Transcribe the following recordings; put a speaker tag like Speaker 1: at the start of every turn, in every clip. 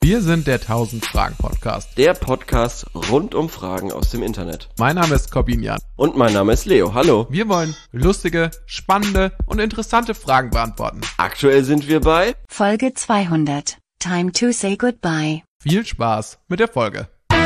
Speaker 1: Wir sind der 1000 Fragen Podcast.
Speaker 2: Der Podcast rund um Fragen aus dem Internet.
Speaker 1: Mein Name ist Corbinian.
Speaker 2: Und mein Name ist Leo. Hallo.
Speaker 1: Wir wollen lustige, spannende und interessante Fragen beantworten.
Speaker 2: Aktuell sind wir bei
Speaker 3: Folge 200. Time to say goodbye.
Speaker 1: Viel Spaß mit der Folge.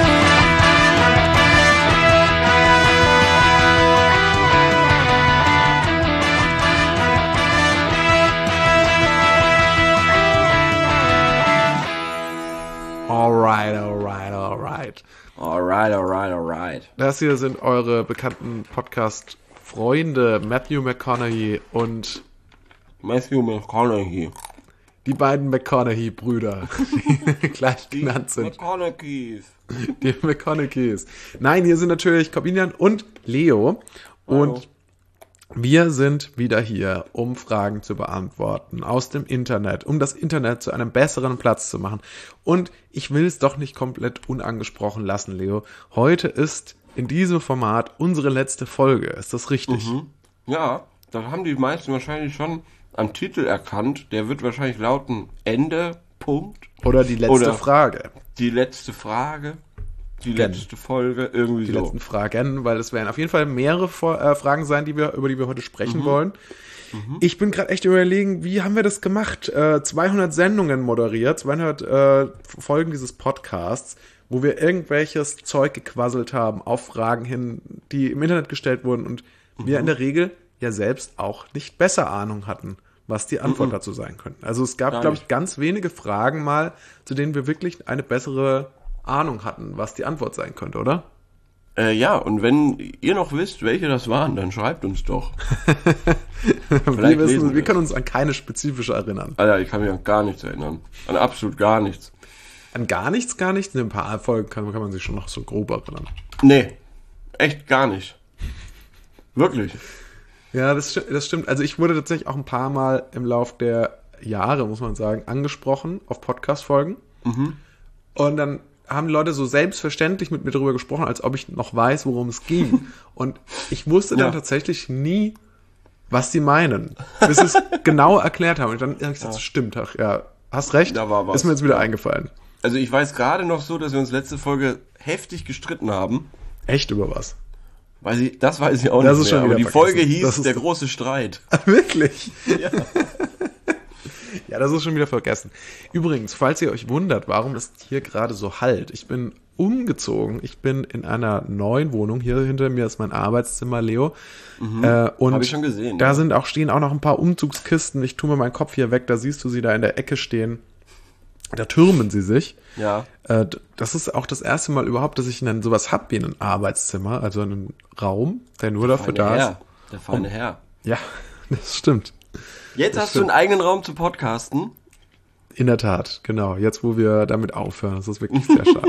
Speaker 1: Alright. Das hier sind eure bekannten Podcast-Freunde Matthew McConaughey und
Speaker 2: Matthew McConaughey.
Speaker 1: Die beiden McConaughey-Brüder, die gleich genannt sind. Die McConaugheys. Nein, hier sind natürlich Corbinian und Leo. Und wir sind wieder hier, um Fragen zu beantworten aus dem Internet, um das Internet zu einem besseren Platz zu machen. Und ich will es doch nicht komplett unangesprochen lassen, Leo. Heute ist in diesem Format unsere letzte Folge. Ist das richtig?
Speaker 2: Mhm. Ja, das haben die meisten wahrscheinlich schon am Titel erkannt. Der wird wahrscheinlich lauten Ende, Punkt.
Speaker 1: Oder die letzte Frage.
Speaker 2: Die letzte Frage. Die letzte Folge, irgendwie
Speaker 1: die
Speaker 2: so.
Speaker 1: Die letzten Fragen, weil es werden auf jeden Fall mehrere Fragen sein, über die wir heute sprechen wollen. Mhm. Ich bin gerade echt überlegen, wie haben wir das gemacht? 200 Sendungen moderiert, 200 Folgen dieses Podcasts, wo wir irgendwelches Zeug gequasselt haben auf Fragen hin, die im Internet gestellt wurden und wir in der Regel ja selbst auch nicht besser Ahnung hatten, was die Antwort dazu sein könnte. Also es gab, glaube ich, ganz wenige Fragen mal, zu denen wir wirklich eine bessere Ahnung hatten, was die Antwort sein könnte, oder?
Speaker 2: Ja, und wenn ihr noch wisst, welche das waren, dann schreibt uns doch.
Speaker 1: Wir können uns an keine spezifische erinnern.
Speaker 2: Alter, ich kann mich an gar nichts erinnern. An absolut gar nichts.
Speaker 1: An gar nichts? In ein paar Folgen kann man sich schon noch so grob erinnern.
Speaker 2: Nee, echt gar nicht. Wirklich.
Speaker 1: Ja, das stimmt. Also ich wurde tatsächlich auch ein paar Mal im Lauf der Jahre, muss man sagen, angesprochen auf Podcast-Folgen. Mhm. Und dann haben die Leute so selbstverständlich mit mir darüber gesprochen, als ob ich noch weiß, worum es ging. Und ich wusste dann tatsächlich nie, was die meinen, bis sie es genau erklärt haben. Und dann habe ich gesagt, stimmt, hast recht,
Speaker 2: da war was.
Speaker 1: Ist mir jetzt wieder eingefallen.
Speaker 2: Also ich weiß gerade noch so, dass wir uns letzte Folge heftig gestritten haben.
Speaker 1: Echt, über was?
Speaker 2: Das weiß ich auch nicht mehr, aber die Folge hieß Der große Streit.
Speaker 1: Wirklich?
Speaker 2: Ja.
Speaker 1: Ja, das ist schon wieder vergessen. Übrigens, falls ihr euch wundert, warum es hier gerade so hallt, ich bin umgezogen. Ich bin in einer neuen Wohnung. Hier hinter mir ist mein Arbeitszimmer, Leo.
Speaker 2: Und habe ich schon gesehen.
Speaker 1: Da stehen auch noch ein paar Umzugskisten. Ich tue mir meinen Kopf hier weg. Da siehst du sie da in der Ecke stehen. Da türmen sie sich.
Speaker 2: Ja.
Speaker 1: Das ist auch das erste Mal überhaupt, dass ich sowas habe wie ein Arbeitszimmer, also einen Raum, der nur dafür da ist.
Speaker 2: Der feine Herr.
Speaker 1: Ja, das stimmt.
Speaker 2: Jetzt hast du einen eigenen Raum zu podcasten.
Speaker 1: In der Tat, genau. Jetzt, wo wir damit aufhören. Das ist wirklich sehr schade.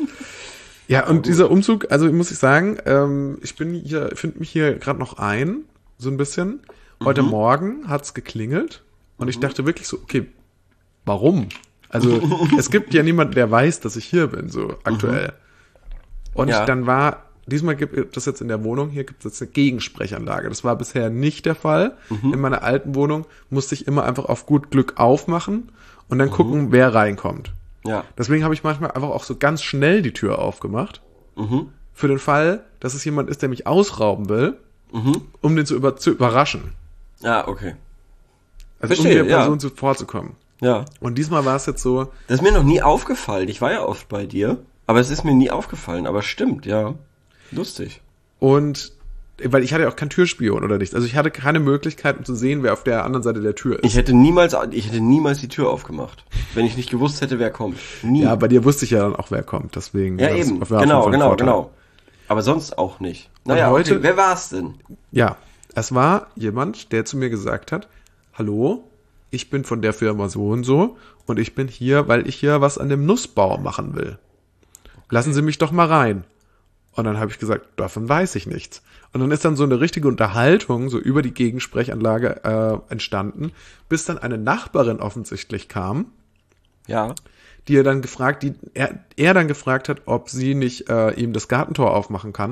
Speaker 1: Ja, und dieser Umzug, also muss ich sagen, ich finde mich hier gerade noch ein, so ein bisschen. Heute Morgen hat's geklingelt und ich dachte wirklich so, okay, warum? Also es gibt ja niemanden, der weiß, dass ich hier bin, so aktuell. Und diesmal gibt es jetzt in der Wohnung, hier gibt es jetzt eine Gegensprechanlage. Das war bisher nicht der Fall. In meiner alten Wohnung musste ich immer einfach auf gut Glück aufmachen und dann gucken, wer reinkommt.
Speaker 2: Ja.
Speaker 1: Deswegen habe ich manchmal einfach auch so ganz schnell die Tür aufgemacht. Für den Fall, dass es jemand ist, der mich ausrauben will, um den zu überraschen.
Speaker 2: Ja, okay.
Speaker 1: Also
Speaker 2: Verstehe,
Speaker 1: um der Person zuvorzukommen.
Speaker 2: Ja.
Speaker 1: Und diesmal war es jetzt so.
Speaker 2: Das ist mir noch nie aufgefallen. Ich war ja oft bei dir, aber es ist mir nie aufgefallen. Aber stimmt, ja. Lustig.
Speaker 1: Und weil ich hatte ja auch keinen Türspion oder nichts. Also ich hatte keine Möglichkeit, um zu sehen, wer auf der anderen Seite der Tür ist.
Speaker 2: Ich hätte niemals die Tür aufgemacht, wenn ich nicht gewusst hätte, wer kommt. Nie.
Speaker 1: Ja, bei dir wusste ich ja dann auch, wer kommt. Deswegen.
Speaker 2: Ja, eben. Genau. Aber sonst auch nicht. Naja,
Speaker 1: heute,
Speaker 2: okay. Wer war es denn?
Speaker 1: Ja, es war jemand, der zu mir gesagt hat, hallo, ich bin von der Firma so und ich bin hier, weil ich hier was an dem Nussbau machen will. Lassen Sie mich doch mal rein. Und dann habe ich gesagt, davon weiß ich nichts. Und dann ist dann so eine richtige Unterhaltung so über die Gegensprechanlage entstanden, bis dann eine Nachbarin offensichtlich kam.
Speaker 2: Ja.
Speaker 1: Die er dann gefragt hat, ob sie nicht ihm das Gartentor aufmachen kann.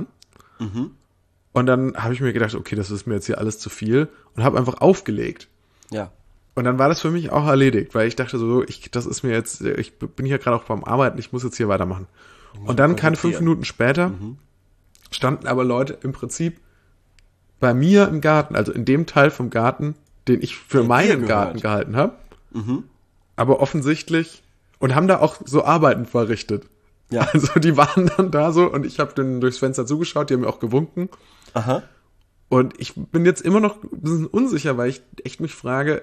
Speaker 1: Und dann habe ich mir gedacht, okay, das ist mir jetzt hier alles zu viel und habe einfach aufgelegt.
Speaker 2: Ja.
Speaker 1: Und dann war das für mich auch erledigt, weil ich dachte so, das ist mir jetzt, ich bin hier gerade auch beim Arbeiten, ich muss jetzt hier weitermachen. Und dann, keine 5 Minuten später, standen aber Leute im Prinzip bei mir im Garten, also in dem Teil vom Garten, den ich für meinen Garten gehalten habe. Aber offensichtlich, und haben da auch so Arbeiten verrichtet.
Speaker 2: Ja.
Speaker 1: Also die waren dann da so und ich habe denen durchs Fenster zugeschaut, die haben mir auch gewunken.
Speaker 2: Aha.
Speaker 1: Und ich bin jetzt immer noch ein bisschen unsicher, weil ich echt mich frage,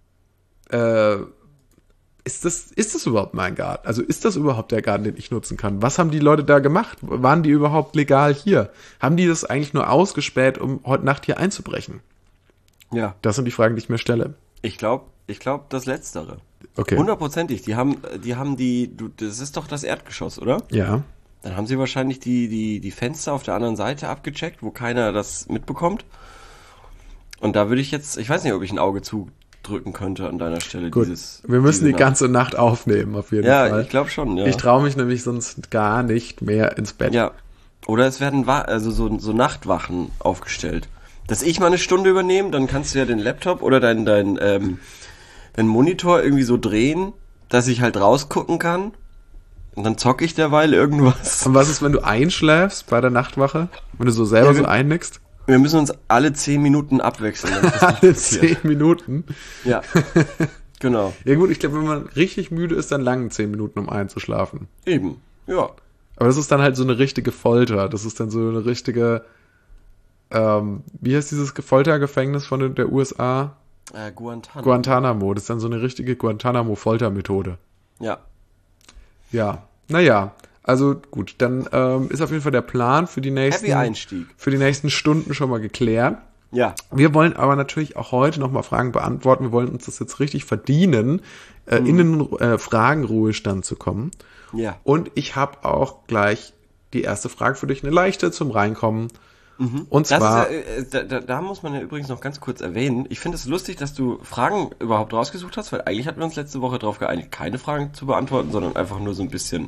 Speaker 1: ist das überhaupt mein Garten? Also ist das überhaupt der Garten, den ich nutzen kann? Was haben die Leute da gemacht? Waren die überhaupt legal hier? Haben die das eigentlich nur ausgespäht, um heute Nacht hier einzubrechen?
Speaker 2: Ja.
Speaker 1: Das sind die Fragen, die ich mir stelle.
Speaker 2: Ich glaube das Letztere.
Speaker 1: Okay.
Speaker 2: 100%ig. Das ist doch das Erdgeschoss, oder?
Speaker 1: Ja.
Speaker 2: Dann haben sie wahrscheinlich die Fenster auf der anderen Seite abgecheckt, wo keiner das mitbekommt. Und da würde ich jetzt, ich weiß nicht, ob ich ein Auge zudrücken könnte an deiner Stelle.
Speaker 1: Gut, wir müssen die ganze Nacht aufnehmen, auf jeden Fall.
Speaker 2: Ja, ich glaube schon, ja.
Speaker 1: Ich traue mich nämlich sonst gar nicht mehr ins Bett.
Speaker 2: Ja. Oder es werden so Nachtwachen aufgestellt. Dass ich mal eine Stunde übernehme, dann kannst du ja den Laptop oder dein Monitor irgendwie so drehen, dass ich halt rausgucken kann. Und dann zocke ich derweil irgendwas.
Speaker 1: Und was ist, wenn du einschläfst bei der Nachtwache? Wenn du so selber so einnickst?
Speaker 2: Wir müssen uns alle 10 Minuten abwechseln.
Speaker 1: Alle 10 Minuten?
Speaker 2: Ja, genau.
Speaker 1: Ja gut, ich glaube, wenn man richtig müde ist, dann langen 10 Minuten, um einzuschlafen.
Speaker 2: Eben, ja.
Speaker 1: Aber das ist dann halt so eine richtige Folter. Das ist dann so eine richtige, wie heißt dieses Foltergefängnis von der USA? Guantanamo. Das ist dann so eine richtige Guantanamo-Foltermethode.
Speaker 2: Ja.
Speaker 1: Ja, naja, also gut, dann ist auf jeden Fall der Plan für die nächsten Stunden schon mal geklärt.
Speaker 2: Ja.
Speaker 1: Wir wollen aber natürlich auch heute nochmal Fragen beantworten. Wir wollen uns das jetzt richtig verdienen, in den Fragenruhestand zu kommen.
Speaker 2: Ja.
Speaker 1: Und ich habe auch gleich die erste Frage für dich, eine leichte zum Reinkommen. Und zwar...
Speaker 2: Da muss man ja übrigens noch ganz kurz erwähnen, ich finde es lustig, dass du Fragen überhaupt rausgesucht hast, weil eigentlich hatten wir uns letzte Woche darauf geeinigt, keine Fragen zu beantworten, sondern einfach nur so ein bisschen,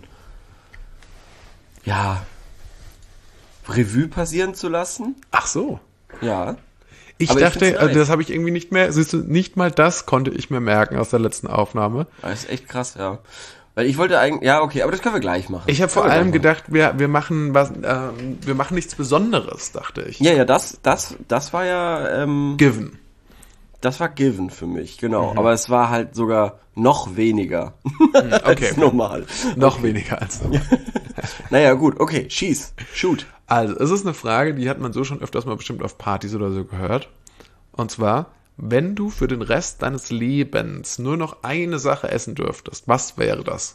Speaker 2: ja, Revue passieren zu lassen.
Speaker 1: Ach so.
Speaker 2: Ja.
Speaker 1: Ich
Speaker 2: Aber
Speaker 1: dachte,
Speaker 2: nice.
Speaker 1: das habe ich irgendwie nicht mehr, siehst du, nicht mal das konnte ich mir merken aus der letzten Aufnahme.
Speaker 2: Das ist echt krass, ja. Weil ich wollte eigentlich, ja, okay, aber das können wir gleich machen.
Speaker 1: Ich habe vor allem gedacht, wir machen nichts Besonderes, dachte ich.
Speaker 2: Ja, das war ja,
Speaker 1: Given.
Speaker 2: Das war Given für mich, genau. Aber es war halt sogar noch weniger
Speaker 1: Okay.
Speaker 2: als normal.
Speaker 1: Noch weniger als normal.
Speaker 2: Naja, gut, okay, shoot.
Speaker 1: Also, es ist eine Frage, die hat man so schon öfters mal bestimmt auf Partys oder so gehört. Und zwar, wenn du für den Rest deines Lebens nur noch eine Sache essen dürftest, was wäre das?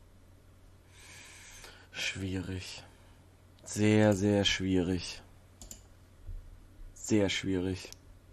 Speaker 2: Schwierig. Sehr, sehr schwierig. Sehr schwierig.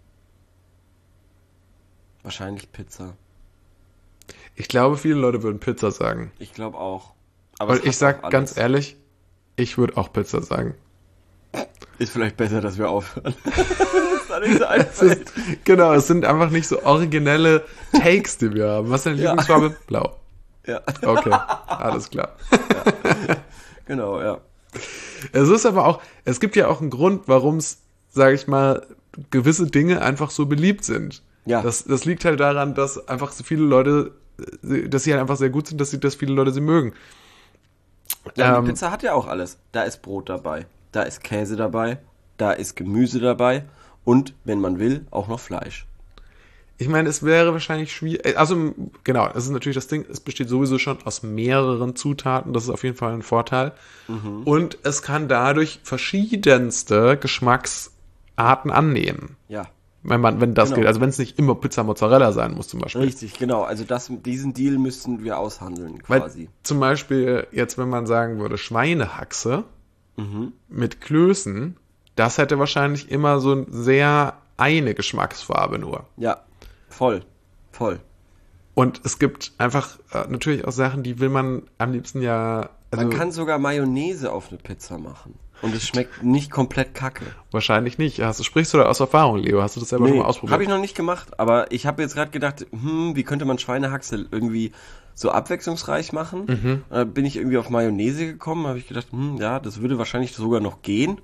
Speaker 2: Wahrscheinlich Pizza.
Speaker 1: Ich glaube, viele Leute würden Pizza sagen.
Speaker 2: Ich glaube auch.
Speaker 1: Aber
Speaker 2: es
Speaker 1: ich
Speaker 2: hat
Speaker 1: sag
Speaker 2: auch
Speaker 1: ganz
Speaker 2: alles.
Speaker 1: ehrlich, ich würde auch Pizza sagen.
Speaker 2: Ist vielleicht besser, dass wir aufhören. Das war nicht so einfach.
Speaker 1: Genau, es sind einfach nicht so originelle Takes, die wir haben. Was ist deine Lieblingsfarbe? Blau.
Speaker 2: Ja,
Speaker 1: Okay, alles klar.
Speaker 2: genau, ja.
Speaker 1: Es ist aber auch, es gibt ja auch einen Grund, warum es, sage ich mal, gewisse Dinge einfach so beliebt sind.
Speaker 2: Ja.
Speaker 1: Das liegt halt daran, dass einfach so viele Leute, dass sie halt einfach sehr gut sind, dass viele Leute sie mögen.
Speaker 2: Ja, die Pizza hat ja auch alles. Da ist Brot dabei, da ist Käse dabei, da ist Gemüse dabei und, wenn man will, auch noch Fleisch.
Speaker 1: Ich meine, es wäre wahrscheinlich schwierig, also genau, das ist natürlich das Ding, es besteht sowieso schon aus mehreren Zutaten, das ist auf jeden Fall ein Vorteil. Und es kann dadurch verschiedenste Geschmacksarten annehmen.
Speaker 2: Ja,
Speaker 1: Wenn das
Speaker 2: Genau.
Speaker 1: geht, also wenn es nicht immer Pizza Mozzarella sein muss zum Beispiel.
Speaker 2: richtig, genau. Also diesen Deal müssten wir aushandeln,
Speaker 1: Weil
Speaker 2: quasi.
Speaker 1: zum Beispiel jetzt, wenn man sagen würde, Schweinehaxe mit Klößen, das hätte wahrscheinlich immer so sehr eine Geschmacksfarbe nur.
Speaker 2: Ja, voll.
Speaker 1: Und es gibt einfach natürlich auch Sachen, die will man am liebsten ja, also
Speaker 2: Man kann sogar Mayonnaise auf eine Pizza machen. Und es schmeckt nicht komplett kacke.
Speaker 1: wahrscheinlich nicht. Sprichst du da aus Erfahrung, Leo? Hast du das selber schon mal ausprobiert?
Speaker 2: habe ich noch nicht gemacht. Aber ich habe jetzt gerade gedacht, wie könnte man Schweinehaxe irgendwie so abwechslungsreich machen? Da bin ich irgendwie auf Mayonnaise gekommen. Habe ich gedacht, ja, das würde wahrscheinlich sogar noch gehen.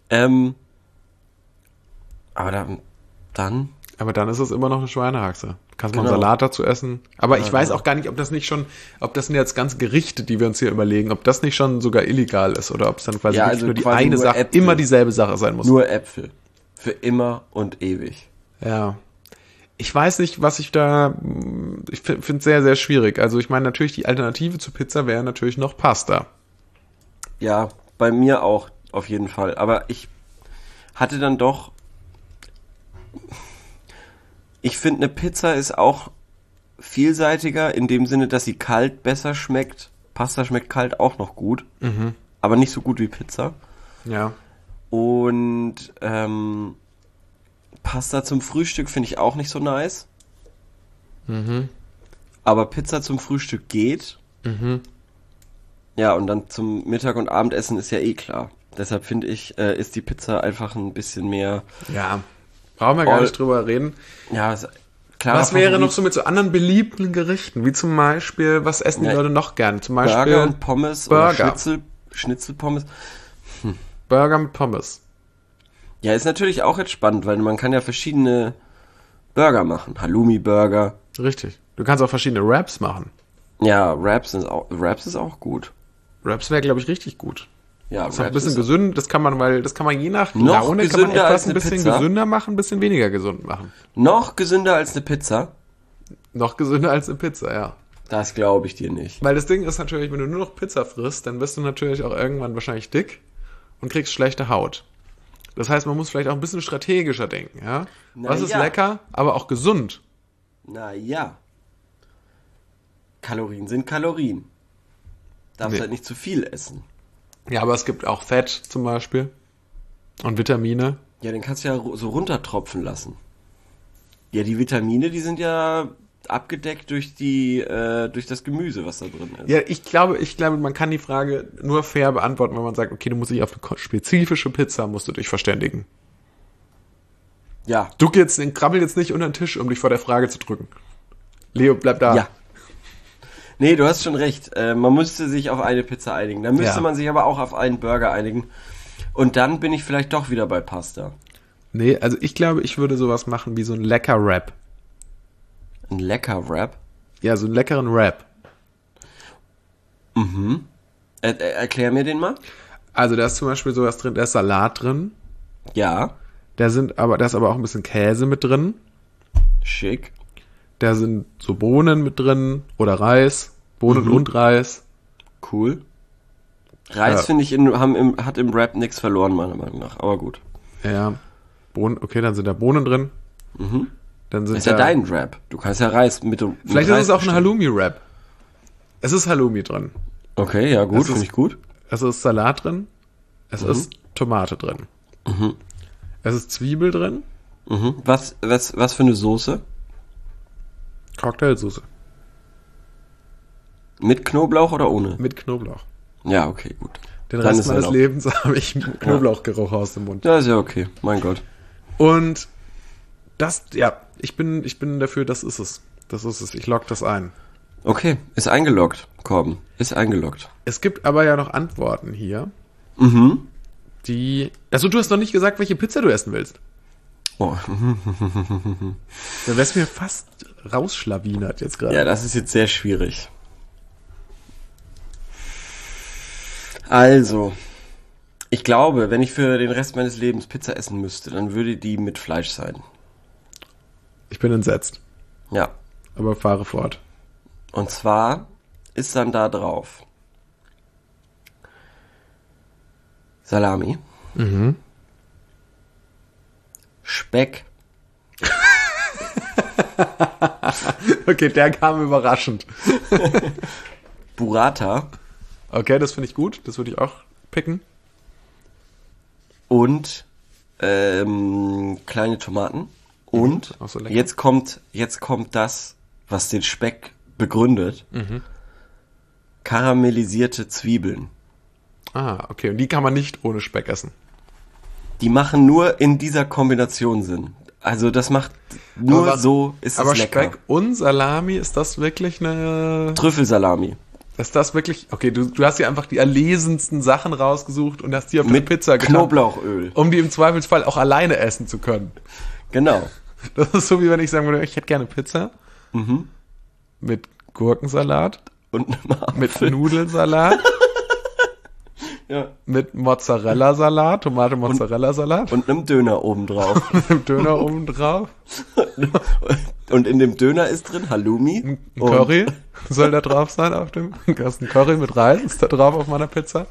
Speaker 2: Aber dann
Speaker 1: Aber dann ist es immer noch eine Schweinehaxe. Kannst mal einen Salat dazu essen. Aber ich weiß auch gar nicht, ob das sind jetzt ganze Gerichte, die wir uns hier überlegen, ob das nicht schon sogar illegal ist oder ob es dann quasi wirklich nur die eine Sache, Äpfel. Immer dieselbe Sache sein muss.
Speaker 2: Nur Äpfel. Für immer und ewig.
Speaker 1: Ja. Ich weiß nicht, ich finde es sehr, sehr schwierig. Also ich meine natürlich, die Alternative zu Pizza wäre natürlich noch Pasta.
Speaker 2: Ja, bei mir auch, auf jeden Fall. Aber ich hatte dann doch... Ich finde, eine Pizza ist auch vielseitiger, in dem Sinne, dass sie kalt besser schmeckt. Pasta schmeckt kalt auch noch gut, aber nicht so gut wie Pizza.
Speaker 1: Ja.
Speaker 2: Und Pasta zum Frühstück finde ich auch nicht so nice. Aber Pizza zum Frühstück geht. Ja, und dann zum Mittag- und Abendessen ist ja eh klar. Deshalb finde ich, ist die Pizza einfach ein bisschen mehr...
Speaker 1: Ja, brauchen wir gar nicht drüber reden.
Speaker 2: Ja, klar.
Speaker 1: Was wäre noch so mit so anderen beliebten Gerichten? Wie zum Beispiel, was essen die Leute noch gern? Zum Beispiel
Speaker 2: Burger und Pommes
Speaker 1: Burger.
Speaker 2: Oder Schnitzelpommes.
Speaker 1: Burger mit Pommes.
Speaker 2: Ja, ist natürlich auch jetzt spannend, weil man kann ja verschiedene Burger machen. Halloumi-Burger.
Speaker 1: Richtig. Du kannst auch verschiedene Wraps machen.
Speaker 2: Ja, Wraps ist auch gut.
Speaker 1: Wraps wäre, glaube ich, richtig gut.
Speaker 2: Ja,
Speaker 1: das ist ein bisschen gesund, das kann man je nach Laune kann man etwas ein bisschen gesünder machen, ein bisschen weniger gesund machen.
Speaker 2: Noch gesünder als eine Pizza?
Speaker 1: Noch gesünder als eine Pizza, ja.
Speaker 2: Das glaube ich dir nicht.
Speaker 1: Weil das Ding ist natürlich, wenn du nur noch Pizza frisst, dann wirst du natürlich auch irgendwann wahrscheinlich dick und kriegst schlechte Haut. Das heißt, man muss vielleicht auch ein bisschen strategischer denken, ja? Was ist lecker, aber auch gesund?
Speaker 2: Naja. Kalorien sind Kalorien. Darfst halt nicht zu viel essen.
Speaker 1: Ja, aber es gibt auch Fett zum Beispiel und Vitamine.
Speaker 2: Ja, den kannst du ja so runtertropfen lassen. Ja, die Vitamine, die sind ja abgedeckt durch das Gemüse, was da drin ist.
Speaker 1: Ja, ich glaube, man kann die Frage nur fair beantworten, wenn man sagt, okay, du musst dich auf eine spezifische Pizza musst du dich verständigen.
Speaker 2: Ja.
Speaker 1: Krabbel jetzt nicht unter den Tisch, um dich vor der Frage zu drücken. Leo, bleib da.
Speaker 2: Ja. Nee, du hast schon recht. Man müsste sich auf eine Pizza einigen. Dann müsste man sich aber auch auf einen Burger einigen. Und dann bin ich vielleicht doch wieder bei Pasta.
Speaker 1: Nee, also ich glaube, ich würde sowas machen wie so ein lecker Wrap.
Speaker 2: Ein lecker Wrap?
Speaker 1: Ja, so einen leckeren Wrap.
Speaker 2: Erklär mir den mal.
Speaker 1: Also da ist zum Beispiel sowas drin, da ist Salat drin.
Speaker 2: Ja.
Speaker 1: Da ist aber auch ein bisschen Käse mit drin.
Speaker 2: Schick.
Speaker 1: Da sind so Bohnen mit drin oder Reis. Bohnen und Reis.
Speaker 2: Cool. Reis, finde ich, hat im Wrap nichts verloren, meiner Meinung nach. Aber gut.
Speaker 1: Ja. Bohnen, okay, dann sind da Bohnen drin. Dann sind
Speaker 2: das ist ja dein Wrap. Du kannst ja Reis mit
Speaker 1: vielleicht
Speaker 2: Reis
Speaker 1: ist es auch ein Halloumi-Wrap. Es ist Halloumi drin.
Speaker 2: Okay, ja gut, finde ich gut.
Speaker 1: Es ist Salat drin. Es ist Tomate drin. Es ist Zwiebel drin.
Speaker 2: Was für eine Soße?
Speaker 1: Cocktailsoße.
Speaker 2: Mit Knoblauch oder ohne?
Speaker 1: Mit Knoblauch.
Speaker 2: Ja, okay, gut.
Speaker 1: Den Rest meines Lebens habe ich Knoblauchgeruch aus dem Mund.
Speaker 2: Ja, ist ja okay, mein Gott.
Speaker 1: Und ich bin dafür, das ist es. Das ist es. Ich logge das ein.
Speaker 2: Okay, ist eingeloggt, Korben. Ist eingeloggt.
Speaker 1: Es gibt aber ja noch Antworten hier. Also du hast noch nicht gesagt, welche Pizza du essen willst.
Speaker 2: Oh.
Speaker 1: Da wär's mir fast rausschlawinert jetzt gerade.
Speaker 2: Ja, das ist jetzt sehr schwierig. Also, ich glaube, wenn ich für den Rest meines Lebens Pizza essen müsste, dann würde die mit Fleisch sein.
Speaker 1: Ich bin entsetzt.
Speaker 2: Ja.
Speaker 1: Aber fahre fort.
Speaker 2: Und zwar ist dann da drauf Salami. Speck.
Speaker 1: Okay, der kam überraschend.
Speaker 2: Burrata.
Speaker 1: Okay, das finde ich gut. Das würde ich auch picken.
Speaker 2: Und kleine Tomaten. Und
Speaker 1: auch so lecker.
Speaker 2: jetzt kommt das, was den Speck begründet. Karamellisierte Zwiebeln.
Speaker 1: Ah, okay. Und die kann man nicht ohne Speck essen.
Speaker 2: Die machen nur in dieser Kombination Sinn. Also das macht nur so, ist es lecker.
Speaker 1: Aber Speck und Salami, ist das wirklich eine...
Speaker 2: Trüffelsalami.
Speaker 1: Ist das wirklich... Okay, du hast hier einfach die erlesensten Sachen rausgesucht und hast die auf die Pizza getan.
Speaker 2: Knoblauchöl.
Speaker 1: Um die im Zweifelsfall auch alleine essen zu können.
Speaker 2: Genau.
Speaker 1: Das ist so, wie wenn ich sagen würde, ich hätte gerne Pizza. mit Gurkensalat,
Speaker 2: Und einem Apfel.
Speaker 1: mit Nudelsalat,
Speaker 2: Ja.
Speaker 1: mit Mozzarella-Salat, Tomate-Mozzarella-Salat
Speaker 2: Und einem Döner obendrauf.
Speaker 1: mit dem Döner oben drauf,
Speaker 2: Und in dem Döner ist drin Halloumi.
Speaker 1: ein Curry soll da drauf sein auf dem, hast ein Curry mit Reis, ist da drauf auf meiner Pizza.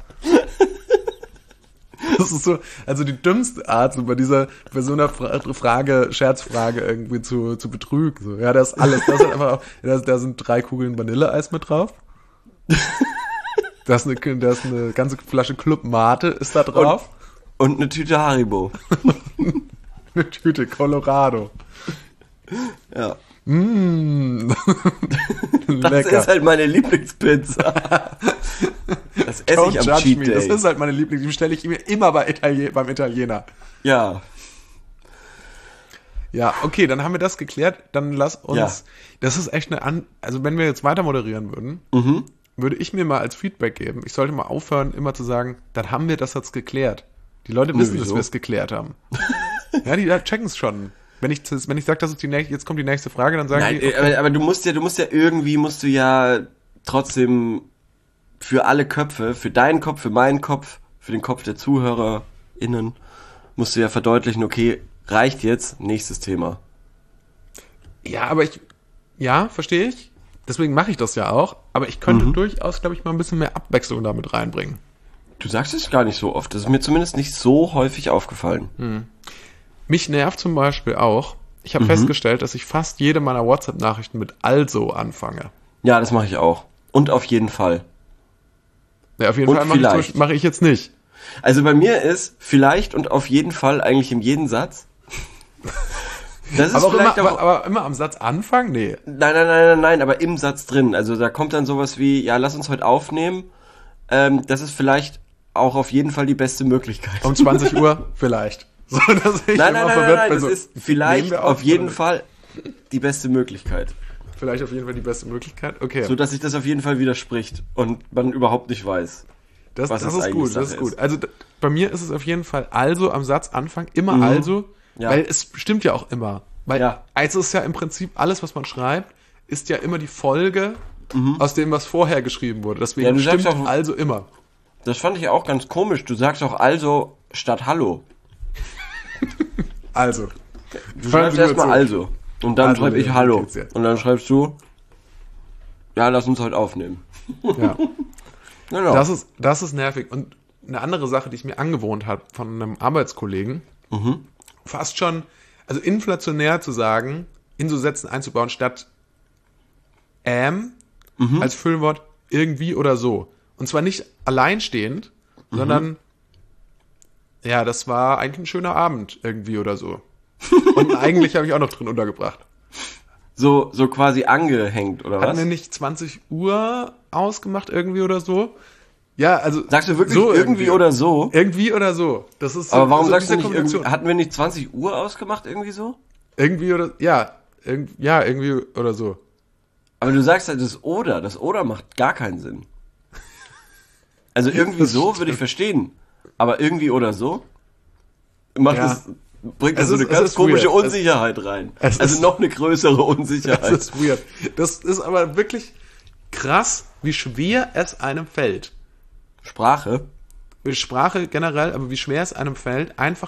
Speaker 1: Das ist so, also die dümmste Art, so bei so einer Frage, Scherzfrage irgendwie zu betrügen. So, ja, das ist alles. Das ist einfach, da sind 3 Kugeln Vanilleeis mit drauf. Da ist eine ganze Flasche Club Mate ist da drauf.
Speaker 2: Und eine Tüte Haribo.
Speaker 1: Eine Tüte Colorado.
Speaker 2: Ja. Das
Speaker 1: Lecker.
Speaker 2: ist halt meine Lieblingspizza. Das esse
Speaker 1: Don't
Speaker 2: ich am
Speaker 1: judge
Speaker 2: Cheat
Speaker 1: me.
Speaker 2: Day.
Speaker 1: Das ist halt meine Lieblings. Die bestelle ich mir immer beim Italiener.
Speaker 2: Ja.
Speaker 1: Ja, okay, dann haben wir das geklärt. Dann lass uns.
Speaker 2: Ja.
Speaker 1: Das ist echt also wenn wir jetzt weiter moderieren würden, würde ich mir mal als Feedback geben, ich sollte mal aufhören, immer zu sagen, dann haben wir das jetzt geklärt. Die Leute wissen, dass
Speaker 2: wieso?
Speaker 1: wir es geklärt haben. Ja, die checken es schon. Wenn ich sage, das ist jetzt kommt die nächste Frage, dann sagen
Speaker 2: Nein,
Speaker 1: die, okay,
Speaker 2: aber du musst ja irgendwie trotzdem für alle Köpfe, für deinen Kopf, für meinen Kopf, für den Kopf der ZuhörerInnen, musst du ja verdeutlichen, okay, reicht jetzt, nächstes Thema.
Speaker 1: ja, ja, verstehe ich. Deswegen mache ich das ja auch. Aber ich könnte durchaus, glaube ich, mal ein bisschen mehr Abwechslung damit reinbringen.
Speaker 2: Du sagst es gar nicht so oft, das ist mir zumindest nicht so häufig aufgefallen.
Speaker 1: Mich nervt zum Beispiel auch, ich habe festgestellt, dass ich fast jede meiner WhatsApp-Nachrichten mit also anfange.
Speaker 2: Ja, das mache ich auch. Und auf jeden Fall.
Speaker 1: Ja, auf jeden
Speaker 2: Und
Speaker 1: Fall
Speaker 2: vielleicht.
Speaker 1: mache ich jetzt nicht.
Speaker 2: Also bei mir ist vielleicht und auf jeden Fall eigentlich in jedem Satz. Das ist vielleicht
Speaker 1: Aber immer am Satz Anfang? Nee.
Speaker 2: Nein, aber im Satz drin. Also da kommt dann sowas wie, ja, lass uns heute aufnehmen. Das ist vielleicht auch auf jeden Fall die beste Möglichkeit.
Speaker 1: Um 20 Uhr vielleicht. So, dass ich
Speaker 2: Nein,
Speaker 1: immer verwirrt bin.
Speaker 2: das
Speaker 1: So,
Speaker 2: ist
Speaker 1: nehmen
Speaker 2: vielleicht
Speaker 1: wir auf,
Speaker 2: auf jeden
Speaker 1: oder?
Speaker 2: Fall die beste Möglichkeit.
Speaker 1: Vielleicht auf jeden Fall die beste Möglichkeit. Okay.
Speaker 2: So, dass sich das auf jeden Fall widerspricht und man überhaupt nicht weiß.
Speaker 1: Das
Speaker 2: was
Speaker 1: ist
Speaker 2: es eigentlich
Speaker 1: gut,
Speaker 2: Sache
Speaker 1: das ist gut.
Speaker 2: ist.
Speaker 1: Also bei mir ist es auf jeden Fall also am Satzanfang immer also,
Speaker 2: Ja.
Speaker 1: weil es stimmt ja auch immer. Weil
Speaker 2: Ja.
Speaker 1: also ist ja im Prinzip alles, was man schreibt, ist ja immer die Folge aus dem, was vorher geschrieben wurde. Deswegen
Speaker 2: Ja, du sagst
Speaker 1: stimmt
Speaker 2: auch-
Speaker 1: also immer.
Speaker 2: Das fand ich auch ganz komisch. Du sagst auch also statt Hallo.
Speaker 1: Also.
Speaker 2: Du schreibst erstmal also. Und dann
Speaker 1: Also,
Speaker 2: schreibe ich
Speaker 1: ja,
Speaker 2: Hallo.
Speaker 1: geht's jetzt.
Speaker 2: Und dann schreibst du, ja, lass uns heute aufnehmen.
Speaker 1: Ja.
Speaker 2: Genau.
Speaker 1: Das ist nervig. Und eine andere Sache, die ich mir angewohnt habe von einem Arbeitskollegen, fast schon, also inflationär zu sagen, in so Sätzen einzubauen, statt als Füllwort irgendwie oder so. Und zwar nicht alleinstehend, sondern ja, das war eigentlich ein schöner Abend irgendwie oder so. Und eigentlich habe ich auch noch drin untergebracht.
Speaker 2: so quasi angehängt, oder
Speaker 1: Hatten
Speaker 2: was?
Speaker 1: wir nicht 20 Uhr ausgemacht irgendwie oder so? Ja, also
Speaker 2: Sagst du wirklich
Speaker 1: so
Speaker 2: irgendwie oder so?
Speaker 1: Irgendwie oder so. Das ist so,
Speaker 2: Aber warum
Speaker 1: so
Speaker 2: sagst du
Speaker 1: diese
Speaker 2: nicht irgendwie,
Speaker 1: Kombination.
Speaker 2: hatten wir nicht 20 Uhr ausgemacht irgendwie so?
Speaker 1: Irgendwie oder irgendwie oder so.
Speaker 2: Aber du sagst halt das Oder macht gar keinen Sinn. Also irgendwie
Speaker 1: Das
Speaker 2: so würde ich verstehen, aber irgendwie oder so macht
Speaker 1: Ja.
Speaker 2: bringt das
Speaker 1: Es
Speaker 2: so eine
Speaker 1: ist-
Speaker 2: ganz
Speaker 1: es ist
Speaker 2: komische
Speaker 1: weird.
Speaker 2: Unsicherheit rein.
Speaker 1: es
Speaker 2: Also
Speaker 1: ist-
Speaker 2: noch eine größere
Speaker 1: Das
Speaker 2: Unsicherheit.
Speaker 1: ist weird. Das ist aber wirklich krass, wie schwer es einem fällt.
Speaker 2: Sprache.
Speaker 1: Sprache generell, aber wie schwer es einem fällt, einfach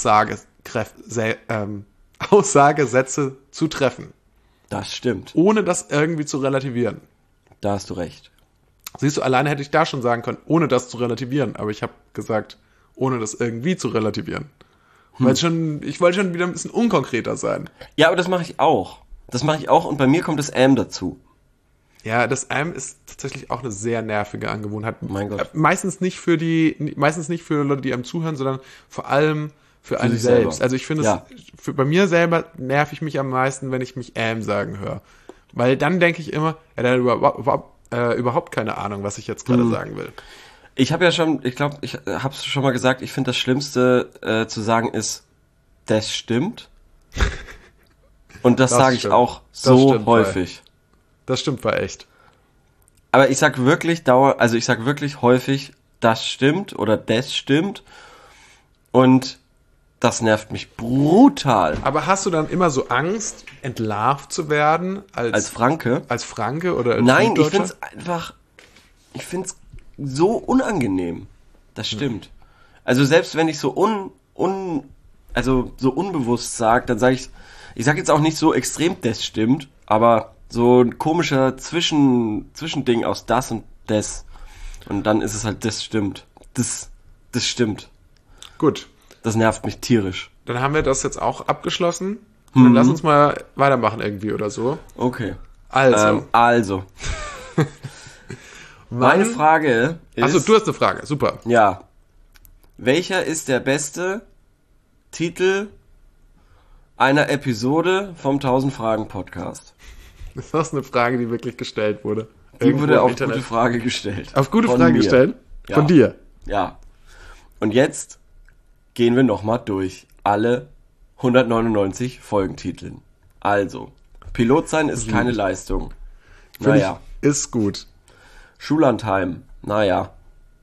Speaker 1: Aussagesätze zu treffen,
Speaker 2: Das stimmt.
Speaker 1: ohne das irgendwie zu relativieren.
Speaker 2: Da hast du recht.
Speaker 1: Siehst du, alleine hätte ich da schon sagen können, ohne das zu relativieren, aber ich habe gesagt, ohne das irgendwie zu relativieren. Weil ich wollte schon wieder ein bisschen unkonkreter sein.
Speaker 2: Ja, aber das mache ich auch. Das mache ich auch und bei mir kommt das dazu.
Speaker 1: Ja, das ist tatsächlich auch eine sehr nervige Angewohnheit.
Speaker 2: Mein Gott.
Speaker 1: Meistens nicht für Leute, die einem zuhören, sondern vor allem für einen
Speaker 2: sich
Speaker 1: selbst.
Speaker 2: selber.
Speaker 1: Also ich finde
Speaker 2: Ja.
Speaker 1: bei mir selber nerv ich mich am meisten, wenn ich mich sagen höre. Weil dann denke ich immer, ja, der hat überhaupt keine Ahnung, was ich jetzt gerade sagen will.
Speaker 2: Ich habe ich glaube, ich habe es schon mal gesagt, ich finde das Schlimmste zu sagen ist, das stimmt. Und das
Speaker 1: Das
Speaker 2: sage ich
Speaker 1: stimmt.
Speaker 2: auch
Speaker 1: Das
Speaker 2: so
Speaker 1: stimmt,
Speaker 2: häufig.
Speaker 1: Das stimmt war echt.
Speaker 2: Aber ich sag wirklich häufig, das stimmt oder das stimmt. Und Das nervt mich brutal.
Speaker 1: Aber hast du dann immer so Angst, entlarvt zu werden
Speaker 2: Als Franke?
Speaker 1: Als Franke oder als
Speaker 2: Nein,
Speaker 1: Süddeutscher?
Speaker 2: ich find's so unangenehm. Das stimmt. Also selbst wenn ich so so unbewusst sage, dann sage ich sage jetzt auch nicht so extrem, das stimmt, aber so ein komischer Zwischending aus das und das. Und dann ist es halt, das stimmt. Das stimmt.
Speaker 1: Gut,
Speaker 2: Das nervt mich tierisch.
Speaker 1: dann haben wir das jetzt auch abgeschlossen. Dann lass uns mal weitermachen irgendwie oder so.
Speaker 2: Okay.
Speaker 1: Also,
Speaker 2: Meine Frage ist...
Speaker 1: Achso, du hast eine Frage, super.
Speaker 2: Ja. Welcher ist der beste Titel einer Episode vom 1000 Fragen Podcast?
Speaker 1: Das ist eine Frage, die wirklich gestellt wurde.
Speaker 2: Die
Speaker 1: Irgendwo
Speaker 2: wurde
Speaker 1: im
Speaker 2: auf
Speaker 1: Internet.
Speaker 2: gute Frage gestellt.
Speaker 1: Auf gute
Speaker 2: Von
Speaker 1: Frage
Speaker 2: mir.
Speaker 1: gestellt?
Speaker 2: Ja.
Speaker 1: Von dir?
Speaker 2: Ja. Und jetzt gehen wir nochmal durch alle 199 Folgentiteln. Also, Pilot sein ist keine Leistung.
Speaker 1: Finde
Speaker 2: Naja.
Speaker 1: ich, ist gut.
Speaker 2: Schullandheim. Naja.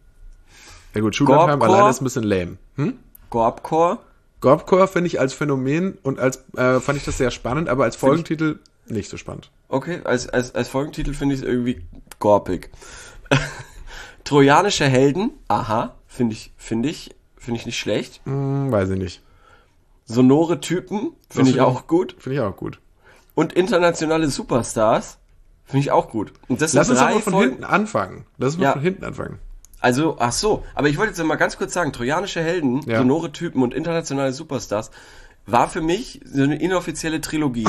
Speaker 1: Ja gut, Schullandheim
Speaker 2: Gorpcore?
Speaker 1: alleine ist ein bisschen lame.
Speaker 2: Gorpcore.
Speaker 1: Gorpcore finde ich als Phänomen und als fand ich das sehr spannend, aber als Folgentitel nicht so spannend.
Speaker 2: Okay, als Folgentitel finde ich es irgendwie gorpig. Trojanische Helden. Aha. Finde ich nicht schlecht.
Speaker 1: Weiß ich nicht.
Speaker 2: Sonore Typen. Finde ich
Speaker 1: find
Speaker 2: auch gut.
Speaker 1: Finde ich auch gut.
Speaker 2: Und internationale Superstars. Finde ich auch gut. Und das sind
Speaker 1: Lass uns doch
Speaker 2: drei
Speaker 1: mal von
Speaker 2: Folgen.
Speaker 1: hinten anfangen. Lass uns mal
Speaker 2: Ja.
Speaker 1: von hinten anfangen.
Speaker 2: Also, ach so, aber ich wollte jetzt mal ganz kurz sagen, trojanische Helden,
Speaker 1: Ja.
Speaker 2: sonore Typen und internationale Superstars war für mich so eine inoffizielle Trilogie.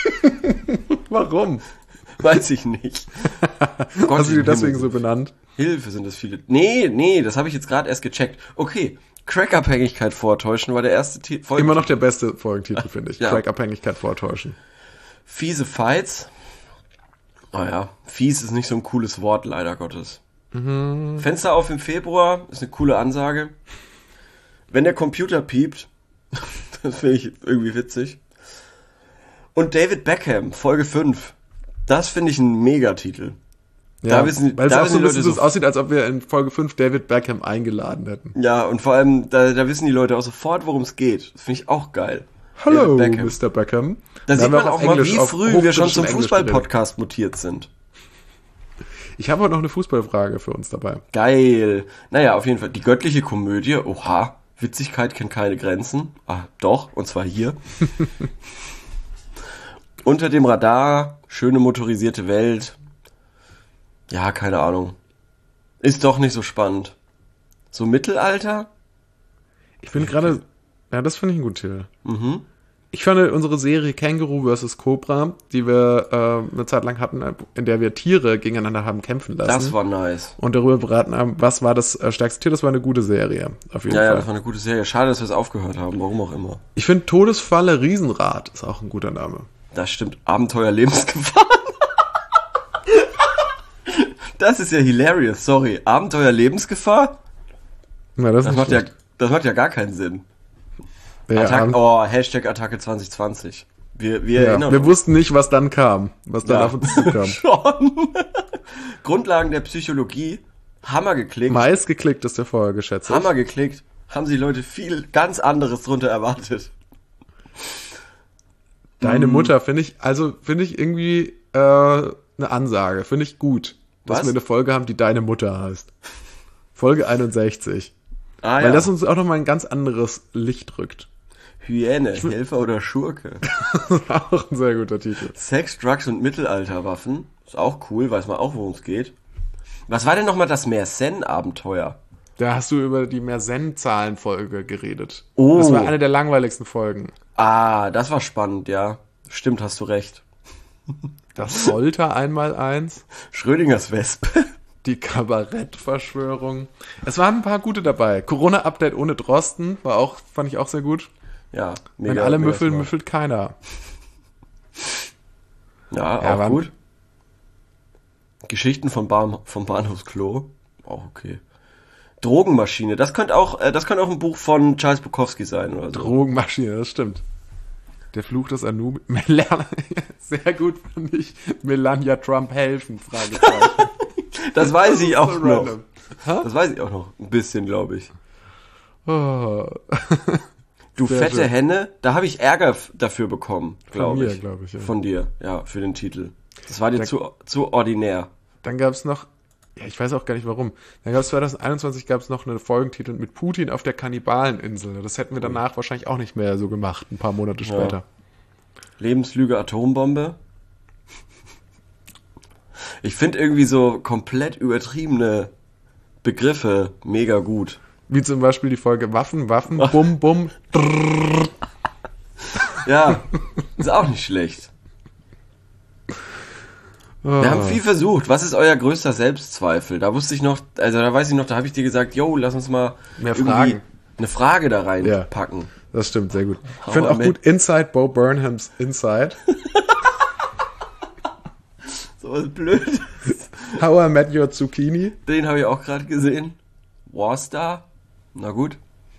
Speaker 1: Warum?
Speaker 2: Weiß ich nicht. Gott,
Speaker 1: Hast du die
Speaker 2: im
Speaker 1: deswegen
Speaker 2: Himmel.
Speaker 1: so benannt?
Speaker 2: Hilfe, sind das viele. Nee, das habe ich jetzt gerade erst gecheckt. Okay, Crack-Abhängigkeit vortäuschen war der erste Folge.
Speaker 1: Immer noch der beste Folgentitel, finde ich.
Speaker 2: Ja.
Speaker 1: Track-Abhängigkeit vortäuschen.
Speaker 2: Fiese Fights. Naja, fies ist nicht so ein cooles Wort, leider Gottes. Fenster auf im Februar ist eine coole Ansage. Wenn der Computer piept, das finde ich irgendwie witzig. Und David Beckham, Folge 5. Das finde ich ein Megatitel.
Speaker 1: Ja,
Speaker 2: Da wissen-
Speaker 1: weil es
Speaker 2: da
Speaker 1: auch
Speaker 2: wissen
Speaker 1: so ein
Speaker 2: die
Speaker 1: bisschen
Speaker 2: Leute
Speaker 1: so aussieht, als ob wir in Folge 5 David Beckham eingeladen hätten.
Speaker 2: Ja, und vor allem, da wissen die Leute auch sofort, worum es geht. Das finde ich auch geil.
Speaker 1: Hallo,
Speaker 2: David Beckham.
Speaker 1: Mr. Beckham.
Speaker 2: Da sieht
Speaker 1: haben wir
Speaker 2: man auch
Speaker 1: auf
Speaker 2: mal,
Speaker 1: Englisch,
Speaker 2: wie
Speaker 1: auf
Speaker 2: früh wir schon zum
Speaker 1: hochbritischem Englisch
Speaker 2: Fußball-Podcast mutiert sind.
Speaker 1: geredet. Ich habe heute noch eine Fußballfrage für uns dabei.
Speaker 2: Geil. Naja, auf jeden Fall. Die göttliche Komödie. Oha. Witzigkeit kennt keine Grenzen. Ah, doch. Und zwar hier. Unter dem Radar. Schöne motorisierte Welt. Ja, keine Ahnung. Ist doch nicht so spannend. So Mittelalter?
Speaker 1: Ich bin gerade... Ja, das finde ich ein guter Titel. Ich fand unsere Serie Känguru vs. Cobra, die wir eine Zeit lang hatten, in der wir Tiere gegeneinander haben kämpfen lassen.
Speaker 2: Das war nice.
Speaker 1: Und darüber beraten haben, was war das stärkste Tier. Das war eine gute Serie, auf jeden
Speaker 2: Ja,
Speaker 1: Fall.
Speaker 2: das war eine gute Serie. Schade, dass wir es aufgehört haben. Warum auch immer.
Speaker 1: Ich finde Todesfalle Riesenrad ist auch ein guter Name.
Speaker 2: Das stimmt. Abenteuer Lebensgefahr. Das ist ja hilarious. Sorry. Abenteuer Lebensgefahr?
Speaker 1: Ja, das
Speaker 2: Das
Speaker 1: ist
Speaker 2: macht ja,
Speaker 1: schlecht.
Speaker 2: das macht ja gar keinen Sinn.
Speaker 1: Ja,
Speaker 2: Hashtag Attacke 2020. Wir
Speaker 1: ja,
Speaker 2: erinnern
Speaker 1: wir
Speaker 2: uns.
Speaker 1: wussten nicht, was dann kam, was dann
Speaker 2: Ja.
Speaker 1: auf uns zukam.
Speaker 2: Schon. Grundlagen der Psychologie. Hammer geklickt.
Speaker 1: Meistgeklickt ist der Folge, schätze ich.
Speaker 2: Hammer geklickt. Haben sich Leute viel ganz anderes drunter erwartet.
Speaker 1: Deine Mutter finde ich irgendwie eine Ansage. Finde ich gut, dass
Speaker 2: Was?
Speaker 1: wir eine Folge haben, die Deine Mutter heißt. Folge 61.
Speaker 2: Ah
Speaker 1: Weil das uns auch nochmal ein ganz anderes Licht rückt.
Speaker 2: Hyäne, Helfer oder Schurke.
Speaker 1: Auch ein sehr guter Titel.
Speaker 2: Sex, Drugs und Mittelalterwaffen. Ist auch cool, weiß man auch, worum es geht. Was war denn nochmal das Mersenne-Abenteuer?
Speaker 1: Da hast du über die Mersenne-Zahlen-Folge geredet.
Speaker 2: Oh.
Speaker 1: Das war eine der langweiligsten Folgen.
Speaker 2: Ah, das war spannend, ja. Stimmt, hast du recht.
Speaker 1: Das Folter 1x1.
Speaker 2: Schrödingers Wespe.
Speaker 1: Die Kabarettverschwörung. Es waren ein paar gute dabei. Corona-Update ohne Drosten fand ich auch sehr gut.
Speaker 2: Ja,
Speaker 1: Wenn alle
Speaker 2: mega
Speaker 1: müffeln,
Speaker 2: smart.
Speaker 1: müffelt keiner.
Speaker 2: Ja,
Speaker 1: Ja,
Speaker 2: auch
Speaker 1: waren-
Speaker 2: gut. Geschichten vom Bahnhofsklo. Auch okay. Drogenmaschine. Das könnte auch ein Buch von Charles Bukowski sein oder so.
Speaker 1: Drogenmaschine, das stimmt. Der Fluch des Anubi. Sehr gut fand ich. Melania Trump helfen? Fragezeichen.
Speaker 2: Das weiß ich auch
Speaker 1: So
Speaker 2: noch.
Speaker 1: random.
Speaker 2: Das weiß ich auch noch. Ein bisschen, glaube ich.
Speaker 1: Oh.
Speaker 2: Du
Speaker 1: Sehr
Speaker 2: fette
Speaker 1: schön.
Speaker 2: Henne, da habe ich Ärger dafür bekommen, glaube
Speaker 1: mir,
Speaker 2: ich.
Speaker 1: glaub ich, ja.
Speaker 2: Von dir, ja, für den Titel. Das war dir
Speaker 1: Da-
Speaker 2: zu ordinär.
Speaker 1: Dann gab es noch, ja, ich weiß auch gar nicht warum. Dann gab es 2021 noch eine Folgentitel mit Putin auf der Kannibaleninsel. Das hätten wir danach wahrscheinlich auch nicht mehr so gemacht, ein paar Monate später.
Speaker 2: Lebenslüge, Atombombe. Ich finde irgendwie so komplett übertriebene Begriffe mega gut.
Speaker 1: Wie zum Beispiel die Folge Waffen, Bum, Bum.
Speaker 2: Ja, ist auch nicht schlecht. Wir haben viel versucht. Was ist euer größter Selbstzweifel? Da wusste ich noch, also da weiß ich noch, da habe ich dir gesagt, yo, lass uns mal
Speaker 1: Mehr
Speaker 2: irgendwie
Speaker 1: Fragen.
Speaker 2: eine Frage da
Speaker 1: Ja.
Speaker 2: reinpacken.
Speaker 1: Das stimmt, sehr gut. Ich
Speaker 2: Hau
Speaker 1: finde
Speaker 2: mal
Speaker 1: auch
Speaker 2: mit.
Speaker 1: gut Inside Bo Burnhams Inside.
Speaker 2: So was blöd.
Speaker 1: How I Met Your Zucchini.
Speaker 2: Den habe ich auch gerade gesehen. Warstar. Na gut.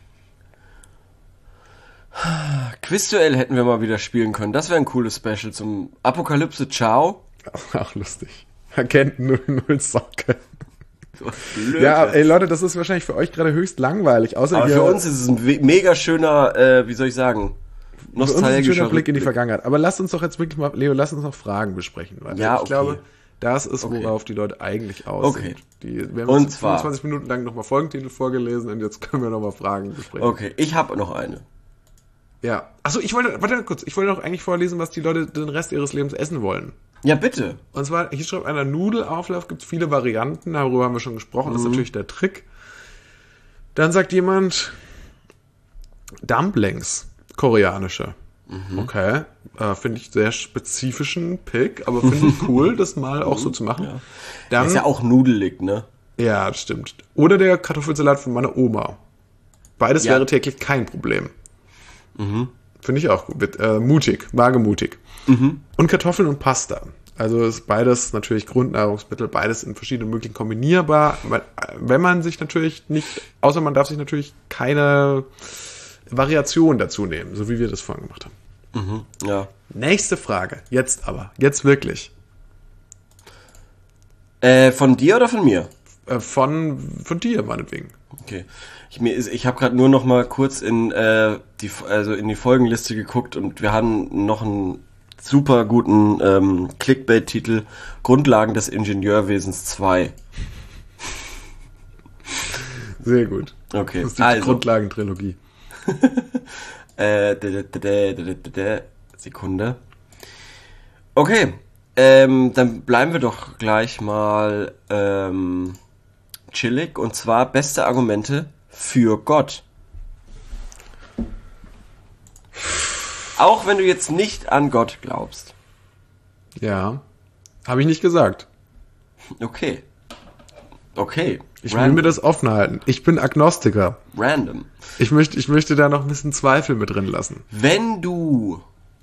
Speaker 2: Quizduell hätten wir mal wieder spielen können. Das wäre ein cooles Special zum Apokalypse Ciao.
Speaker 1: Auch lustig. Erkennt 00 Socke.
Speaker 2: So was blöd.
Speaker 1: Ja, ey Leute, das ist wahrscheinlich für euch gerade höchst langweilig. Außer
Speaker 2: Aber
Speaker 1: ihr,
Speaker 2: für uns ist es ein mega schöner, wie soll ich sagen,
Speaker 1: für uns ist ein
Speaker 2: nostalgischer
Speaker 1: schöner Blick in die
Speaker 2: Rückblick.
Speaker 1: Vergangenheit. Aber lasst uns doch jetzt wirklich mal, Leo, lasst uns noch Fragen besprechen. Weil
Speaker 2: Ja,
Speaker 1: ich
Speaker 2: okay.
Speaker 1: glaube, das ist,
Speaker 2: Okay.
Speaker 1: worauf die Leute eigentlich aus
Speaker 2: Okay.
Speaker 1: sind. Wir haben
Speaker 2: Und
Speaker 1: jetzt
Speaker 2: zwar-
Speaker 1: 25 Minuten lang nochmal Folgentitel vorgelesen und jetzt können wir nochmal Fragen besprechen.
Speaker 2: Okay, ich habe noch eine.
Speaker 1: Ja. Achso, warte kurz, ich wollte noch eigentlich vorlesen, was die Leute den Rest ihres Lebens essen wollen.
Speaker 2: Ja, bitte.
Speaker 1: Und zwar, hier schreibt einer Nudelauflauf, gibt es viele Varianten, darüber haben wir schon gesprochen, das ist natürlich der Trick. Dann sagt jemand Dumplings, koreanische. Okay, finde ich sehr spezifischen Pick, aber finde ich cool, das mal auch so zu machen.
Speaker 2: Ja.
Speaker 1: Dann,
Speaker 2: Ist ja auch nudelig, ne?
Speaker 1: ja, das stimmt. Oder der Kartoffelsalat von meiner Oma. Beides
Speaker 2: Ja.
Speaker 1: wäre täglich kein Problem. Finde ich auch gut. Mutig, wagemutig. Und Kartoffeln und Pasta. Also ist beides natürlich Grundnahrungsmittel, beides in verschiedenen möglichen kombinierbar. Wenn man sich natürlich nicht, außer man darf sich natürlich keine Variation dazu nehmen, so wie wir das vorhin gemacht haben.
Speaker 2: Ja.
Speaker 1: Nächste Frage. Jetzt wirklich.
Speaker 2: Von dir oder von mir?
Speaker 1: Von dir, meinetwegen.
Speaker 2: Okay. Ich habe gerade nur noch mal kurz in die Folgenliste geguckt und wir haben noch einen super guten Clickbait-Titel: Grundlagen des Ingenieurwesens 2.
Speaker 1: Sehr gut.
Speaker 2: Okay,
Speaker 1: Das ist die
Speaker 2: also
Speaker 1: Grundlagentrilogie.
Speaker 2: Sekunde. Okay, dann bleiben wir doch gleich mal chillig, und zwar beste Argumente für Gott. Auch wenn du jetzt nicht an Gott glaubst.
Speaker 1: Ja. Habe ich nicht gesagt.
Speaker 2: Okay.
Speaker 1: Ich will mir das offen halten. Ich bin Agnostiker.
Speaker 2: Random.
Speaker 1: Ich möchte da noch ein bisschen Zweifel mit drin lassen.
Speaker 2: Wenn du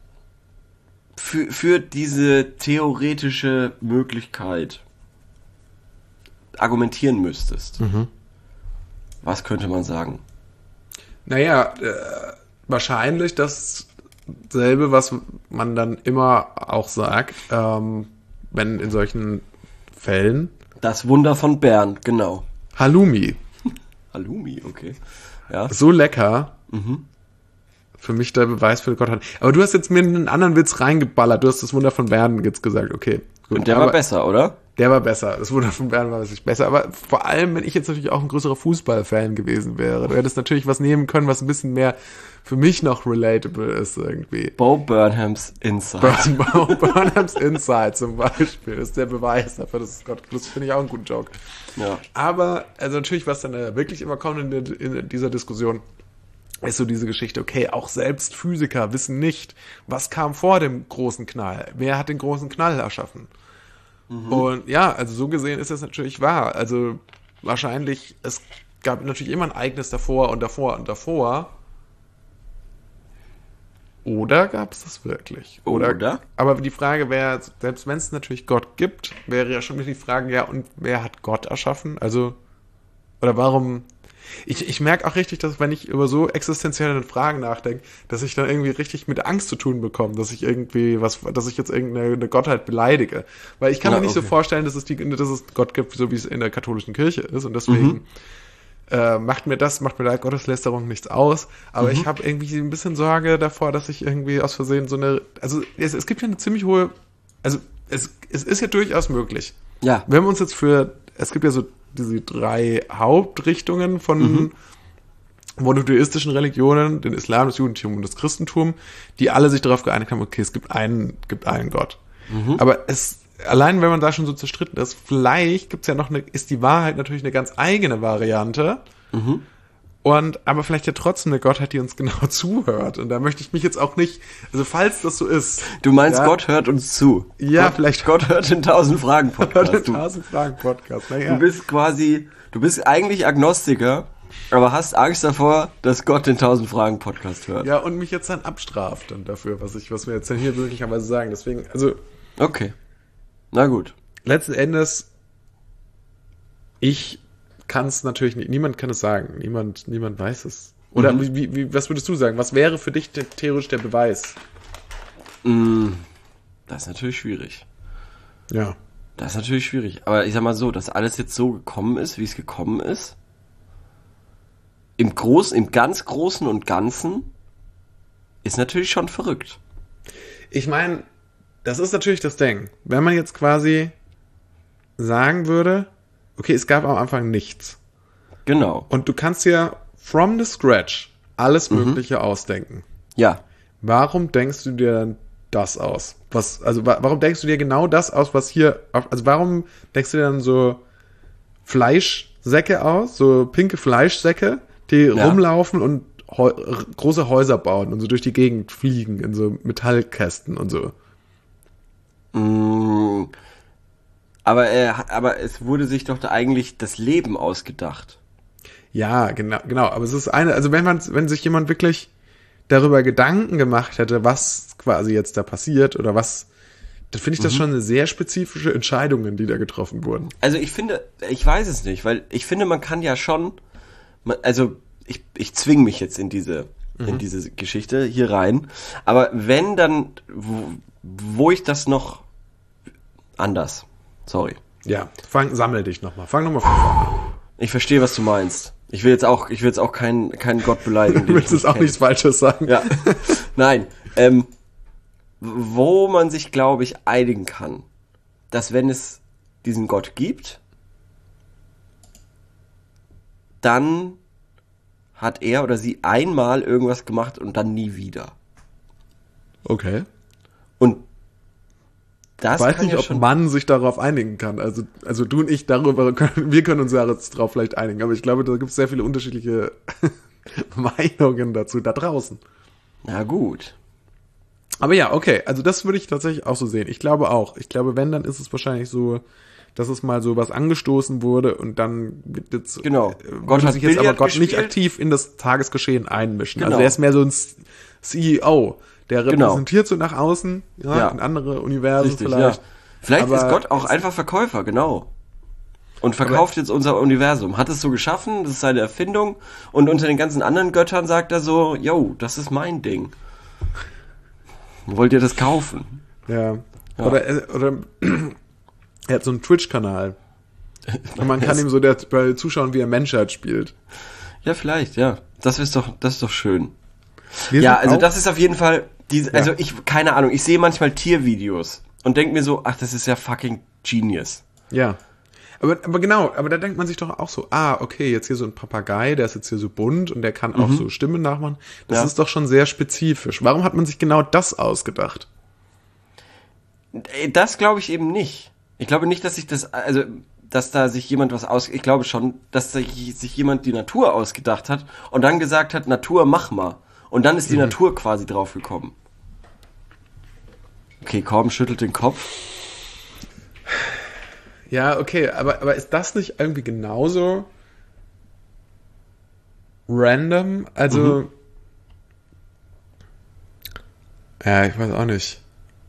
Speaker 2: für diese theoretische Möglichkeit argumentieren müsstest, was könnte man sagen?
Speaker 1: Naja, wahrscheinlich dasselbe, was man dann immer auch sagt, wenn in solchen Fällen.
Speaker 2: Das Wunder von Bern, genau.
Speaker 1: Halloumi.
Speaker 2: Halloumi, okay. Ja.
Speaker 1: So lecker. Für mich der Beweis für Gott. Aber du hast jetzt mir einen anderen Witz reingeballert. Du hast das Wunder von Bern jetzt gesagt. Okay, gut.
Speaker 2: Und der war besser, oder?
Speaker 1: Der war besser. Das Wunder von Bern war wirklich besser. Aber vor allem, wenn ich jetzt natürlich auch ein größerer Fußballfan gewesen wäre, du hättest natürlich was nehmen können, was ein bisschen mehr für mich noch relatable ist irgendwie.
Speaker 2: Bo Burnhams Inside.
Speaker 1: Burnhams Inside zum Beispiel ist der Beweis dafür, dass es Gott. Das finde ich auch einen guten Joke.
Speaker 2: Ja.
Speaker 1: Aber, also natürlich, was dann wirklich immer kommt in dieser Diskussion, ist so diese Geschichte, okay, auch selbst Physiker wissen nicht, was kam vor dem großen Knall. Wer hat den großen Knall erschaffen? Und ja, also so gesehen ist das natürlich wahr. Also wahrscheinlich, es gab natürlich immer ein Ereignis davor und davor und davor. Oder gab es das wirklich?
Speaker 2: Oder?
Speaker 1: Aber die Frage wäre, selbst wenn es natürlich Gott gibt, wäre ja schon wieder die Frage, ja, und wer hat Gott erschaffen? Also, oder warum? Ich merke auch richtig, dass wenn ich über so existenzielle Fragen nachdenke, dass ich dann irgendwie richtig mit Angst zu tun bekomme, dass ich irgendwie dass ich jetzt irgendeine Gottheit beleidige. Weil ich kann mir nicht so vorstellen, dass es Gott gibt, so wie es in der katholischen Kirche ist. Und deswegen macht mir da Gotteslästerung nichts aus, aber ich habe irgendwie ein bisschen Sorge davor, dass ich irgendwie aus Versehen also es gibt ja eine ziemlich hohe, also es ist ja durchaus möglich.
Speaker 2: Ja.
Speaker 1: Wenn wir uns jetzt es gibt ja so diese 3 Hauptrichtungen von monotheistischen Religionen, den Islam, das Judentum und das Christentum, die alle sich darauf geeinigt haben, okay, es gibt einen Gott. Aber allein wenn man da schon so zerstritten ist, vielleicht gibt's ja noch ist die Wahrheit natürlich eine ganz eigene Variante. Aber vielleicht ja trotzdem eine Gottheit, die uns genau zuhört. Und da möchte ich mich jetzt auch nicht, also falls das so ist.
Speaker 2: Du meinst,
Speaker 1: ja,
Speaker 2: Gott hört uns zu.
Speaker 1: Ja,
Speaker 2: Gott hört den 1000 Fragen Podcast.
Speaker 1: Hört den 1000 Fragen Podcast.
Speaker 2: Du bist eigentlich Agnostiker, aber hast Angst davor, dass Gott den 1000 Fragen Podcast hört.
Speaker 1: Ja, und mich jetzt dann abstraft dann dafür, was wir jetzt hier möglicherweise sagen. Deswegen, also.
Speaker 2: Okay. Na gut.
Speaker 1: Letzten Endes, ich kann es natürlich nicht, niemand kann es sagen. Niemand weiß es. Oder was würdest du sagen? Was wäre für dich theoretisch der Beweis?
Speaker 2: Das ist natürlich schwierig.
Speaker 1: Ja.
Speaker 2: Das ist natürlich schwierig. Aber ich sag mal so, dass alles jetzt so gekommen ist, wie es gekommen ist, im ganz Großen und Ganzen, ist natürlich schon verrückt.
Speaker 1: Ich meine, das ist natürlich das Ding. Wenn man jetzt quasi sagen würde, okay, es gab am Anfang nichts.
Speaker 2: Genau.
Speaker 1: Und du kannst ja from the scratch alles Mögliche ausdenken.
Speaker 2: Ja.
Speaker 1: Warum denkst du dir dann das aus? Warum denkst du dir genau das aus, was hier, also warum denkst du dir dann so Fleischsäcke aus, so pinke Fleischsäcke, die rumlaufen und große Häuser bauen und so durch die Gegend fliegen in so Metallkästen und so?
Speaker 2: Aber es wurde sich doch da eigentlich das Leben ausgedacht.
Speaker 1: Ja, genau. Aber es ist also wenn sich jemand wirklich darüber Gedanken gemacht hätte, was quasi jetzt da passiert oder was, dann finde ich das schon eine sehr spezifische Entscheidungen, die da getroffen wurden.
Speaker 2: Also ich weiß es nicht, weil ich finde, man kann ja schon, also ich zwinge mich jetzt in diese Geschichte hier rein, aber wenn dann, wo ich das noch anders. Sorry.
Speaker 1: Ja, sammel dich nochmal. Fang nochmal von vorne an.
Speaker 2: Ich verstehe, was du meinst. Ich will jetzt auch keinen Gott beleidigen.
Speaker 1: Du willst jetzt auch nichts Falsches sagen.
Speaker 2: Ja. Nein. Wo man sich, glaube ich, einigen kann, dass wenn es diesen Gott gibt, dann hat er oder sie einmal irgendwas gemacht und dann nie wieder.
Speaker 1: Okay.
Speaker 2: Und das
Speaker 1: ich weiß nicht, ob man sich darauf einigen kann. Also du und ich wir können uns ja jetzt drauf vielleicht einigen, aber ich glaube, da gibt es sehr viele unterschiedliche Meinungen dazu da draußen.
Speaker 2: Na gut.
Speaker 1: Aber ja, okay, also das würde ich tatsächlich auch so sehen. Ich glaube auch. Ich glaube, wenn, dann ist es wahrscheinlich so, dass es mal so was angestoßen wurde und dann wird jetzt,
Speaker 2: genau.
Speaker 1: Gott hat sich jetzt aber Gott nicht aktiv in das Tagesgeschehen einmischen.
Speaker 2: Genau.
Speaker 1: Also er ist mehr so ein CEO. Der repräsentiert so nach außen, in andere Universen.
Speaker 2: Richtig,
Speaker 1: vielleicht.
Speaker 2: Ja. Vielleicht ist Gott auch einfach Verkäufer, genau. Und verkauft jetzt unser Universum. Hat es so geschaffen, das ist seine Erfindung. Und unter den ganzen anderen Göttern sagt er so, yo, das ist mein Ding. Wollt ihr das kaufen?
Speaker 1: Ja. Oder er hat so einen Twitch-Kanal. Und man kann ihm so zuschauen, wie er Menschheit spielt.
Speaker 2: Ja, vielleicht, ja. Das ist doch schön. Ja, also das ist auf jeden Fall also keine Ahnung, ich sehe manchmal Tiervideos und denke mir so, ach, das ist ja fucking genius.
Speaker 1: Ja. Aber genau, aber da denkt man sich doch auch so, okay, jetzt hier so ein Papagei, der ist jetzt hier so bunt und der kann auch so Stimmen nachmachen. Das ist doch schon sehr spezifisch. Warum hat man sich genau das ausgedacht?
Speaker 2: Das glaube ich eben nicht. Ich glaube nicht, dass dass da sich jemand ich glaube schon, dass sich jemand die Natur ausgedacht hat und dann gesagt hat, Natur, mach mal. Und dann ist die Natur quasi drauf gekommen. Okay, Korben schüttelt den Kopf.
Speaker 1: Ja, okay, aber ist das nicht irgendwie genauso random? Also, ja, ich weiß auch nicht.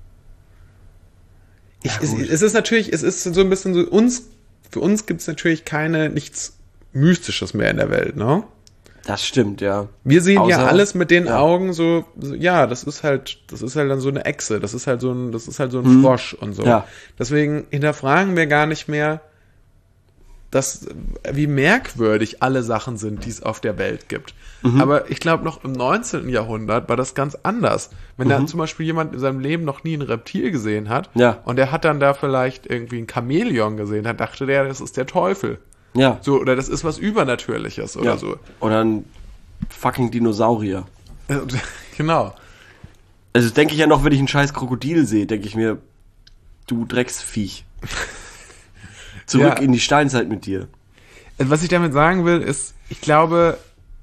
Speaker 1: Es ist so ein bisschen so, für uns gibt es natürlich nichts Mystisches mehr in der Welt, ne?
Speaker 2: Das stimmt, ja.
Speaker 1: Wir sehen ja alles mit den Augen so, das ist halt dann so eine Echse, das ist halt so ein Frosch und so.
Speaker 2: Ja.
Speaker 1: Deswegen hinterfragen wir gar nicht mehr, wie merkwürdig alle Sachen sind, die es auf der Welt gibt. Aber ich glaube, noch im 19. Jahrhundert war das ganz anders. Wenn da zum Beispiel jemand in seinem Leben noch nie ein Reptil gesehen hat und der hat dann da vielleicht irgendwie ein Chamäleon gesehen, dann dachte der, das ist der Teufel.
Speaker 2: Ja.
Speaker 1: So, oder das ist was Übernatürliches oder so.
Speaker 2: Oder ein fucking Dinosaurier.
Speaker 1: Genau.
Speaker 2: Also denke ich ja noch, wenn ich einen scheiß Krokodil sehe, denke ich mir, du Drecksviech. Zurück in die Steinzeit mit dir.
Speaker 1: Was ich damit sagen will, ist, ich glaube,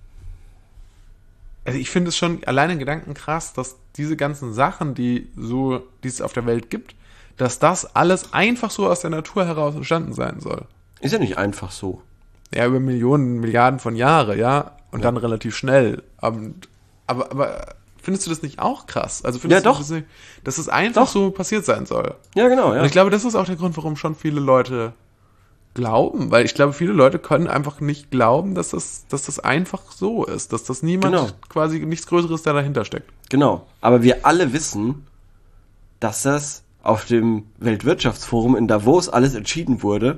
Speaker 1: also ich finde es schon alleine Gedanken krass, dass diese ganzen Sachen, die es auf der Welt gibt, dass das alles einfach so aus der Natur heraus entstanden sein soll.
Speaker 2: Ist ja nicht einfach so.
Speaker 1: Ja, über Millionen, Milliarden von Jahren, ja, und dann relativ schnell. Aber findest du das nicht auch krass? Also findest du das nicht, dass es einfach so passiert sein soll?
Speaker 2: Ja, genau, ja.
Speaker 1: Und ich glaube, das ist auch der Grund, warum schon viele Leute glauben, weil ich glaube, viele Leute können einfach nicht glauben, dass das einfach so ist, dass das niemand quasi nichts Größeres da dahinter steckt.
Speaker 2: Genau, aber wir alle wissen, dass das auf dem Weltwirtschaftsforum in Davos alles entschieden wurde.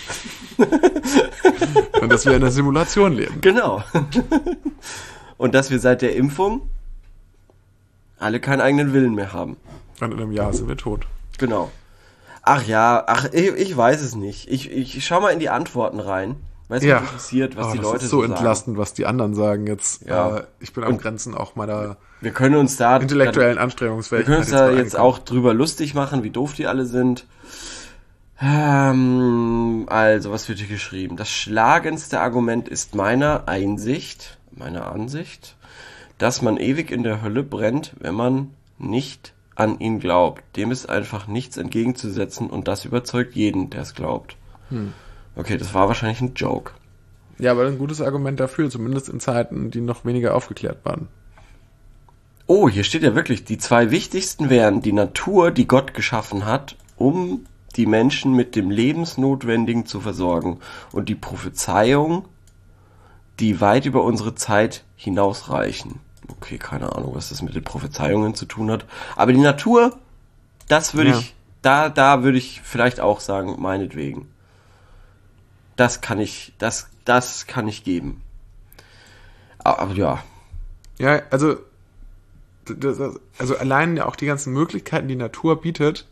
Speaker 1: Und dass wir in einer Simulation leben.
Speaker 2: Genau. Und dass wir seit der Impfung alle keinen eigenen Willen mehr haben.
Speaker 1: Und in einem Jahr sind wir tot.
Speaker 2: Genau. Ich weiß es nicht. Ich schau mal in die Antworten rein, weil es mich interessiert, was die Leute so sagen. Das ist so
Speaker 1: entlastend, was die anderen sagen jetzt.
Speaker 2: Ja.
Speaker 1: Ich bin am Grenzen auch meiner
Speaker 2: wir können uns da
Speaker 1: intellektuellen Anstrengungsfähigkeit.
Speaker 2: Wir können uns da jetzt auch drüber lustig machen, wie doof die alle sind. Also, was wird hier geschrieben? Das schlagendste Argument ist meine Ansicht, dass man ewig in der Hölle brennt, wenn man nicht an ihn glaubt. Dem ist einfach nichts entgegenzusetzen und das überzeugt jeden, der es glaubt. Okay, das war wahrscheinlich ein Joke.
Speaker 1: Ja, aber ein gutes Argument dafür, zumindest in Zeiten, die noch weniger aufgeklärt waren.
Speaker 2: Oh, hier steht ja wirklich, die zwei wichtigsten wären die Natur, die Gott geschaffen hat, um die Menschen mit dem Lebensnotwendigen zu versorgen, und die Prophezeiung, die weit über unsere Zeit hinausreichen. Okay, keine Ahnung, was das mit den Prophezeiungen zu tun hat. Aber die Natur, das würde ich, da würde ich vielleicht auch sagen, meinetwegen. Das kann ich geben. Aber ja.
Speaker 1: Ja, also allein auch die ganzen Möglichkeiten, die Natur bietet.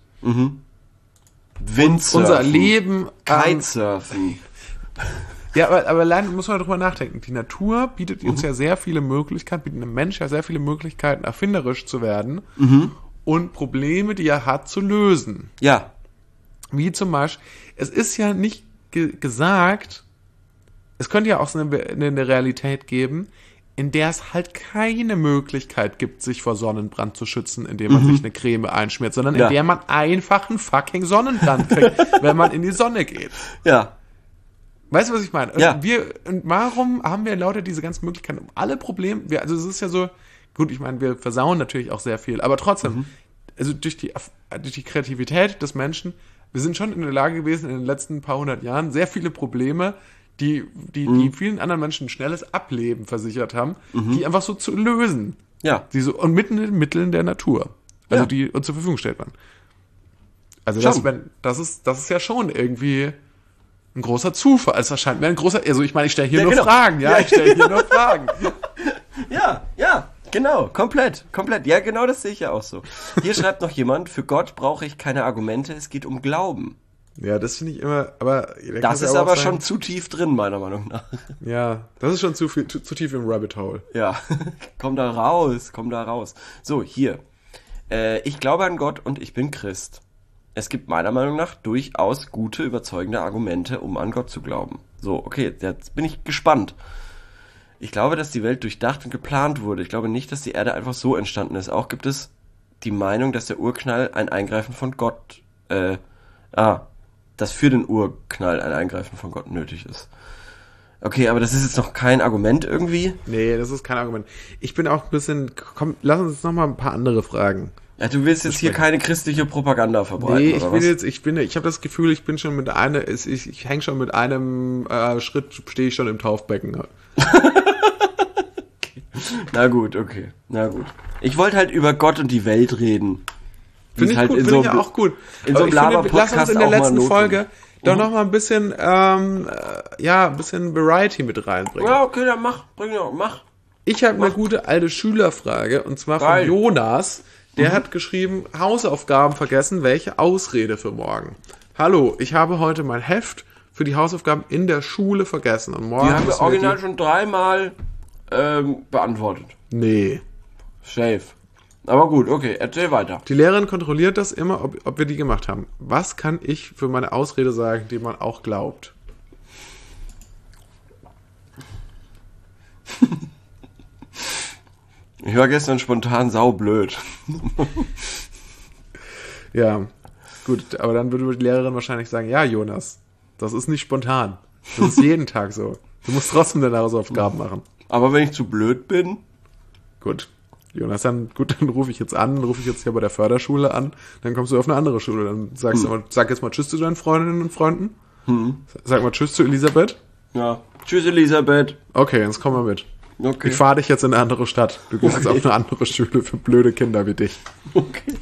Speaker 2: Windsurfen.
Speaker 1: Unser Leben.
Speaker 2: Kitesurfen.
Speaker 1: Ja, aber allein muss man darüber nachdenken. Die Natur bietet uns ja sehr viele Möglichkeiten, bietet einem Menschen ja sehr viele Möglichkeiten, erfinderisch zu werden und Probleme, die er hat, zu lösen.
Speaker 2: Ja.
Speaker 1: Wie zum Beispiel, es ist ja nicht gesagt, es könnte ja auch so eine Realität geben, in der es halt keine Möglichkeit gibt, sich vor Sonnenbrand zu schützen, indem man sich eine Creme einschmiert, sondern in der man einfach einen fucking Sonnenbrand kriegt, wenn man in die Sonne geht.
Speaker 2: Ja.
Speaker 1: Weißt du, was ich meine?
Speaker 2: Ja.
Speaker 1: Und warum haben wir lauter diese ganzen Möglichkeiten, um alle Probleme, also es ist ja so, gut, ich meine, wir versauen natürlich auch sehr viel, aber trotzdem, also durch die Kreativität des Menschen, wir sind schon in der Lage gewesen, in den letzten paar hundert Jahren sehr viele Probleme, die vielen anderen Menschen ein schnelles Ableben versichert haben, die einfach so zu lösen.
Speaker 2: Ja.
Speaker 1: Und mitten in den Mitteln der Natur. Also die uns zur Verfügung stellt man. Also das ist ja schon irgendwie ein großer Zufall. Es erscheint mir ein großer, also ich meine, ich stelle hier nur Fragen, ich stelle hier nur Fragen.
Speaker 2: Ja, genau, komplett. Ja, genau, das sehe ich ja auch so. Hier schreibt noch jemand, für Gott brauche ich keine Argumente, es geht um Glauben.
Speaker 1: Ja, das finde ich immer, aber...
Speaker 2: Das ist aber schon zu tief drin, meiner Meinung nach.
Speaker 1: Ja, das ist schon zu tief im Rabbit Hole.
Speaker 2: Ja, komm da raus. So, hier. Ich glaube an Gott und ich bin Christ. Es gibt meiner Meinung nach durchaus gute, überzeugende Argumente, um an Gott zu glauben. So, okay, jetzt bin ich gespannt. Ich glaube, dass die Welt durchdacht und geplant wurde. Ich glaube nicht, dass die Erde einfach so entstanden ist. Auch gibt es die Meinung, dass der Urknall ein Eingreifen von Gott, dass für den Urknall ein Eingreifen von Gott nötig ist. Okay, aber das ist jetzt noch kein Argument irgendwie?
Speaker 1: Nee, das ist kein Argument. Ich bin auch ein bisschen... Komm, lass uns jetzt noch mal ein paar andere Fragen.
Speaker 2: Ja, du willst jetzt hier keine christliche Propaganda verbreiten,
Speaker 1: nee,
Speaker 2: oder was?
Speaker 1: Ich habe das Gefühl, ich bin schon ich hänge schon mit einem Schritt, stehe ich schon im Taufbecken.
Speaker 2: Okay. Na gut. Ich wollte halt über Gott und die Welt reden.
Speaker 1: Finde ich, halt gut, find ich auch gut.
Speaker 2: In so einem Laber-Podcast
Speaker 1: lass uns in der letzten Folge doch noch mal ein bisschen, ein bisschen Variety mit reinbringen.
Speaker 2: Ja, okay, dann mach.
Speaker 1: Ich habe eine gute alte Schülerfrage, und zwar von
Speaker 2: Geil.
Speaker 1: Jonas. Der hat geschrieben, Hausaufgaben vergessen, welche Ausrede für morgen? Hallo, ich habe heute mein Heft für die Hausaufgaben in der Schule vergessen. Und morgen
Speaker 2: Die haben wir
Speaker 1: müssen wir
Speaker 2: original schon 3-mal beantwortet.
Speaker 1: Nee.
Speaker 2: Safe. Aber gut, okay, erzähl weiter.
Speaker 1: Die Lehrerin kontrolliert das immer, ob wir die gemacht haben. Was kann ich für meine Ausrede sagen, die man auch glaubt?
Speaker 2: Ich war gestern spontan saublöd.
Speaker 1: Ja, gut, aber dann würde die Lehrerin wahrscheinlich sagen, ja, Jonas, das ist nicht spontan. Das ist jeden Tag so. Du musst trotzdem deine Hausaufgaben machen.
Speaker 2: Aber wenn ich zu blöd bin,
Speaker 1: Gut. Jonas, dann rufe ich jetzt hier bei der Förderschule an, dann kommst du auf eine andere Schule, dann sagst du mal, sag jetzt mal Tschüss zu deinen Freundinnen und Freunden. Sag mal Tschüss zu Elisabeth.
Speaker 2: ja. Tschüss, Elisabeth.
Speaker 1: Okay, jetzt komm mal mit.
Speaker 2: Okay.
Speaker 1: Ich fahre dich jetzt in eine andere Stadt. Du gehst jetzt auf eine andere Schule für blöde Kinder wie dich.
Speaker 2: Okay.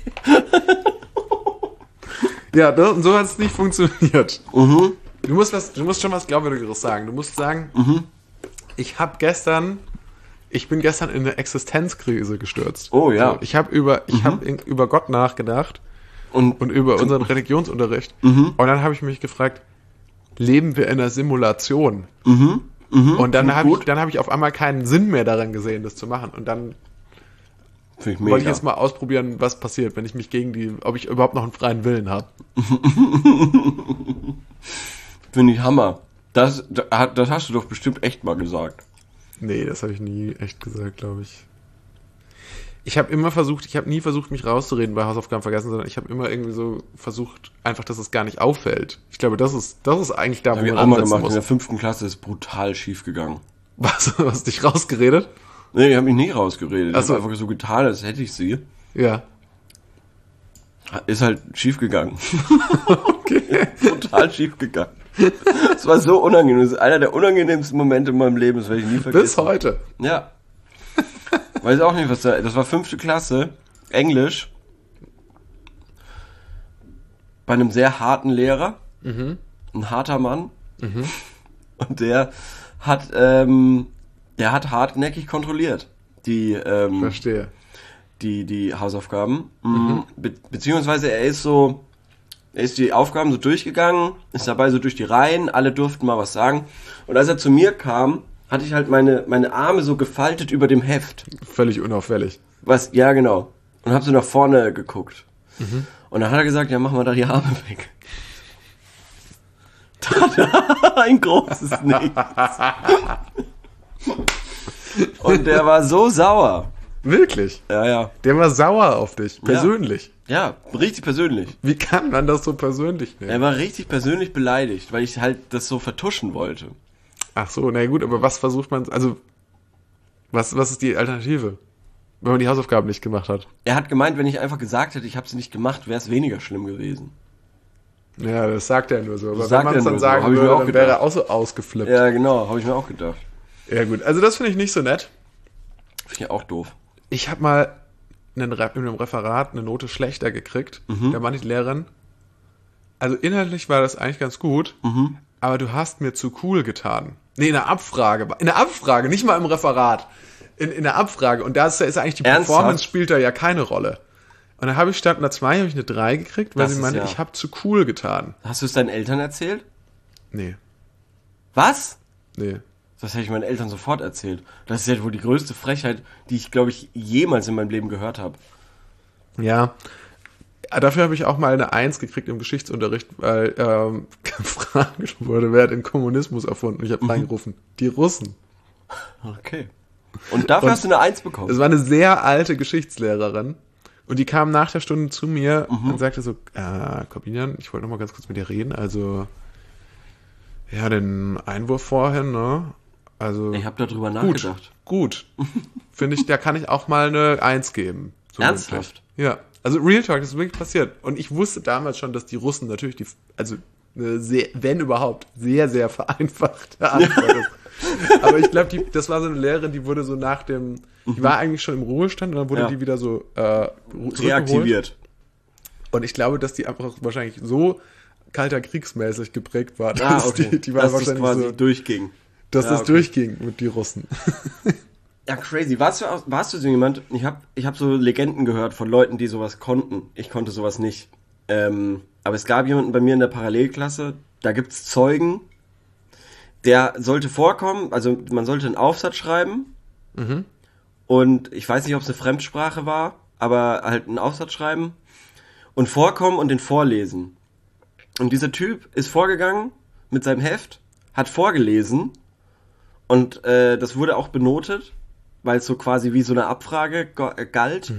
Speaker 1: Ja, und so hat es nicht funktioniert. Du musst schon was Glaubwürdigeres sagen. Du musst sagen, ich bin gestern in eine Existenzkrise gestürzt.
Speaker 2: Oh ja.
Speaker 1: So, ich habe über Gott nachgedacht und über unseren Religionsunterricht. Und dann habe ich mich gefragt, leben wir in einer Simulation? Und dann habe ich auf einmal keinen Sinn mehr daran gesehen, das zu machen. Und dann
Speaker 2: Finde ich mega.
Speaker 1: wollte ich jetzt mal ausprobieren, was passiert, wenn ich mich ob ich überhaupt noch einen freien Willen habe.
Speaker 2: Finde ich Hammer. Das hast du doch bestimmt echt mal gesagt.
Speaker 1: Nee, das habe ich nie echt gesagt, glaube ich. Ich habe nie versucht, mich rauszureden bei Hausaufgaben vergessen, sondern ich habe immer irgendwie so versucht, einfach, dass es gar nicht auffällt. Ich glaube, das ist eigentlich da,
Speaker 2: Das
Speaker 1: wo
Speaker 2: habe ich
Speaker 1: man
Speaker 2: auch mal
Speaker 1: ansetzen
Speaker 2: gemacht. In
Speaker 1: muss.
Speaker 2: der 5. Klasse ist brutal schief gegangen.
Speaker 1: Was, hast dich rausgeredet?
Speaker 2: Nee, ich habe mich nicht rausgeredet.
Speaker 1: Ach
Speaker 2: Ich
Speaker 1: so.
Speaker 2: habe einfach so getan, als hätte ich sie.
Speaker 1: Ja.
Speaker 2: Ist halt schief gegangen.
Speaker 1: Okay.
Speaker 2: Total schief gegangen. Es war so unangenehm. Das ist einer der unangenehmsten Momente in meinem Leben. Das werde ich nie vergessen.
Speaker 1: Bis heute.
Speaker 2: Ja. Weiß auch nicht, das war 5. Klasse. Englisch. Bei einem sehr harten Lehrer. Ein harter Mann. Und der hat hartnäckig kontrolliert.
Speaker 1: Verstehe.
Speaker 2: Die Hausaufgaben. Beziehungsweise er ist die Aufgaben so durchgegangen, ist dabei so durch die Reihen, alle durften mal was sagen. Und als er zu mir kam, hatte ich halt meine Arme so gefaltet über dem Heft.
Speaker 1: Völlig unauffällig.
Speaker 2: Ja, genau. Und hab so nach vorne geguckt. Und dann hat er gesagt, ja, mach mal da die Arme weg. Tada, ein großes Nichts. Und der war so sauer.
Speaker 1: Wirklich?
Speaker 2: Ja.
Speaker 1: Der war sauer auf dich, persönlich.
Speaker 2: Ja, richtig persönlich.
Speaker 1: Wie kann man das so persönlich nehmen?
Speaker 2: Er war richtig persönlich beleidigt, weil ich halt das so vertuschen wollte.
Speaker 1: Ach so, na gut, aber was versucht man, also, was ist die Alternative, wenn man die Hausaufgaben nicht gemacht hat?
Speaker 2: Er hat gemeint, wenn ich einfach gesagt hätte, ich habe sie nicht gemacht, wäre es weniger schlimm gewesen.
Speaker 1: Ja, das sagt er nur so. Aber
Speaker 2: Das
Speaker 1: wenn
Speaker 2: sagt
Speaker 1: man
Speaker 2: er
Speaker 1: es dann
Speaker 2: nur so,
Speaker 1: sagen
Speaker 2: hab ich mir
Speaker 1: würde,
Speaker 2: auch
Speaker 1: dann
Speaker 2: gedacht.
Speaker 1: wäre er auch so ausgeflippt.
Speaker 2: Ja, genau, habe ich mir auch gedacht.
Speaker 1: Ja gut, also das finde ich nicht so nett.
Speaker 2: Finde ich auch doof.
Speaker 1: Ich habe mal in einem Referat eine Note schlechter gekriegt. Da meinte die Lehrerin, also inhaltlich war das eigentlich ganz gut, aber du hast mir zu cool getan. Nee, in der Abfrage, nicht mal im Referat. In der Abfrage. Und da ist eigentlich die
Speaker 2: Ernsthaft?
Speaker 1: Performance spielt da ja keine Rolle. Und dann habe ich statt einer 2 eine 3 gekriegt, weil
Speaker 2: Das
Speaker 1: sie
Speaker 2: ist
Speaker 1: meinte,
Speaker 2: ja-
Speaker 1: ich habe zu cool getan.
Speaker 2: Hast du es deinen Eltern erzählt?
Speaker 1: Nee.
Speaker 2: Was?
Speaker 1: Nee.
Speaker 2: Das hätte ich meinen Eltern sofort erzählt. Das ist ja wohl die größte Frechheit, die ich, glaube ich, jemals in meinem Leben gehört habe.
Speaker 1: Ja. Dafür habe ich auch mal eine 1 gekriegt im Geschichtsunterricht, weil gefragt wurde, wer hat den Kommunismus erfunden? Und ich habe reingerufen, die Russen.
Speaker 2: Okay. Und dafür hast du eine 1 bekommen.
Speaker 1: Das war eine sehr alte Geschichtslehrerin. Und die kam nach der Stunde zu mir und sagte so, Corbinian, ich wollte noch mal ganz kurz mit dir reden. Also, ja, den Einwurf vorhin, ne? Also,
Speaker 2: Ich habe darüber nachgedacht.
Speaker 1: gut. Finde ich, da kann ich auch mal eine 1 geben. So
Speaker 2: Ernsthaft?
Speaker 1: mündlich. Ja. Also, Real Talk, das ist wirklich passiert. Und ich wusste damals schon, dass die Russen natürlich eine sehr, wenn überhaupt, sehr, sehr vereinfachte Antwort ist. Aber ich glaube, das war so eine Lehrerin, die wurde so die war eigentlich schon im Ruhestand und dann wurde
Speaker 2: Ja.
Speaker 1: die wieder so zurückgeholt.
Speaker 2: Reaktiviert.
Speaker 1: Und ich glaube, dass die einfach wahrscheinlich so kalter kriegsmäßig geprägt war.
Speaker 2: Okay.
Speaker 1: Die war
Speaker 2: dass das
Speaker 1: wahrscheinlich
Speaker 2: quasi
Speaker 1: so,
Speaker 2: durchging.
Speaker 1: dass
Speaker 2: Ja,
Speaker 1: das
Speaker 2: okay.
Speaker 1: durchging mit die Russen.
Speaker 2: Ja, crazy. Warst du so jemand? Ich hab so Legenden gehört von Leuten, die sowas konnten. Ich konnte sowas nicht. Aber es gab jemanden bei mir in der Parallelklasse, da gibt's Zeugen, der sollte vorkommen, also man sollte einen Aufsatz schreiben. Und ich weiß nicht, ob es eine Fremdsprache war, aber halt einen Aufsatz schreiben und vorkommen und den vorlesen. Und dieser Typ ist vorgegangen mit seinem Heft, hat vorgelesen und das wurde auch benotet, weil es so quasi wie so eine Abfrage galt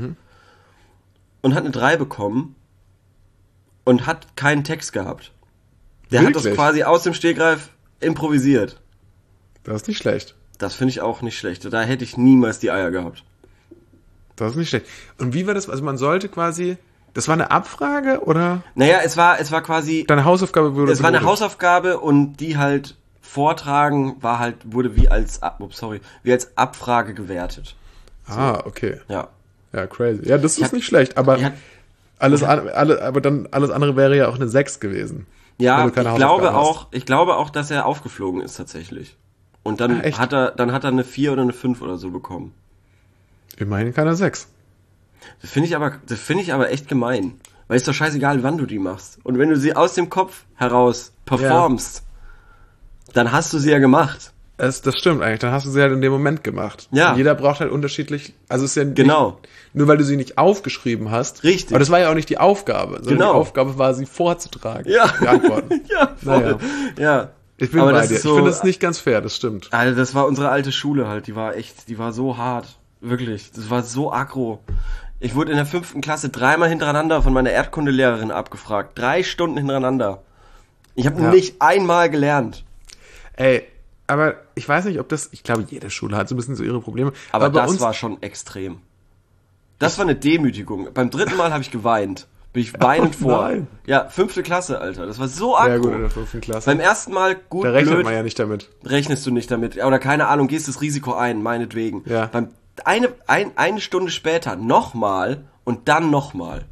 Speaker 2: und hat eine 3 bekommen und hat keinen Text gehabt. Der hat das
Speaker 1: Wirklich?
Speaker 2: quasi aus dem Stegreif improvisiert.
Speaker 1: Das ist nicht schlecht.
Speaker 2: Das finde ich auch nicht schlecht. Da hätte ich niemals die Eier gehabt.
Speaker 1: Das ist nicht schlecht. Und wie war das? Also man sollte quasi, das war eine Abfrage oder
Speaker 2: Naja, es war quasi,
Speaker 1: deine Hausaufgabe wurde
Speaker 2: es war eine
Speaker 1: benotet?
Speaker 2: Hausaufgabe und die halt vortragen wurde wie als Abfrage gewertet.
Speaker 1: Ah, okay.
Speaker 2: Ja.
Speaker 1: Ja, crazy. Ja, das ist
Speaker 2: hab-
Speaker 1: nicht schlecht, aber
Speaker 2: Ja,
Speaker 1: alles andere wäre ja auch eine 6 gewesen. Wenn
Speaker 2: ja,
Speaker 1: du keine
Speaker 2: ich glaube
Speaker 1: Hausaufgaben hast.
Speaker 2: ich glaube auch, dass er aufgeflogen ist tatsächlich. Und dann
Speaker 1: Ah, echt?
Speaker 2: hat er eine 4 oder eine 5 oder so bekommen.
Speaker 1: Immerhin keine 6.
Speaker 2: Das finde ich aber echt gemein. Weil es ist doch scheißegal, wann du die machst. Und wenn du sie aus dem Kopf heraus performst, dann hast du sie ja gemacht.
Speaker 1: Das stimmt eigentlich, dann hast du sie halt in dem Moment gemacht.
Speaker 2: Ja.
Speaker 1: Und jeder braucht halt unterschiedlich, also es ist ja
Speaker 2: Genau.
Speaker 1: nicht, nur weil du sie nicht aufgeschrieben hast.
Speaker 2: Richtig.
Speaker 1: Aber das war ja auch nicht die Aufgabe, sondern
Speaker 2: Genau.
Speaker 1: die Aufgabe war, sie vorzutragen.
Speaker 2: Ja.
Speaker 1: Die Antworten.
Speaker 2: Ja, voll.
Speaker 1: Naja.
Speaker 2: Ja.
Speaker 1: Ich bin
Speaker 2: Aber
Speaker 1: bei
Speaker 2: das
Speaker 1: dir.
Speaker 2: ist so-
Speaker 1: Ich finde das nicht ganz fair, das stimmt.
Speaker 2: Also das war unsere alte Schule halt, die war so hart. Wirklich. Das war so aggro. Ich wurde in der 5. Klasse 3-mal hintereinander von meiner Erdkundelehrerin abgefragt. 3 Stunden hintereinander. Ich habe
Speaker 1: Ja.
Speaker 2: nicht einmal gelernt.
Speaker 1: Ey, aber ich weiß nicht, ob das, ich glaube, jede Schule hat so ein bisschen so ihre Probleme.
Speaker 2: Aber
Speaker 1: bei
Speaker 2: das
Speaker 1: uns,
Speaker 2: war schon extrem. Das war eine Demütigung. Beim 3. Mal habe ich geweint. Bin ich weinend vor.
Speaker 1: nein.
Speaker 2: Ja, 5. Klasse, Alter. Das war so
Speaker 1: ja
Speaker 2: aggro.
Speaker 1: gut, in der 5. Klasse.
Speaker 2: Beim ersten Mal gut,
Speaker 1: Da rechnet
Speaker 2: blöd,
Speaker 1: man ja nicht damit.
Speaker 2: rechnest du nicht damit. Oder keine Ahnung, gehst das Risiko ein, meinetwegen.
Speaker 1: Ja.
Speaker 2: Eine Stunde später nochmal und dann nochmal.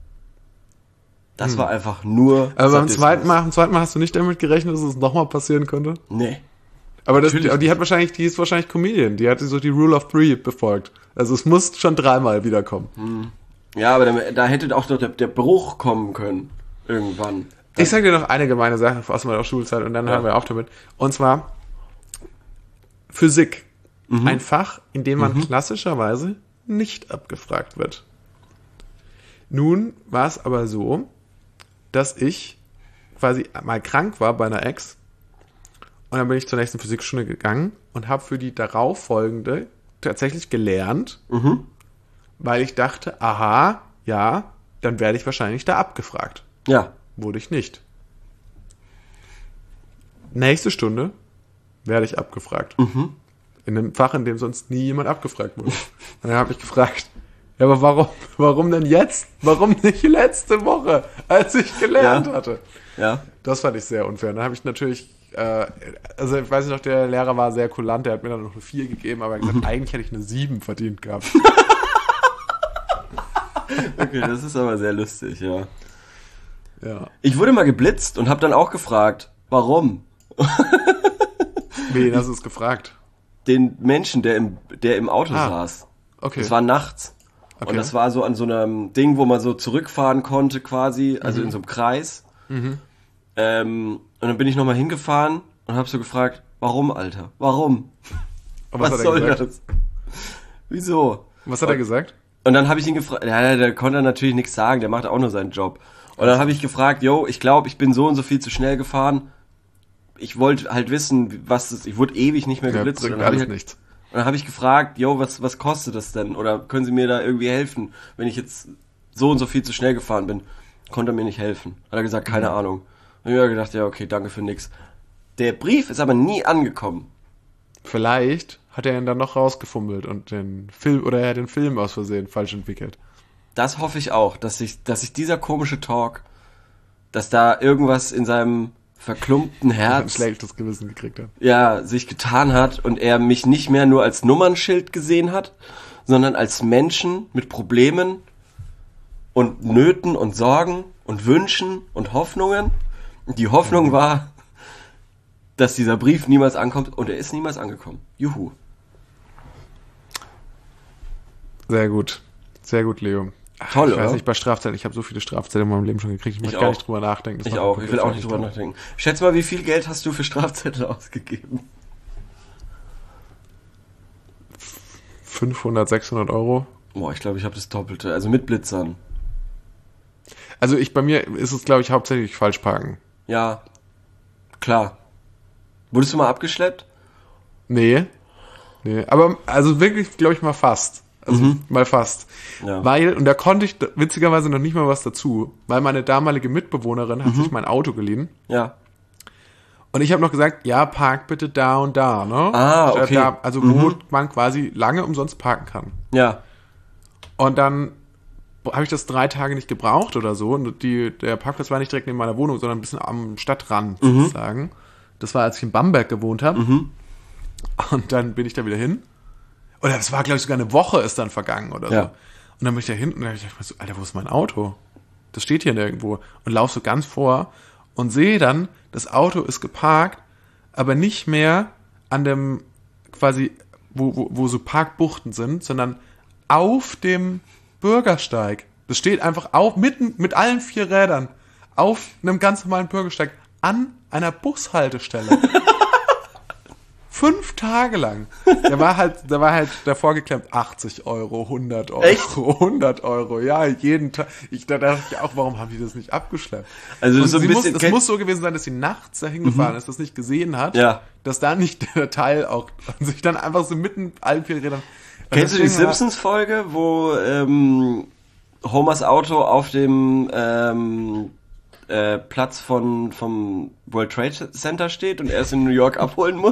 Speaker 2: Das war einfach nur
Speaker 1: Aber beim
Speaker 2: Sadismus.
Speaker 1: zweiten Mal hast du nicht damit gerechnet, dass es nochmal passieren könnte?
Speaker 2: Nee.
Speaker 1: Aber
Speaker 2: Natürlich
Speaker 1: die ist wahrscheinlich Comedian. Die hat so die Rule of 3 befolgt. Also es muss schon 3-mal wiederkommen.
Speaker 2: Ja, aber da hätte auch noch der Bruch kommen können. Irgendwann.
Speaker 1: Ich sag dir noch eine gemeine Sache aus meiner Schulzeit und dann hören wir auf damit. Und zwar Physik. Ein Fach, in dem man klassischerweise nicht abgefragt wird. Nun war es aber so, dass ich quasi mal krank war bei einer Ex und dann bin ich zur nächsten Physikstunde gegangen und habe für die darauffolgende tatsächlich gelernt, weil ich dachte, aha, ja, dann werde ich wahrscheinlich da abgefragt.
Speaker 2: Ja.
Speaker 1: Wurde ich nicht. Nächste Stunde werde ich abgefragt. In einem Fach, in dem sonst nie jemand abgefragt wurde. Und dann habe ich gefragt, ja, aber warum denn jetzt? Warum nicht letzte Woche, als ich gelernt
Speaker 2: Ja.
Speaker 1: hatte?
Speaker 2: Ja.
Speaker 1: Das fand ich sehr unfair. Dann habe ich natürlich, also ich weiß nicht noch, der Lehrer war sehr kulant, der hat mir dann noch eine 4 gegeben, aber er hat gesagt, eigentlich hätte ich eine 7 verdient gehabt.
Speaker 2: Okay, das ist aber sehr lustig, ja.
Speaker 1: Ja.
Speaker 2: Ich wurde mal geblitzt und habe dann auch gefragt, warum?
Speaker 1: Wen hast du es gefragt?
Speaker 2: Den Menschen, der im Auto saß.
Speaker 1: Okay.
Speaker 2: Das war nachts.
Speaker 1: Okay.
Speaker 2: Und das war so an so einem Ding, wo man so zurückfahren konnte quasi, also in so einem Kreis. Und dann bin ich nochmal hingefahren und habe so gefragt, warum, Alter? Warum?
Speaker 1: Und
Speaker 2: Was
Speaker 1: hat er
Speaker 2: soll
Speaker 1: gesagt?
Speaker 2: das? Wieso?
Speaker 1: Was hat er gesagt?
Speaker 2: Und dann habe ich ihn gefragt, ja, der konnte natürlich nichts sagen, der macht auch nur seinen Job. Und dann habe ich gefragt, yo, ich glaube, ich bin so und so viel zu schnell gefahren. Ich wollte halt wissen, ich wurde ewig nicht mehr
Speaker 1: Ja,
Speaker 2: geblitzt.
Speaker 1: bringt
Speaker 2: Und dann habe
Speaker 1: alles
Speaker 2: ich,
Speaker 1: nichts.
Speaker 2: und dann habe ich gefragt, yo, was kostet das denn? Oder können Sie mir da irgendwie helfen, wenn ich jetzt so und so viel zu schnell gefahren bin? Konnte er mir nicht helfen. Hat er gesagt, keine Ahnung. Und ich habe gedacht, ja, okay, danke für nix. Der Brief ist aber nie angekommen.
Speaker 1: Vielleicht hat er ihn dann noch rausgefummelt und er hat den Film aus Versehen falsch entwickelt.
Speaker 2: Das hoffe ich auch, dass sich dieser komische Talk, dass da irgendwas in seinem verklumpten
Speaker 1: Ein
Speaker 2: Herz
Speaker 1: schlechtes Gewissen gekriegt hat.
Speaker 2: ja, sich getan hat und er mich nicht mehr nur als Nummernschild gesehen hat, sondern als Menschen mit Problemen und Nöten und Sorgen und Wünschen und Hoffnungen Die Hoffnung war, dass dieser Brief niemals ankommt und er ist niemals angekommen. Juhu.
Speaker 1: Sehr gut, Leo.
Speaker 2: Toll,
Speaker 1: ich weiß
Speaker 2: oder?
Speaker 1: nicht, bei Strafzetteln, ich habe so viele Strafzettel in meinem Leben schon gekriegt, ich möchte
Speaker 2: auch.
Speaker 1: gar nicht drüber nachdenken. Das
Speaker 2: Ich
Speaker 1: macht
Speaker 2: auch,
Speaker 1: mich
Speaker 2: ich will auch
Speaker 1: komplett
Speaker 2: nicht drüber
Speaker 1: fertig.
Speaker 2: nachdenken. Schätz mal, wie viel Geld hast du für Strafzettel ausgegeben?
Speaker 1: 500, 600 Euro.
Speaker 2: Boah, ich glaube, ich habe das Doppelte, also mit Blitzern.
Speaker 1: Also bei mir ist es, glaube ich, hauptsächlich falsch parken.
Speaker 2: Ja, klar. Wurdest du mal abgeschleppt?
Speaker 1: Nee, aber also wirklich, glaube ich, mal fast. Also mal fast.
Speaker 2: Ja.
Speaker 1: Weil, und da konnte ich witzigerweise noch nicht mal was dazu, weil meine damalige Mitbewohnerin hat sich mein Auto geliehen.
Speaker 2: Ja.
Speaker 1: Und ich habe noch gesagt, ja, park bitte da und da, ne?
Speaker 2: Ah, okay.
Speaker 1: Da, also wo man quasi lange umsonst parken kann.
Speaker 2: Ja.
Speaker 1: Und dann habe ich das 3 Tage nicht gebraucht oder so. Und der Parkplatz war nicht direkt neben meiner Wohnung, sondern ein bisschen am Stadtrand sozusagen. Das war, als ich in Bamberg gewohnt habe. Und dann bin ich da wieder hin. Oder es war, glaube ich, sogar eine Woche ist dann vergangen oder so.
Speaker 2: Ja.
Speaker 1: Und dann bin ich da hinten und dann dachte ich mir so, Alter, wo ist mein Auto? Das steht hier nirgendwo. Und laufe so ganz vor und sehe dann, das Auto ist geparkt, aber nicht mehr an dem, quasi, wo so Parkbuchten sind, sondern auf dem Bürgersteig. Das steht einfach auf, mitten mit allen 4 Rädern, auf einem ganz normalen Bürgersteig, an einer Bushaltestelle. 5 Tage lang. Da war halt davor geklemmt 80 Euro, 100 Euro,
Speaker 2: Echt?
Speaker 1: 100 Euro, ja, jeden Tag. Da dachte ich auch, warum haben die das nicht abgeschleppt?
Speaker 2: Also
Speaker 1: Und
Speaker 2: so ein bisschen
Speaker 1: es muss so gewesen sein, dass sie nachts dahin gefahren ist, das nicht gesehen hat,
Speaker 2: Ja.
Speaker 1: dass da nicht der Teil auch sich dann einfach so mitten allen 4 Rädern.
Speaker 2: Kennst du die
Speaker 1: Deswegen war-
Speaker 2: Simpsons-Folge, wo Homers Auto auf dem Platz vom World Trade Center steht und er es in New York abholen muss?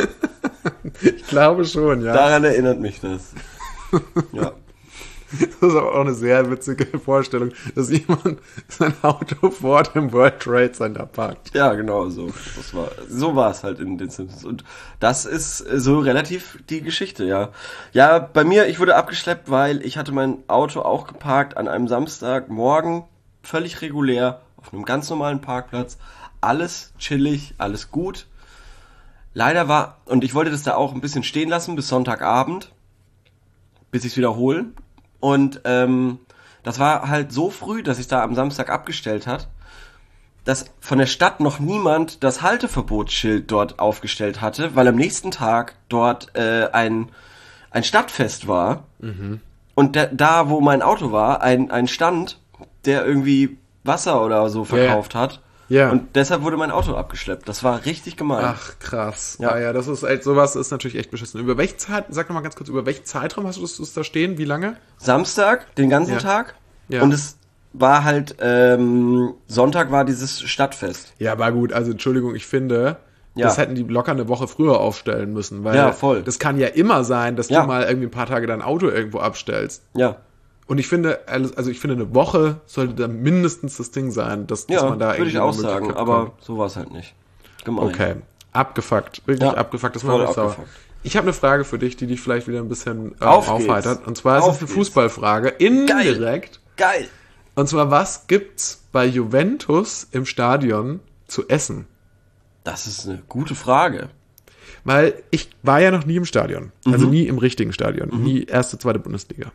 Speaker 1: Ich glaube schon, ja.
Speaker 2: Daran erinnert mich das. Ja.
Speaker 1: Das ist aber auch eine sehr witzige Vorstellung, dass jemand sein Auto vor dem World Trade Center parkt.
Speaker 2: Ja, genau so. So war es halt in den Simpsons. Und das ist so relativ die Geschichte, ja. Ja, bei mir, ich wurde abgeschleppt, weil ich hatte mein Auto auch geparkt an einem Samstagmorgen, völlig regulär, auf einem ganz normalen Parkplatz. Alles chillig, alles gut. Leider und ich wollte das da auch ein bisschen stehen lassen bis Sonntagabend, bis ich es wiederholen. Und das war halt so früh, dass ich da am Samstag abgestellt hat, dass von der Stadt noch niemand das Halteverbotsschild dort aufgestellt hatte, weil am nächsten Tag dort ein Stadtfest war. Und da, wo mein Auto war, ein Stand, der irgendwie Wasser oder so verkauft hat.
Speaker 1: Ja.
Speaker 2: Und deshalb wurde mein Auto abgeschleppt. Das war richtig gemein.
Speaker 1: Ach, krass.
Speaker 2: Ja.
Speaker 1: Ja, das ist echt, sowas ist natürlich echt beschissen. Über welche Zeit, sag noch mal ganz kurz, über welchen Zeitraum hast du das da stehen? Wie lange?
Speaker 2: Samstag, den ganzen
Speaker 1: Ja.
Speaker 2: Tag.
Speaker 1: Ja.
Speaker 2: Und es war halt, Sonntag war dieses Stadtfest.
Speaker 1: Ja, aber gut, also Entschuldigung, ich finde,
Speaker 2: Ja.
Speaker 1: das hätten die locker eine Woche früher aufstellen müssen, weil
Speaker 2: Ja, voll.
Speaker 1: das kann ja immer sein, dass
Speaker 2: Ja.
Speaker 1: du mal irgendwie ein paar Tage dein Auto irgendwo abstellst.
Speaker 2: Ja.
Speaker 1: Und ich finde, eine Woche sollte da mindestens das Ding sein, dass
Speaker 2: Ja,
Speaker 1: man da
Speaker 2: würde ich
Speaker 1: irgendwie
Speaker 2: auch
Speaker 1: eine
Speaker 2: sagen,
Speaker 1: Möglichkeit
Speaker 2: aber
Speaker 1: bekommt.
Speaker 2: so war es halt nicht. Gemein.
Speaker 1: Okay, abgefuckt, wirklich
Speaker 2: Ja,
Speaker 1: abgefuckt, das
Speaker 2: voll
Speaker 1: macht mich sauer.
Speaker 2: abgefuckt.
Speaker 1: Ich habe eine Frage für dich, die dich vielleicht wieder ein bisschen
Speaker 2: Auf geht's.
Speaker 1: aufheitert. Und zwar ist
Speaker 2: Auf
Speaker 1: es eine
Speaker 2: geht's.
Speaker 1: Fußballfrage, indirekt.
Speaker 2: Geil.
Speaker 1: Und zwar, was gibt's bei Juventus im Stadion zu essen?
Speaker 2: Das ist eine gute Frage.
Speaker 1: Weil ich war ja noch nie im Stadion. Also nie im richtigen Stadion. Nie erste, zweite Bundesliga.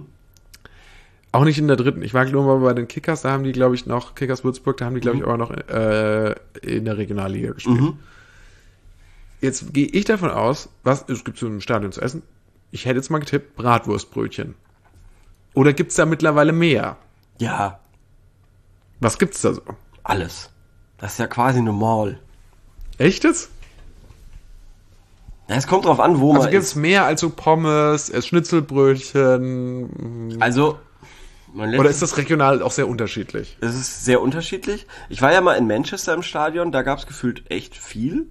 Speaker 1: Auch nicht in der dritten. Ich war nur mal bei den Kickers, da haben die, glaube ich, noch, Kickers Würzburg, da haben die, glaube ich, auch noch in der Regionalliga gespielt. Jetzt gehe ich davon aus, es gibt so ein Stadion zu essen. Ich hätte jetzt mal getippt, Bratwurstbrötchen. Oder gibt's da mittlerweile mehr?
Speaker 2: Ja,
Speaker 1: Was gibt's da so?
Speaker 2: alles. Das ist ja quasi eine Mall.
Speaker 1: Echtes?
Speaker 2: Ja, es kommt drauf an, wo
Speaker 1: Also
Speaker 2: man
Speaker 1: gibt's
Speaker 2: ist.
Speaker 1: mehr als so Pommes, Schnitzelbrötchen?
Speaker 2: Also,
Speaker 1: Oder ist das regional auch sehr unterschiedlich?
Speaker 2: Es ist sehr unterschiedlich. Ich war ja mal in Manchester im Stadion, da gab es gefühlt echt viel.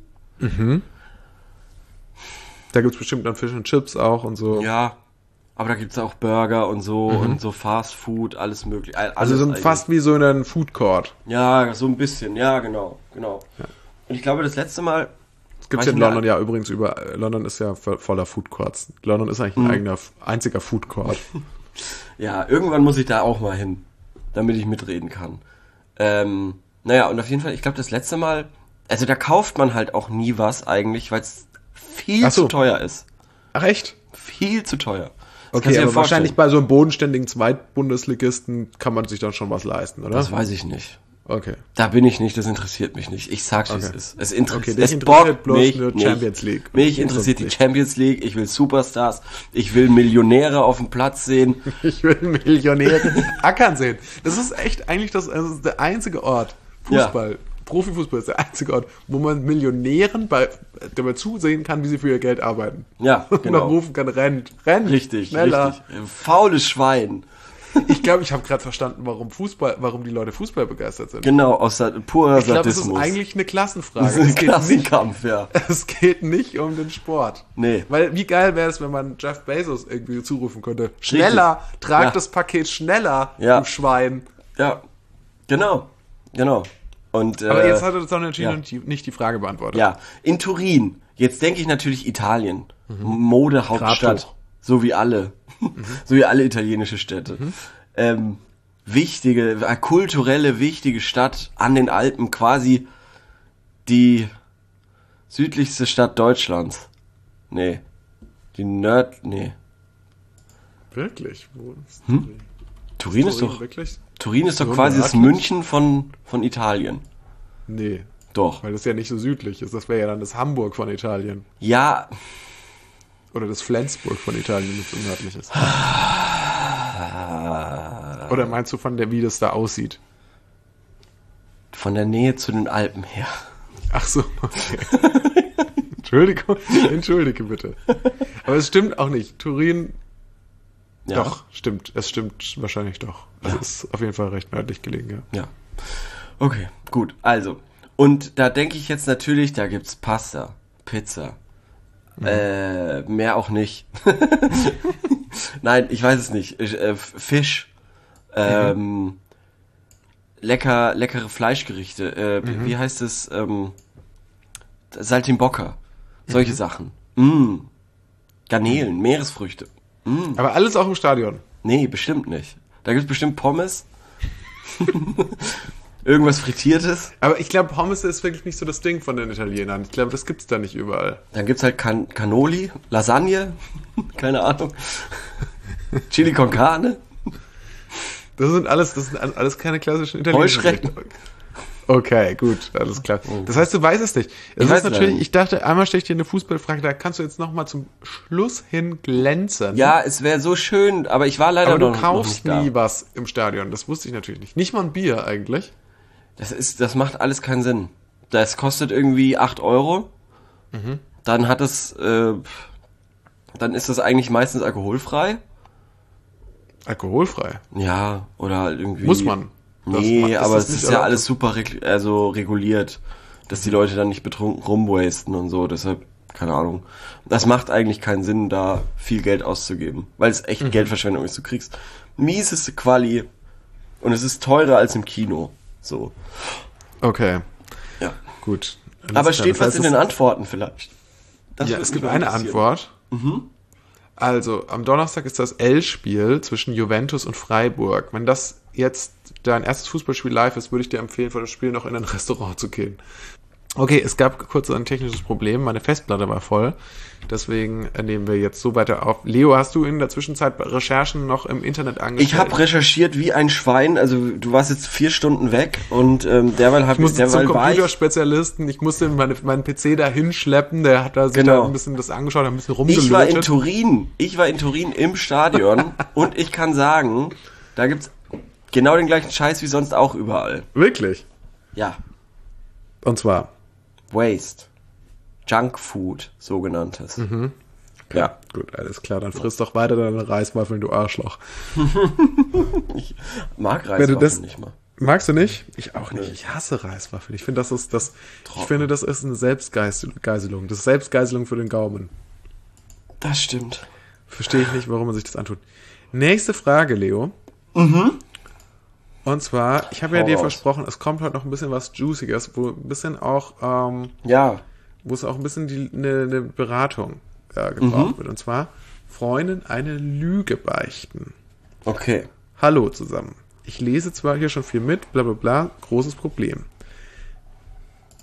Speaker 1: Da gibt's bestimmt dann Fish and Chips auch und so.
Speaker 2: Ja, aber da gibt es auch Burger und so Fast Food, alles mögliche.
Speaker 1: Also so fast wie so in einem Food Court.
Speaker 2: Ja, so ein bisschen, ja, genau. Und ich glaube, das letzte Mal,
Speaker 1: Das gibt's
Speaker 2: War
Speaker 1: ja in
Speaker 2: ich in
Speaker 1: London ja übrigens London ist ja voller Food Courts. London ist eigentlich ein einziger Food Court.
Speaker 2: ja, irgendwann muss ich da auch mal hin, damit ich mitreden kann. Naja, und auf jeden Fall, ich glaube, das letzte Mal, also da kauft man halt auch nie was eigentlich, weil es viel
Speaker 1: Ach so.
Speaker 2: zu teuer ist.
Speaker 1: Ach echt?
Speaker 2: Viel zu teuer. Das kannst
Speaker 1: Okay,
Speaker 2: du dir
Speaker 1: aber
Speaker 2: vorstellen.
Speaker 1: wahrscheinlich bei so einem bodenständigen Zweitbundesligisten kann man sich dann schon was leisten, oder?
Speaker 2: Das weiß ich nicht.
Speaker 1: Okay.
Speaker 2: Da bin ich nicht, das interessiert mich nicht. Ich sag's, wie es
Speaker 1: Okay.
Speaker 2: ist. Es
Speaker 1: Okay,
Speaker 2: interessiert,
Speaker 1: dich
Speaker 2: es
Speaker 1: interessiert
Speaker 2: bockt
Speaker 1: bloß
Speaker 2: mich
Speaker 1: nur
Speaker 2: nicht.
Speaker 1: Champions League.
Speaker 2: Mich interessiert die
Speaker 1: Sonst nicht.
Speaker 2: Champions League, ich will Superstars, ich will Millionäre auf dem Platz sehen.
Speaker 1: Ich will Millionäre ackern sehen. Das ist echt eigentlich der einzige Ort, Fußball, Profifußball ist der einzige Ort, wo man Millionären dabei zusehen kann, wie sie für ihr Geld arbeiten.
Speaker 2: Ja,
Speaker 1: Und man
Speaker 2: genau.
Speaker 1: rufen kann, rennt,
Speaker 2: Richtig,
Speaker 1: schneller.
Speaker 2: richtig. Faules Schwein.
Speaker 1: Ich glaube, ich habe gerade verstanden, warum die Leute Fußball begeistert sind.
Speaker 2: Genau, aus purer
Speaker 1: Ich glaube, es ist
Speaker 2: Sadismus.
Speaker 1: eigentlich eine Klassenfrage.
Speaker 2: Das ist ein
Speaker 1: Es geht nicht
Speaker 2: Klassenkampf, ja.
Speaker 1: Es geht nicht um den Sport.
Speaker 2: Nee.
Speaker 1: Weil wie geil wäre es, wenn man Jeff Bezos irgendwie zurufen könnte. Schneller, trag
Speaker 2: Ja.
Speaker 1: das Paket schneller,
Speaker 2: Ja.
Speaker 1: du Schwein.
Speaker 2: Ja, genau. Und,
Speaker 1: Aber jetzt hat er das auch entschieden
Speaker 2: ja.
Speaker 1: und nicht die Frage beantwortet.
Speaker 2: ja, in Turin. Jetzt denke ich natürlich Italien. Modehauptstadt.
Speaker 1: Grad hoch.
Speaker 2: So wie alle. So wie alle italienische Städte. Kulturelle, wichtige Stadt an den Alpen. Quasi die südlichste Stadt Deutschlands. Nee. Nee.
Speaker 1: Wirklich? Wo ist
Speaker 2: Turin ist
Speaker 1: Turin
Speaker 2: doch,
Speaker 1: wirklich?
Speaker 2: Turin ist doch
Speaker 1: so
Speaker 2: quasi das
Speaker 1: nördlich?
Speaker 2: München von Italien.
Speaker 1: Nee,
Speaker 2: Doch.
Speaker 1: weil das ja nicht so südlich ist. Das wäre ja dann das Hamburg von Italien.
Speaker 2: Ja,
Speaker 1: Oder das Flensburg von Italien, wenn es so nördlich ist. Oder meinst du wie das da aussieht?
Speaker 2: von der Nähe zu den Alpen her.
Speaker 1: Ach so, okay. Entschuldige bitte. Aber es stimmt auch nicht. Turin,
Speaker 2: Ja.
Speaker 1: doch, stimmt. Es stimmt wahrscheinlich doch. Also
Speaker 2: Ja.
Speaker 1: es ist auf jeden Fall recht nördlich gelegen, ja.
Speaker 2: Ja. Okay, gut. Also. Und da denke ich jetzt natürlich, da gibt's Pasta, Pizza. Mehr auch nicht. Nein, ich weiß es nicht. Fisch. Leckere Fleischgerichte. Wie heißt es? Saltimbocca. Solche Sachen. Garnelen, Meeresfrüchte.
Speaker 1: Aber alles auch im Stadion.
Speaker 2: Nee, bestimmt nicht. Da gibt's bestimmt Pommes. Irgendwas Frittiertes.
Speaker 1: Aber ich glaube, Pommes ist wirklich nicht so das Ding von den Italienern. Ich glaube, das gibt's da nicht überall.
Speaker 2: Dann gibt's halt Cannoli, Lasagne, keine Ahnung. Chili con Carne.
Speaker 1: Das sind alles keine klassischen italienischen
Speaker 2: Heuschrecken.
Speaker 1: Gerichte. Okay, gut, alles klar. Das heißt, du weißt es nicht.
Speaker 2: Ich weiß leider nicht.
Speaker 1: Ich dachte, einmal stelle ich dir eine Fußballfrage, da kannst du jetzt nochmal zum Schluss hin glänzen.
Speaker 2: Ja, es wäre so schön, aber ich war leider
Speaker 1: aber du
Speaker 2: noch
Speaker 1: kaufst
Speaker 2: nicht da.
Speaker 1: nie was im Stadion. Das wusste ich natürlich nicht. Nicht mal ein Bier eigentlich.
Speaker 2: Das macht alles keinen Sinn. Das kostet irgendwie 8 Euro. Dann dann ist das eigentlich meistens alkoholfrei.
Speaker 1: Alkoholfrei.
Speaker 2: Ja, oder halt irgendwie.
Speaker 1: Muss man.
Speaker 2: Nee,
Speaker 1: Das-
Speaker 2: aber
Speaker 1: das
Speaker 2: es
Speaker 1: nicht
Speaker 2: ist ja
Speaker 1: erlaubt?
Speaker 2: alles super reguliert, dass die Leute dann nicht betrunken rumwasten und so, deshalb, keine Ahnung. Das macht eigentlich keinen Sinn, da viel Geld auszugeben, weil es echt Geldverschwendung ist. Du kriegst mieseste Quali und es ist teurer als im Kino. So.
Speaker 1: Okay,
Speaker 2: Ja.
Speaker 1: gut. Alles
Speaker 2: Aber
Speaker 1: klar.
Speaker 2: steht
Speaker 1: Das
Speaker 2: was
Speaker 1: heißt,
Speaker 2: in den Antworten vielleicht? Das
Speaker 1: Ja,
Speaker 2: würde
Speaker 1: es
Speaker 2: mich
Speaker 1: gibt
Speaker 2: mal
Speaker 1: eine
Speaker 2: interessieren.
Speaker 1: Antwort. Also, am Donnerstag ist das L-Spiel zwischen Juventus und Freiburg. Wenn das jetzt dein erstes Fußballspiel live ist, würde ich dir empfehlen, vor dem Spiel noch in ein Restaurant zu gehen. Okay, es gab kurz ein technisches Problem. Meine Festplatte war voll. Deswegen nehmen wir jetzt so weiter auf. Leo, hast du in der Zwischenzeit Recherchen noch im Internet angestellt?
Speaker 2: Ich habe recherchiert wie ein Schwein, also du warst jetzt 4 Stunden weg und derweil
Speaker 1: Ich musste zum
Speaker 2: war ich...
Speaker 1: Computerspezialisten, ich musste meinen PC da hinschleppen, der hat da sich
Speaker 2: Genau.
Speaker 1: da ein bisschen das angeschaut, ein bisschen
Speaker 2: Ich war in
Speaker 1: rumgelötet.
Speaker 2: Turin. Ich war in Turin im Stadion und ich kann sagen, da gibt's genau den gleichen Scheiß wie sonst auch überall.
Speaker 1: Wirklich?
Speaker 2: Ja,
Speaker 1: Und zwar,
Speaker 2: Waste. Junkfood, sogenanntes. Ja,
Speaker 1: gut, alles klar, dann friss doch weiter deine Reiswaffeln, du Arschloch.
Speaker 2: ich mag
Speaker 1: Wenn du das-
Speaker 2: Reiswaffeln nicht mal.
Speaker 1: Magst du nicht? Ich auch nicht.
Speaker 2: Nee.
Speaker 1: Ich hasse Reiswaffeln. Ich finde, das ist
Speaker 2: Trocken.
Speaker 1: eine Selbstgeißelung. Das ist Selbstgeißelung für den Gaumen.
Speaker 2: Das stimmt.
Speaker 1: Verstehe ich nicht, warum man sich das antut. Nächste Frage, Leo. Und zwar, ich habe ja
Speaker 2: Hau
Speaker 1: dir
Speaker 2: raus.
Speaker 1: versprochen, es kommt heute noch ein bisschen was Juiciges, wo ein bisschen auch,
Speaker 2: Ja,
Speaker 1: wo es auch ein bisschen eine Beratung gebraucht wird. Und zwar, Freundin eine Lüge beichten.
Speaker 2: okay.
Speaker 1: Hallo zusammen. Ich lese zwar hier schon viel mit, bla bla bla, großes Problem.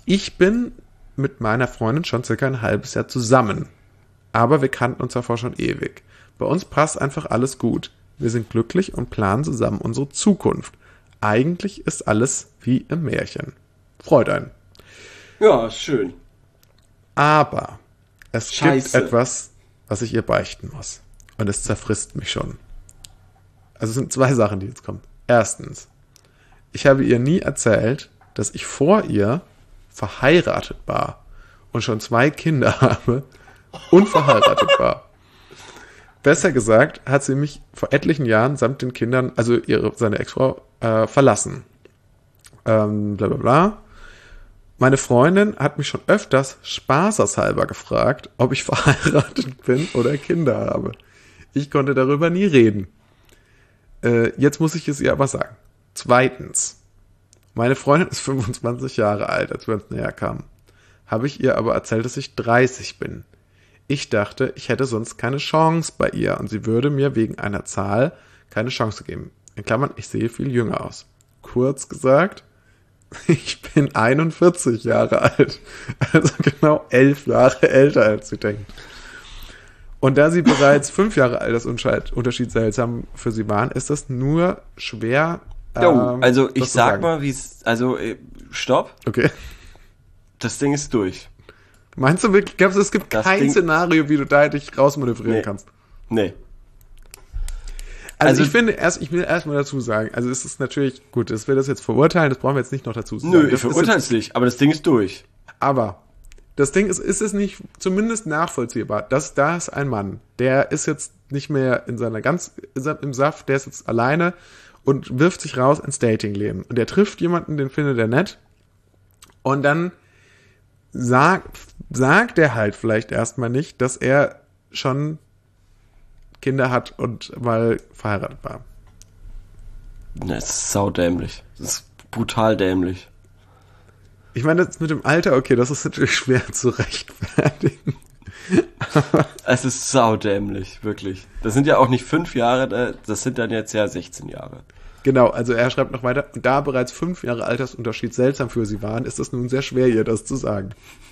Speaker 1: Ich bin mit meiner Freundin schon circa ein halbes Jahr zusammen. Aber wir kannten uns davor schon ewig. Bei uns passt einfach alles gut. Wir sind glücklich und planen zusammen unsere Zukunft. Eigentlich ist alles wie im Märchen. Freut einen.
Speaker 2: Ja, schön.
Speaker 1: Aber es gibt
Speaker 2: Scheiße.
Speaker 1: etwas, was ich ihr beichten muss. Und es zerfrisst mich schon. Also es sind 2 Sachen, die jetzt kommen. Erstens, ich habe ihr nie erzählt, dass ich vor ihr verheiratet war und schon 2 Kinder habe und verheiratet war. Besser gesagt, hat sie mich vor etlichen Jahren samt den Kindern, also seine Ex-Frau, verlassen. Bla bla bla. Meine Freundin hat mich schon öfters spaßeshalber gefragt, ob ich verheiratet bin oder Kinder habe. Ich konnte darüber nie reden. Jetzt muss ich es ihr aber sagen. Zweitens, meine Freundin ist 25 Jahre alt, als wir uns näher kamen. Habe ich ihr aber erzählt, dass ich 30 bin. Ich dachte, ich hätte sonst keine Chance bei ihr und sie würde mir wegen einer Zahl keine Chance geben. In Klammern, ich sehe viel jünger aus. Kurz gesagt, ich bin 41 Jahre alt. Also genau 11 Jahre älter, als sie denkt. Und da sie bereits 5 Jahre Altersunterschied seltsam für sie waren, ist das nur schwer.
Speaker 2: Also ich
Speaker 1: das zu
Speaker 2: sag
Speaker 1: sagen.
Speaker 2: mal, wie es. Also, stopp.
Speaker 1: Okay.
Speaker 2: Das Ding ist durch.
Speaker 1: Meinst du wirklich, glaubst du, es gibt
Speaker 2: Das
Speaker 1: kein
Speaker 2: Ding-
Speaker 1: Szenario, wie du da dich rausmanövrieren
Speaker 2: Nee.
Speaker 1: kannst?
Speaker 2: Nee.
Speaker 1: Also,
Speaker 2: Also-
Speaker 1: ich will erstmal dazu sagen, also es ist natürlich, gut, dass wir das jetzt verurteilen, das brauchen wir jetzt nicht noch dazu sagen.
Speaker 2: Nö,
Speaker 1: Das
Speaker 2: ich
Speaker 1: ist
Speaker 2: verurteile es nicht, aber das Ding ist durch.
Speaker 1: Aber das Ding ist es nicht zumindest nachvollziehbar, dass da ist ein Mann, der ist jetzt nicht mehr in seiner im Saft, der ist jetzt alleine und wirft sich raus ins Datingleben. Und der trifft jemanden, den findet er nett. Und dann sagt er halt vielleicht erstmal nicht, dass er schon Kinder hat und mal verheiratet war.
Speaker 2: Das ist saudämlich. Das ist brutal dämlich.
Speaker 1: Ich meine, das mit dem Alter, okay, das ist natürlich schwer zu rechtfertigen.
Speaker 2: Es ist saudämlich, wirklich. Das sind ja auch nicht 5 Jahre, das sind dann jetzt ja 16 Jahre.
Speaker 1: Genau, also er schreibt noch weiter, und da bereits 5 Jahre Altersunterschied seltsam für sie waren, ist es nun sehr schwer, ihr das zu sagen.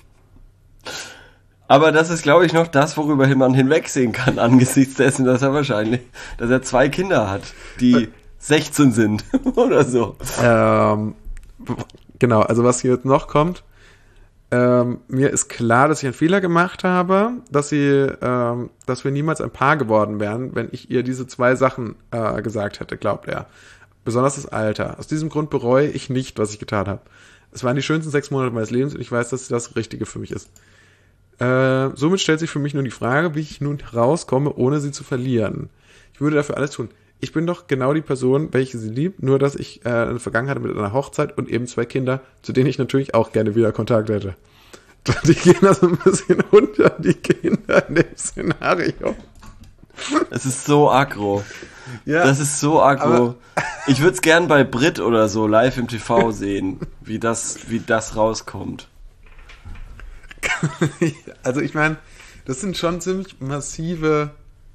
Speaker 2: Aber das ist, glaube ich, noch das, worüber man hinwegsehen kann, angesichts dessen, dass er 2 Kinder hat, die 16 sind oder so.
Speaker 1: Genau, also was hier jetzt noch kommt, mir ist klar, dass ich einen Fehler gemacht habe, dass wir niemals ein Paar geworden wären, wenn ich ihr diese 2 Sachen gesagt hätte, glaubt er. Besonders das Alter. Aus diesem Grund bereue ich nicht, was ich getan habe. Es waren die schönsten 6 Monate meines Lebens und ich weiß, dass das Richtige für mich ist. Somit stellt sich für mich nur die Frage, wie ich nun rauskomme, ohne sie zu verlieren. Ich würde dafür alles tun. Ich bin doch genau die Person, welche sie liebt, nur dass ich eine Vergangenheit mit einer Hochzeit und eben 2 Kinder, zu denen ich natürlich auch gerne wieder Kontakt hätte. Die gehen da so ein bisschen unter, die Kinder in dem Szenario.
Speaker 2: Es ist so aggro.
Speaker 1: Ja,
Speaker 2: Das ist so aggro.
Speaker 1: aber-
Speaker 2: Ich würde es gern bei Brit oder so live im TV sehen, wie das rauskommt.
Speaker 1: also ich meine, das sind schon ziemlich massive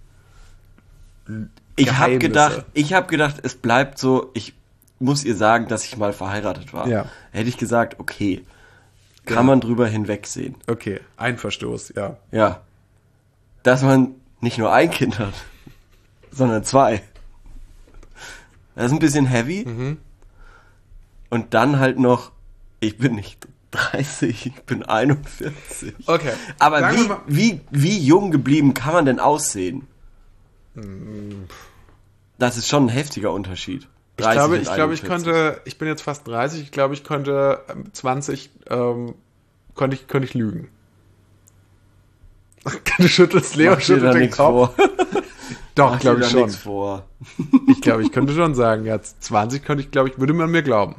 Speaker 2: Ich habe
Speaker 1: Geheimnisse.
Speaker 2: gedacht, es bleibt so, ich muss ihr sagen, dass ich mal verheiratet war.
Speaker 1: Ja.
Speaker 2: Hätte ich gesagt, okay, kann
Speaker 1: Ja.
Speaker 2: man drüber hinwegsehen.
Speaker 1: Okay, ein Verstoß, ja.
Speaker 2: Ja. Dass man nicht nur ein Kind hat, sondern 2. Das ist ein bisschen heavy.
Speaker 1: Mhm.
Speaker 2: Und dann halt noch, ich bin nicht 30, ich bin 41.
Speaker 1: Okay.
Speaker 2: Aber
Speaker 1: Sagen wir mal-
Speaker 2: wie jung geblieben kann man denn aussehen? Das ist schon ein heftiger Unterschied. 30 und
Speaker 1: Ich glaube, ich
Speaker 2: 41.
Speaker 1: ich bin jetzt fast 30, ich glaube, ich konnte 20, konnte ich lügen. Du schüttelst, Leo
Speaker 2: Mach dir
Speaker 1: schüttelt
Speaker 2: da
Speaker 1: den
Speaker 2: nichts
Speaker 1: Kopf.
Speaker 2: vor.
Speaker 1: Doch,
Speaker 2: Mach dir
Speaker 1: glaube
Speaker 2: da
Speaker 1: ich schon.
Speaker 2: nichts vor.
Speaker 1: Ich glaube, ich könnte schon sagen, ja, 20 könnte ich, glaube ich, würde man mir glauben.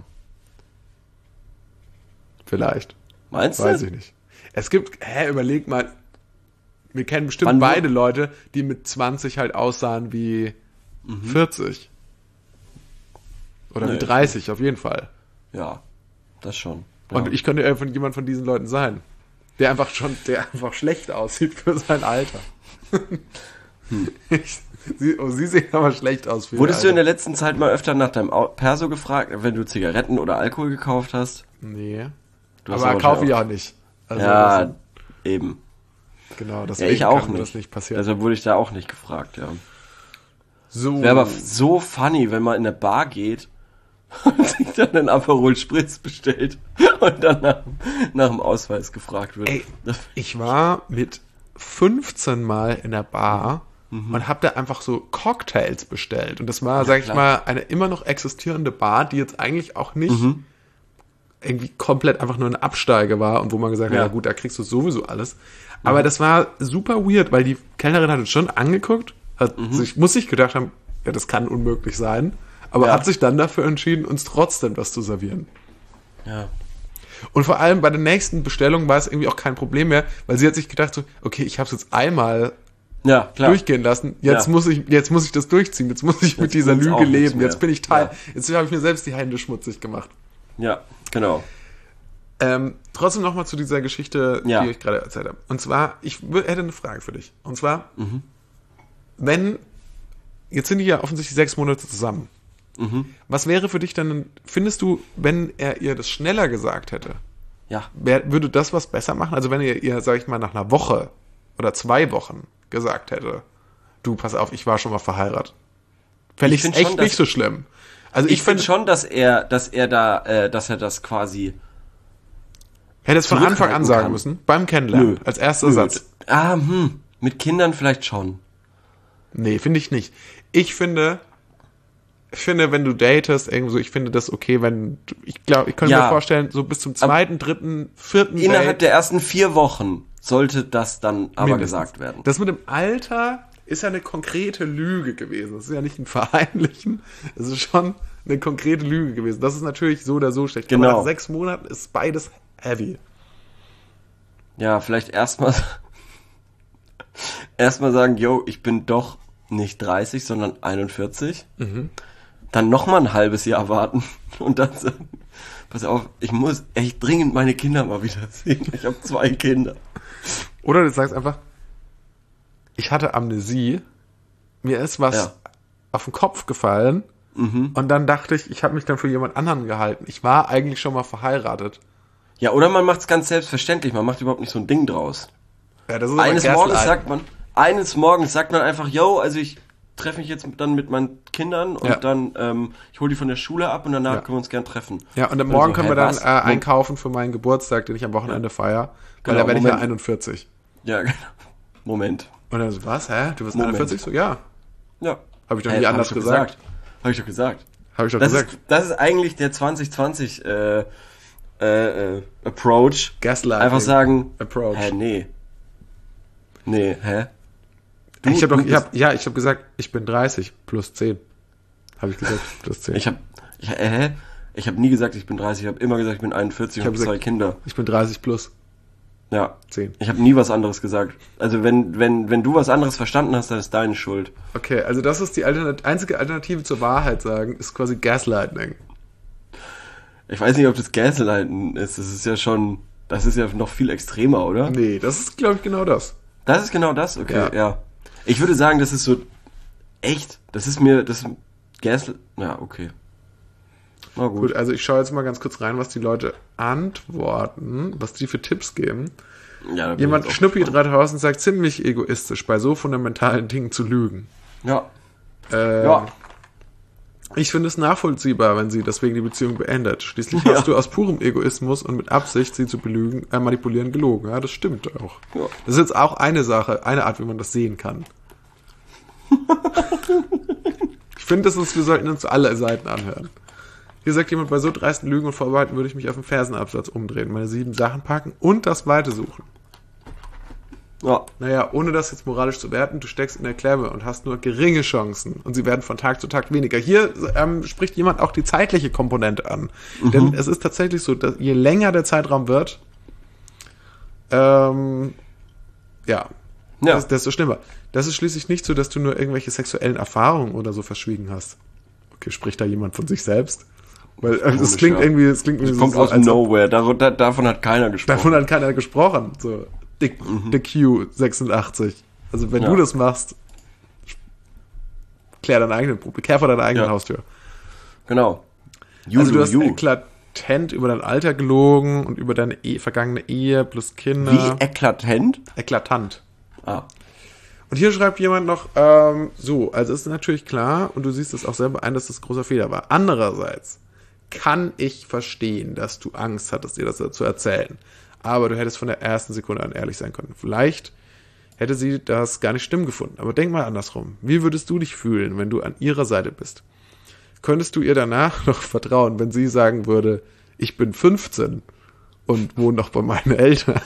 Speaker 1: Vielleicht.
Speaker 2: Meinst du?
Speaker 1: Weiß ich nicht. Es gibt, überleg mal, wir kennen bestimmt
Speaker 2: Wann-
Speaker 1: beide Leute, die mit 20 halt aussahen wie 40. Oder
Speaker 2: Nee,
Speaker 1: wie 30, auf jeden Fall.
Speaker 2: Ja, das schon. Ja.
Speaker 1: Und ich könnte jemand von diesen Leuten sein. Der einfach schlecht aussieht für sein Alter. Sie sehen aber schlecht aus für ihr
Speaker 2: Wurdest du in
Speaker 1: Alter.
Speaker 2: der letzten Zeit mal öfter nach deinem Perso gefragt, wenn du Zigaretten oder Alkohol gekauft hast?
Speaker 1: Nee.
Speaker 2: Du hast
Speaker 1: Aber
Speaker 2: wahrscheinlich
Speaker 1: kaufe
Speaker 2: auch-
Speaker 1: ich auch nicht. Also
Speaker 2: Ja,
Speaker 1: das,
Speaker 2: eben.
Speaker 1: genau,
Speaker 2: Ja,
Speaker 1: deswegen
Speaker 2: ich auch
Speaker 1: kann mir
Speaker 2: nicht.
Speaker 1: das nicht passieren.
Speaker 2: Deshalb wurde ich da auch nicht gefragt, ja.
Speaker 1: So,
Speaker 2: Wäre aber so funny, wenn man in eine Bar geht und sich dann einen Aperol Spritz bestellt und dann nach dem Ausweis gefragt wird.
Speaker 1: ey, ich war mit 15 Mal in der Bar und habe da einfach so Cocktails bestellt. Und das war, sag ich
Speaker 2: klar.
Speaker 1: mal, eine immer noch existierende Bar, die jetzt eigentlich auch nicht irgendwie komplett einfach nur ein Absteiger war und wo man gesagt hat,
Speaker 2: Ja.
Speaker 1: ja gut, da kriegst du sowieso alles. Aber das war super weird, weil die Kellnerin hat uns schon angeguckt, hat muss sich gedacht haben, ja, das kann unmöglich sein, aber
Speaker 2: Ja.
Speaker 1: hat sich dann dafür entschieden, uns trotzdem was zu servieren.
Speaker 2: Ja.
Speaker 1: Und vor allem bei der nächsten Bestellung war es irgendwie auch kein Problem mehr, weil sie hat sich gedacht so, okay, ich habe es jetzt einmal
Speaker 2: Ja, klar.
Speaker 1: durchgehen lassen, jetzt
Speaker 2: Ja.
Speaker 1: muss ich das durchziehen, jetzt muss ich mit dieser
Speaker 2: bringt's auch
Speaker 1: Lüge
Speaker 2: nichts
Speaker 1: leben,
Speaker 2: mehr.
Speaker 1: jetzt bin ich jetzt habe ich mir selbst die Hände schmutzig gemacht.
Speaker 2: Ja, genau.
Speaker 1: Trotzdem nochmal zu dieser Geschichte,
Speaker 2: Ja.
Speaker 1: die ich gerade erzählt habe. Und zwar, hätte eine Frage für dich. Und zwar, jetzt sind die ja offensichtlich 6 Monate zusammen. Was wäre für dich dann, findest du, wenn er ihr das schneller gesagt hätte,
Speaker 2: Ja.
Speaker 1: würde das was besser machen? Also wenn er ihr, sag ich mal, nach einer Woche oder 2 Wochen gesagt hätte, du, pass auf, ich war schon mal verheiratet. Fände ich
Speaker 2: Ich find
Speaker 1: echt
Speaker 2: schon, dass-
Speaker 1: nicht so schlimm. Also
Speaker 2: Ich finde schon, dass er das quasi
Speaker 1: hätte es von Anfang an
Speaker 2: zurückhalten
Speaker 1: sagen
Speaker 2: kann.
Speaker 1: müssen, beim Kennenlernen,
Speaker 2: Nö.
Speaker 1: als erster Satz.
Speaker 2: Mit Kindern vielleicht schon.
Speaker 1: Nee, finde ich nicht. Ich finde, wenn du datest, irgendwie so, ich finde das okay, wenn, ich glaube, ich könnte
Speaker 2: Ja.
Speaker 1: mir vorstellen, so bis zum 2., 3., 4.
Speaker 2: Innerhalb
Speaker 1: Date,
Speaker 2: der ersten 4 Wochen sollte das dann aber
Speaker 1: mindestens.
Speaker 2: gesagt werden.
Speaker 1: Das mit dem Alter ist ja eine konkrete Lüge gewesen. Das ist ja nicht ein Verheimlichen. Das ist schon eine konkrete Lüge gewesen. Das ist natürlich so oder so schlecht.
Speaker 2: Genau.
Speaker 1: Aber nach 6 Monaten ist beides heavy.
Speaker 2: Ja, vielleicht erstmal sagen, yo, ich bin doch nicht 30, sondern 41. Dann nochmal ein halbes Jahr warten und dann sagen, pass auf, ich muss echt dringend meine Kinder mal wieder sehen. Ich habe 2 Kinder.
Speaker 1: Oder du sagst einfach, ich hatte Amnesie, mir ist was
Speaker 2: Ja.
Speaker 1: auf den Kopf gefallen und dann dachte ich habe mich dann für jemand anderen gehalten. Ich war eigentlich schon mal verheiratet.
Speaker 2: Ja, oder man macht es ganz selbstverständlich, man macht überhaupt nicht so ein Ding draus.
Speaker 1: Ja, das ist aber
Speaker 2: Eines Morgens sagt man einfach, yo, also ich treffe mich jetzt dann mit meinen Kindern und
Speaker 1: Ja.
Speaker 2: dann, ich hole die von der Schule ab und danach
Speaker 1: Ja.
Speaker 2: können wir uns gern treffen.
Speaker 1: Ja, und am
Speaker 2: Oder
Speaker 1: Morgen
Speaker 2: so,
Speaker 1: können wir
Speaker 2: hä,
Speaker 1: dann
Speaker 2: was?
Speaker 1: einkaufen für meinen Geburtstag, den ich am Wochenende feiere, weil
Speaker 2: Genau,
Speaker 1: da werde ich ja
Speaker 2: Moment.
Speaker 1: 41.
Speaker 2: Ja, genau. Moment.
Speaker 1: Und dann so, was, hä? Du bist
Speaker 2: Moment.
Speaker 1: 41? So, ja.
Speaker 2: Ja.
Speaker 1: Habe ich doch nie anders
Speaker 2: hab ich doch
Speaker 1: gesagt.
Speaker 2: Habe ich doch gesagt.
Speaker 1: Habe ich doch
Speaker 2: Das
Speaker 1: gesagt.
Speaker 2: ist, das ist eigentlich der 2020 Approach.
Speaker 1: Gaslighting.
Speaker 2: Einfach sagen,
Speaker 1: Approach.
Speaker 2: hä, nee. Nee, hä?
Speaker 1: Ich habe
Speaker 2: bist-
Speaker 1: hab gesagt, ich bin 30 plus 10. Habe ich gesagt, plus 10.
Speaker 2: Ich habe nie gesagt, ich bin 30, ich habe immer gesagt, ich bin 41 und habe 2
Speaker 1: gesagt-
Speaker 2: Kinder.
Speaker 1: Ich bin 30 plus
Speaker 2: Ja.
Speaker 1: 10.
Speaker 2: Ich habe nie was anderes gesagt. Also wenn du was anderes verstanden hast, dann ist deine Schuld.
Speaker 1: Okay, also das ist die einzige Alternative zur Wahrheit sagen, ist quasi Gaslighting.
Speaker 2: Ich weiß nicht, ob das Gaslighten ist. Das ist ja noch viel extremer, oder?
Speaker 1: Nee, das ist, glaube ich, genau das.
Speaker 2: Das ist genau das? Okay,
Speaker 1: Ja.
Speaker 2: ja. Ich würde sagen, das ist so echt. Das ist Gaslight. Ja, okay. Na gut.
Speaker 1: Gut, also ich schaue jetzt mal ganz kurz rein, was die Leute antworten, was die für Tipps geben.
Speaker 2: Ja, da bin
Speaker 1: Jemand,
Speaker 2: ich jetzt auch
Speaker 1: Schnuppi
Speaker 2: gespannt.
Speaker 1: 3000, sagt, ziemlich egoistisch, bei so fundamentalen Dingen zu lügen.
Speaker 2: Ja.
Speaker 1: Ja. Ich finde es nachvollziehbar, wenn sie deswegen die Beziehung beendet. Schließlich
Speaker 2: Ja.
Speaker 1: hast du aus purem Egoismus und mit Absicht, sie zu manipulieren, gelogen. Ja, das stimmt auch.
Speaker 2: Ja.
Speaker 1: Das ist jetzt auch eine Sache, eine Art, wie man das sehen kann. Ich finde, wir sollten uns alle Seiten anhören. Hier sagt jemand, bei so dreisten Lügen und Vorbehalten würde ich mich auf den Fersenabsatz umdrehen, meine 7 Sachen packen und das Weite suchen.
Speaker 2: Ja.
Speaker 1: Naja, ohne das jetzt moralisch zu werten, du steckst in der Klemme und hast nur geringe Chancen und sie werden von Tag zu Tag weniger. Hier spricht jemand auch die zeitliche Komponente an. Denn es ist tatsächlich so, dass je länger der Zeitraum wird, desto schlimmer. Das ist schließlich nicht so, dass du nur irgendwelche sexuellen Erfahrungen oder so verschwiegen hast. Okay, spricht da jemand von sich selbst? Weil es
Speaker 2: Komisch,
Speaker 1: klingt
Speaker 2: ja.
Speaker 1: irgendwie, es klingt irgendwie
Speaker 2: Kommt
Speaker 1: so,
Speaker 2: aus
Speaker 1: als ob-
Speaker 2: Nowhere. Davon hat keiner gesprochen.
Speaker 1: Davon hat keiner gesprochen. So, Dick Q86. Also wenn
Speaker 2: Ja.
Speaker 1: du das machst, klär dein eigenen Problem, kehr vor deiner eigenen
Speaker 2: Ja.
Speaker 1: Haustür.
Speaker 2: Genau. You
Speaker 1: Also
Speaker 2: do
Speaker 1: du hast
Speaker 2: you.
Speaker 1: klar, eklatant über dein Alter gelogen und über deine vergangene Ehe plus Kinder.
Speaker 2: Wie eklatant?
Speaker 1: Eklatant.
Speaker 2: Ah.
Speaker 1: Und hier schreibt jemand noch, so, also ist natürlich klar, und du siehst es auch selber ein, dass das ein großer Fehler war. Andererseits kann ich verstehen, dass du Angst hattest, dir das zu erzählen. Aber du hättest von der ersten Sekunde an ehrlich sein können. Vielleicht hätte sie das gar nicht schlimm gefunden. Aber denk mal andersrum. Wie würdest du dich fühlen, wenn du an ihrer Seite bist? Könntest du ihr danach noch vertrauen, wenn sie sagen würde, ich bin 15 und wohne noch bei meinen Eltern?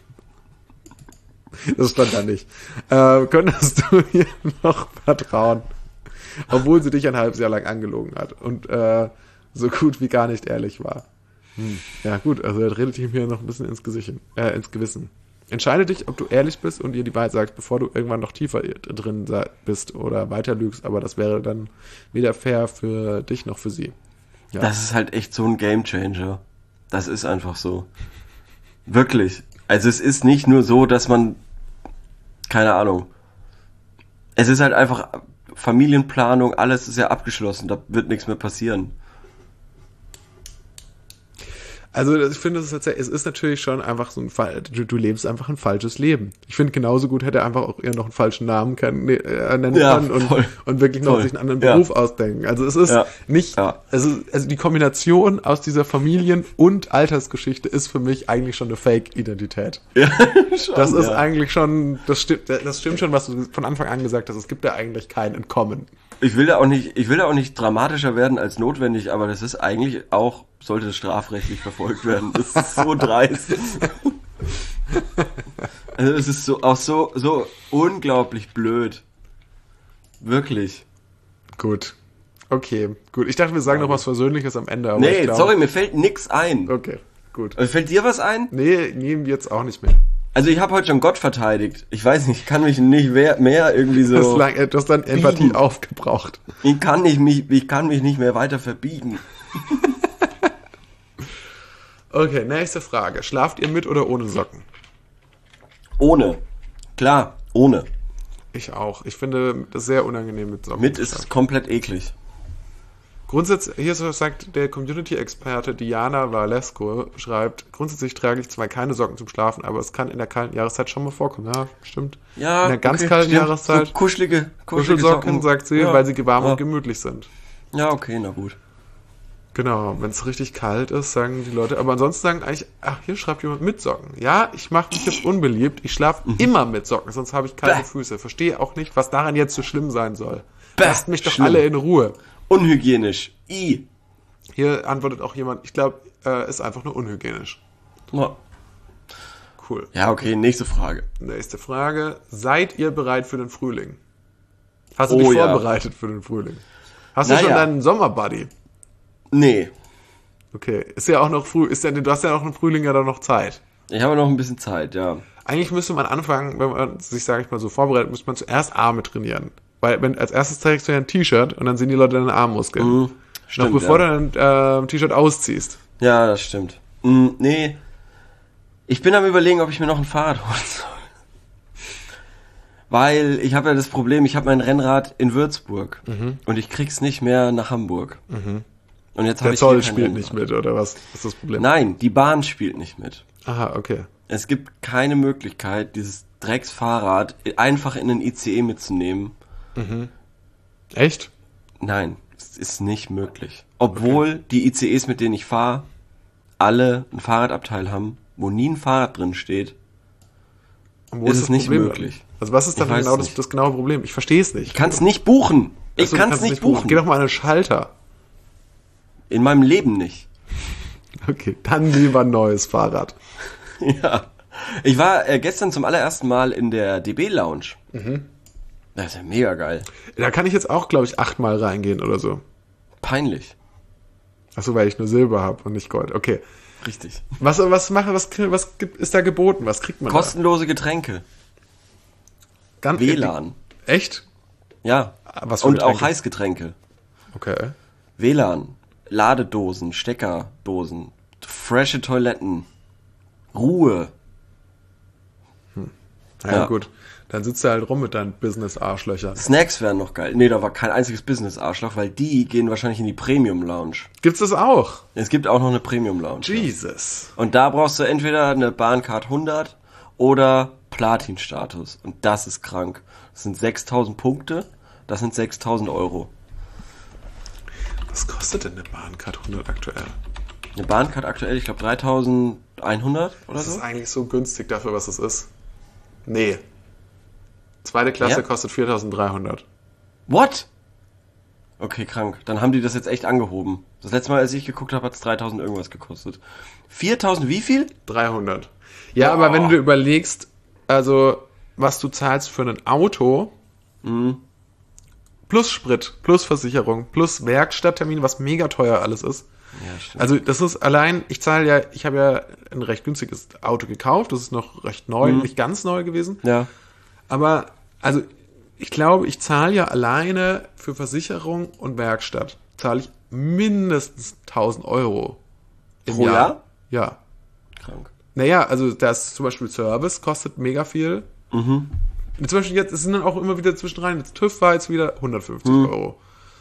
Speaker 1: Das stand da nicht. Könntest du ihr noch vertrauen, obwohl sie dich ein halbes Jahr lang angelogen hat und so gut wie gar nicht ehrlich war? Ja gut, also er redet ihm hier noch ein bisschen ins Gewissen. Entscheide dich, ob du ehrlich bist und ihr die Wahrheit sagst, bevor du irgendwann noch tiefer drin bist oder weiter lügst, aber das wäre dann weder fair für dich noch für sie. Ja.
Speaker 2: Das ist halt echt so ein Gamechanger. Das ist einfach so. Wirklich. Also es ist nicht nur so, dass man, keine Ahnung, es ist halt einfach Familienplanung, alles ist ja abgeschlossen, da wird nichts mehr passieren.
Speaker 1: Also ich finde, es ist natürlich schon einfach so ein Fall, du lebst einfach ein falsches Leben. Ich finde, genauso gut hätte er einfach auch eher noch einen falschen Namen nennen können und wirklich noch sich einen anderen Beruf ausdenken. Also es ist nicht, also die Kombination aus dieser Familien- und Altersgeschichte ist für mich eigentlich schon eine Fake-Identität.
Speaker 2: Ja, schon,
Speaker 1: das ist eigentlich schon, das stimmt schon, was du von Anfang an gesagt hast, es gibt da eigentlich kein Entkommen.
Speaker 2: Ich will da auch nicht dramatischer werden als notwendig, aber das ist eigentlich auch, sollte es strafrechtlich verfolgt werden. Das ist so dreist. Also es ist so unglaublich blöd. Wirklich.
Speaker 1: Gut. Okay, gut. Ich dachte, wir sagen noch was Versöhnliches am Ende. Aber
Speaker 2: nee, sorry, mir fällt nix ein.
Speaker 1: Okay, gut.
Speaker 2: Fällt dir was ein?
Speaker 1: Nee, jetzt auch nicht mehr.
Speaker 2: Also ich habe heute schon Gott verteidigt. Ich weiß nicht, ich kann mich nicht mehr irgendwie so...
Speaker 1: Du hast dann Empathie aufgebraucht.
Speaker 2: Ich kann mich nicht mehr weiter verbiegen.
Speaker 1: Okay, nächste Frage. Schlaft ihr mit oder ohne Socken?
Speaker 2: Ohne. Klar, ohne.
Speaker 1: Ich auch. Ich finde das sehr unangenehm mit Socken.
Speaker 2: Mit ist komplett eklig.
Speaker 1: Grundsätzlich, hier sagt der Community-Experte Diana Valesco, schreibt, grundsätzlich trage ich zwar keine Socken zum Schlafen, aber es kann in der kalten Jahreszeit schon mal vorkommen. Ja, stimmt.
Speaker 2: Ja,
Speaker 1: in der ganz kalten Jahreszeit.
Speaker 2: So kuschelige
Speaker 1: Kuschelsocken, sagt sie, weil sie warm und gemütlich sind.
Speaker 2: Ja, okay, na gut.
Speaker 1: Genau, wenn es richtig kalt ist, sagen die Leute. Aber ansonsten sagen eigentlich, hier schreibt jemand mit Socken. Ja, ich mache mich jetzt unbeliebt. Ich schlafe immer mit Socken, sonst habe ich kalte Füße. Verstehe auch nicht, was daran jetzt so schlimm sein soll. Lasst mich doch alle in Ruhe.
Speaker 2: Unhygienisch.
Speaker 1: Hier antwortet auch jemand, ich glaube, ist einfach nur unhygienisch.
Speaker 2: Ja.
Speaker 1: Cool.
Speaker 2: Ja, okay, nächste Frage.
Speaker 1: Nächste Frage. Seid ihr bereit für den Frühling? Hast du dich vorbereitet für den Frühling? Hast du schon deinen Sommerbuddy?
Speaker 2: Nee.
Speaker 1: Okay, ist ja auch noch früh, du hast ja noch im Frühling ja dann noch Zeit.
Speaker 2: Ich habe noch ein bisschen Zeit, ja.
Speaker 1: Eigentlich müsste man anfangen, wenn man sich, sage ich mal, so vorbereitet, müsste man zuerst Arme trainieren. Weil als erstes trägst du ja ein T-Shirt und dann sehen die Leute deine Armmuskeln.
Speaker 2: Stimmt,
Speaker 1: noch bevor du dein T-Shirt ausziehst.
Speaker 2: Ja, das stimmt. Nee. Ich bin am Überlegen, ob ich mir noch ein Fahrrad holen soll. Weil ich habe ja das Problem, ich habe mein Rennrad in Würzburg und ich krieg's nicht mehr nach Hamburg. Und jetzt
Speaker 1: der Zoll spielt nicht mit, oder was? Was ist das Problem?
Speaker 2: Nein, die Bahn spielt nicht mit.
Speaker 1: Aha, okay.
Speaker 2: Es gibt keine Möglichkeit, dieses Drecksfahrrad einfach in den ICE mitzunehmen.
Speaker 1: Echt?
Speaker 2: Nein, es ist nicht möglich. Obwohl die ICEs, mit denen ich fahre, alle ein Fahrradabteil haben, wo nie ein Fahrrad drin steht, ist es nicht möglich.
Speaker 1: Also was ist dann genau das genaue Problem? Ich verstehe es nicht.
Speaker 2: Ich kann es nicht buchen. Ich kann es nicht buchen.
Speaker 1: Geh doch mal an den Schalter.
Speaker 2: In meinem Leben nicht.
Speaker 1: Okay, dann lieber ein neues Fahrrad.
Speaker 2: Ja. Ich war gestern zum allerersten Mal in der DB Lounge. Das ist ja mega geil.
Speaker 1: Da kann ich jetzt auch, glaube ich, 8-mal reingehen oder so.
Speaker 2: Peinlich.
Speaker 1: Achso, weil ich nur Silber habe und nicht Gold. Okay.
Speaker 2: Richtig.
Speaker 1: Was ist da geboten? Was kriegt man
Speaker 2: Kostenlose Getränke.
Speaker 1: Ganz
Speaker 2: WLAN.
Speaker 1: Echt?
Speaker 2: Ja.
Speaker 1: Was für
Speaker 2: und
Speaker 1: Getränke?
Speaker 2: auch Heißgetränke.
Speaker 1: Okay.
Speaker 2: WLAN. Ladedosen, Steckerdosen, frische Toiletten, Ruhe.
Speaker 1: Ja, gut. Dann sitzt du halt rum mit deinen Business-Arschlöchern.
Speaker 2: Snacks wären noch geil. Nee, da war kein einziges Business-Arschloch, weil die gehen wahrscheinlich in die Premium-Lounge.
Speaker 1: Gibt's das auch?
Speaker 2: Es gibt auch noch eine Premium-Lounge.
Speaker 1: Jesus.
Speaker 2: Und da brauchst du entweder eine Bahncard 100 oder Platin-Status. Und das ist krank. Das sind 6.000 Punkte, das sind 6.000 Euro.
Speaker 1: Was kostet denn eine Bahncard 100 aktuell?
Speaker 2: Eine Bahncard aktuell, ich glaube 3.100 oder
Speaker 1: Das
Speaker 2: so.
Speaker 1: ist eigentlich so günstig dafür, was es ist. Nee. Zweite Klasse
Speaker 2: Ja?
Speaker 1: kostet 4.300.
Speaker 2: What? Okay, krank. Dann haben die das jetzt echt angehoben. Das letzte Mal, als ich geguckt habe, hat es 3.000 irgendwas gekostet. 4.000 wie viel?
Speaker 1: 300. Ja, aber wenn du überlegst, also was du zahlst für ein Auto, plus Sprit, plus Versicherung, plus Werkstatttermin, was mega teuer alles ist.
Speaker 2: Ja, stimmt.
Speaker 1: Also das ist allein, ich habe ja ein recht günstiges Auto gekauft, das ist noch recht neu, nicht ganz neu gewesen.
Speaker 2: Ja.
Speaker 1: Aber, also, ich glaube, ich zahle ja alleine für Versicherung und Werkstatt, zahle ich mindestens 1.000 Euro im
Speaker 2: Pro Jahr?
Speaker 1: Ja.
Speaker 2: Krank.
Speaker 1: Naja, also das zum Beispiel Service kostet mega viel. Zum Beispiel jetzt, es sind dann auch immer wieder zwischendrin, jetzt TÜV war jetzt wieder 150 Euro.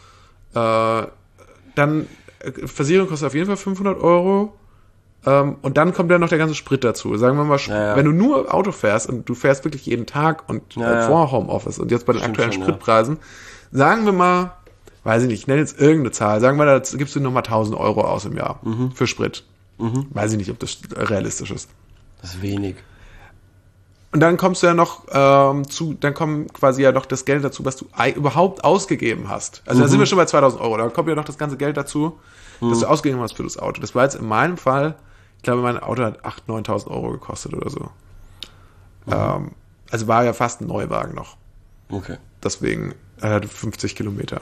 Speaker 1: Dann Versicherung kostet auf jeden Fall 500 Euro. Und dann kommt ja noch der ganze Sprit dazu. Sagen wir mal,
Speaker 2: Ja.
Speaker 1: wenn du nur Auto fährst und du fährst wirklich jeden Tag und vor Homeoffice und jetzt bei den
Speaker 2: Stimmt
Speaker 1: aktuellen
Speaker 2: schon, ja.
Speaker 1: Spritpreisen, sagen wir mal, weiß ich nicht, ich nenne jetzt irgendeine Zahl, sagen wir, da gibst du nochmal 1.000 Euro aus im Jahr für Sprit. Weiß ich nicht, ob das realistisch ist.
Speaker 2: Das ist wenig.
Speaker 1: Und dann kommst du ja noch dann kommt quasi ja noch das Geld dazu, was du überhaupt ausgegeben hast. Also da sind wir schon bei 2.000 Euro. Da kommt ja noch das ganze Geld dazu, das du ausgegeben hast für das Auto. Das war jetzt in meinem Fall, ich glaube, mein Auto hat 8.000, 9.000 Euro gekostet oder so. Also war ja fast ein Neuwagen noch.
Speaker 2: Okay.
Speaker 1: Deswegen, er hatte 50 Kilometer.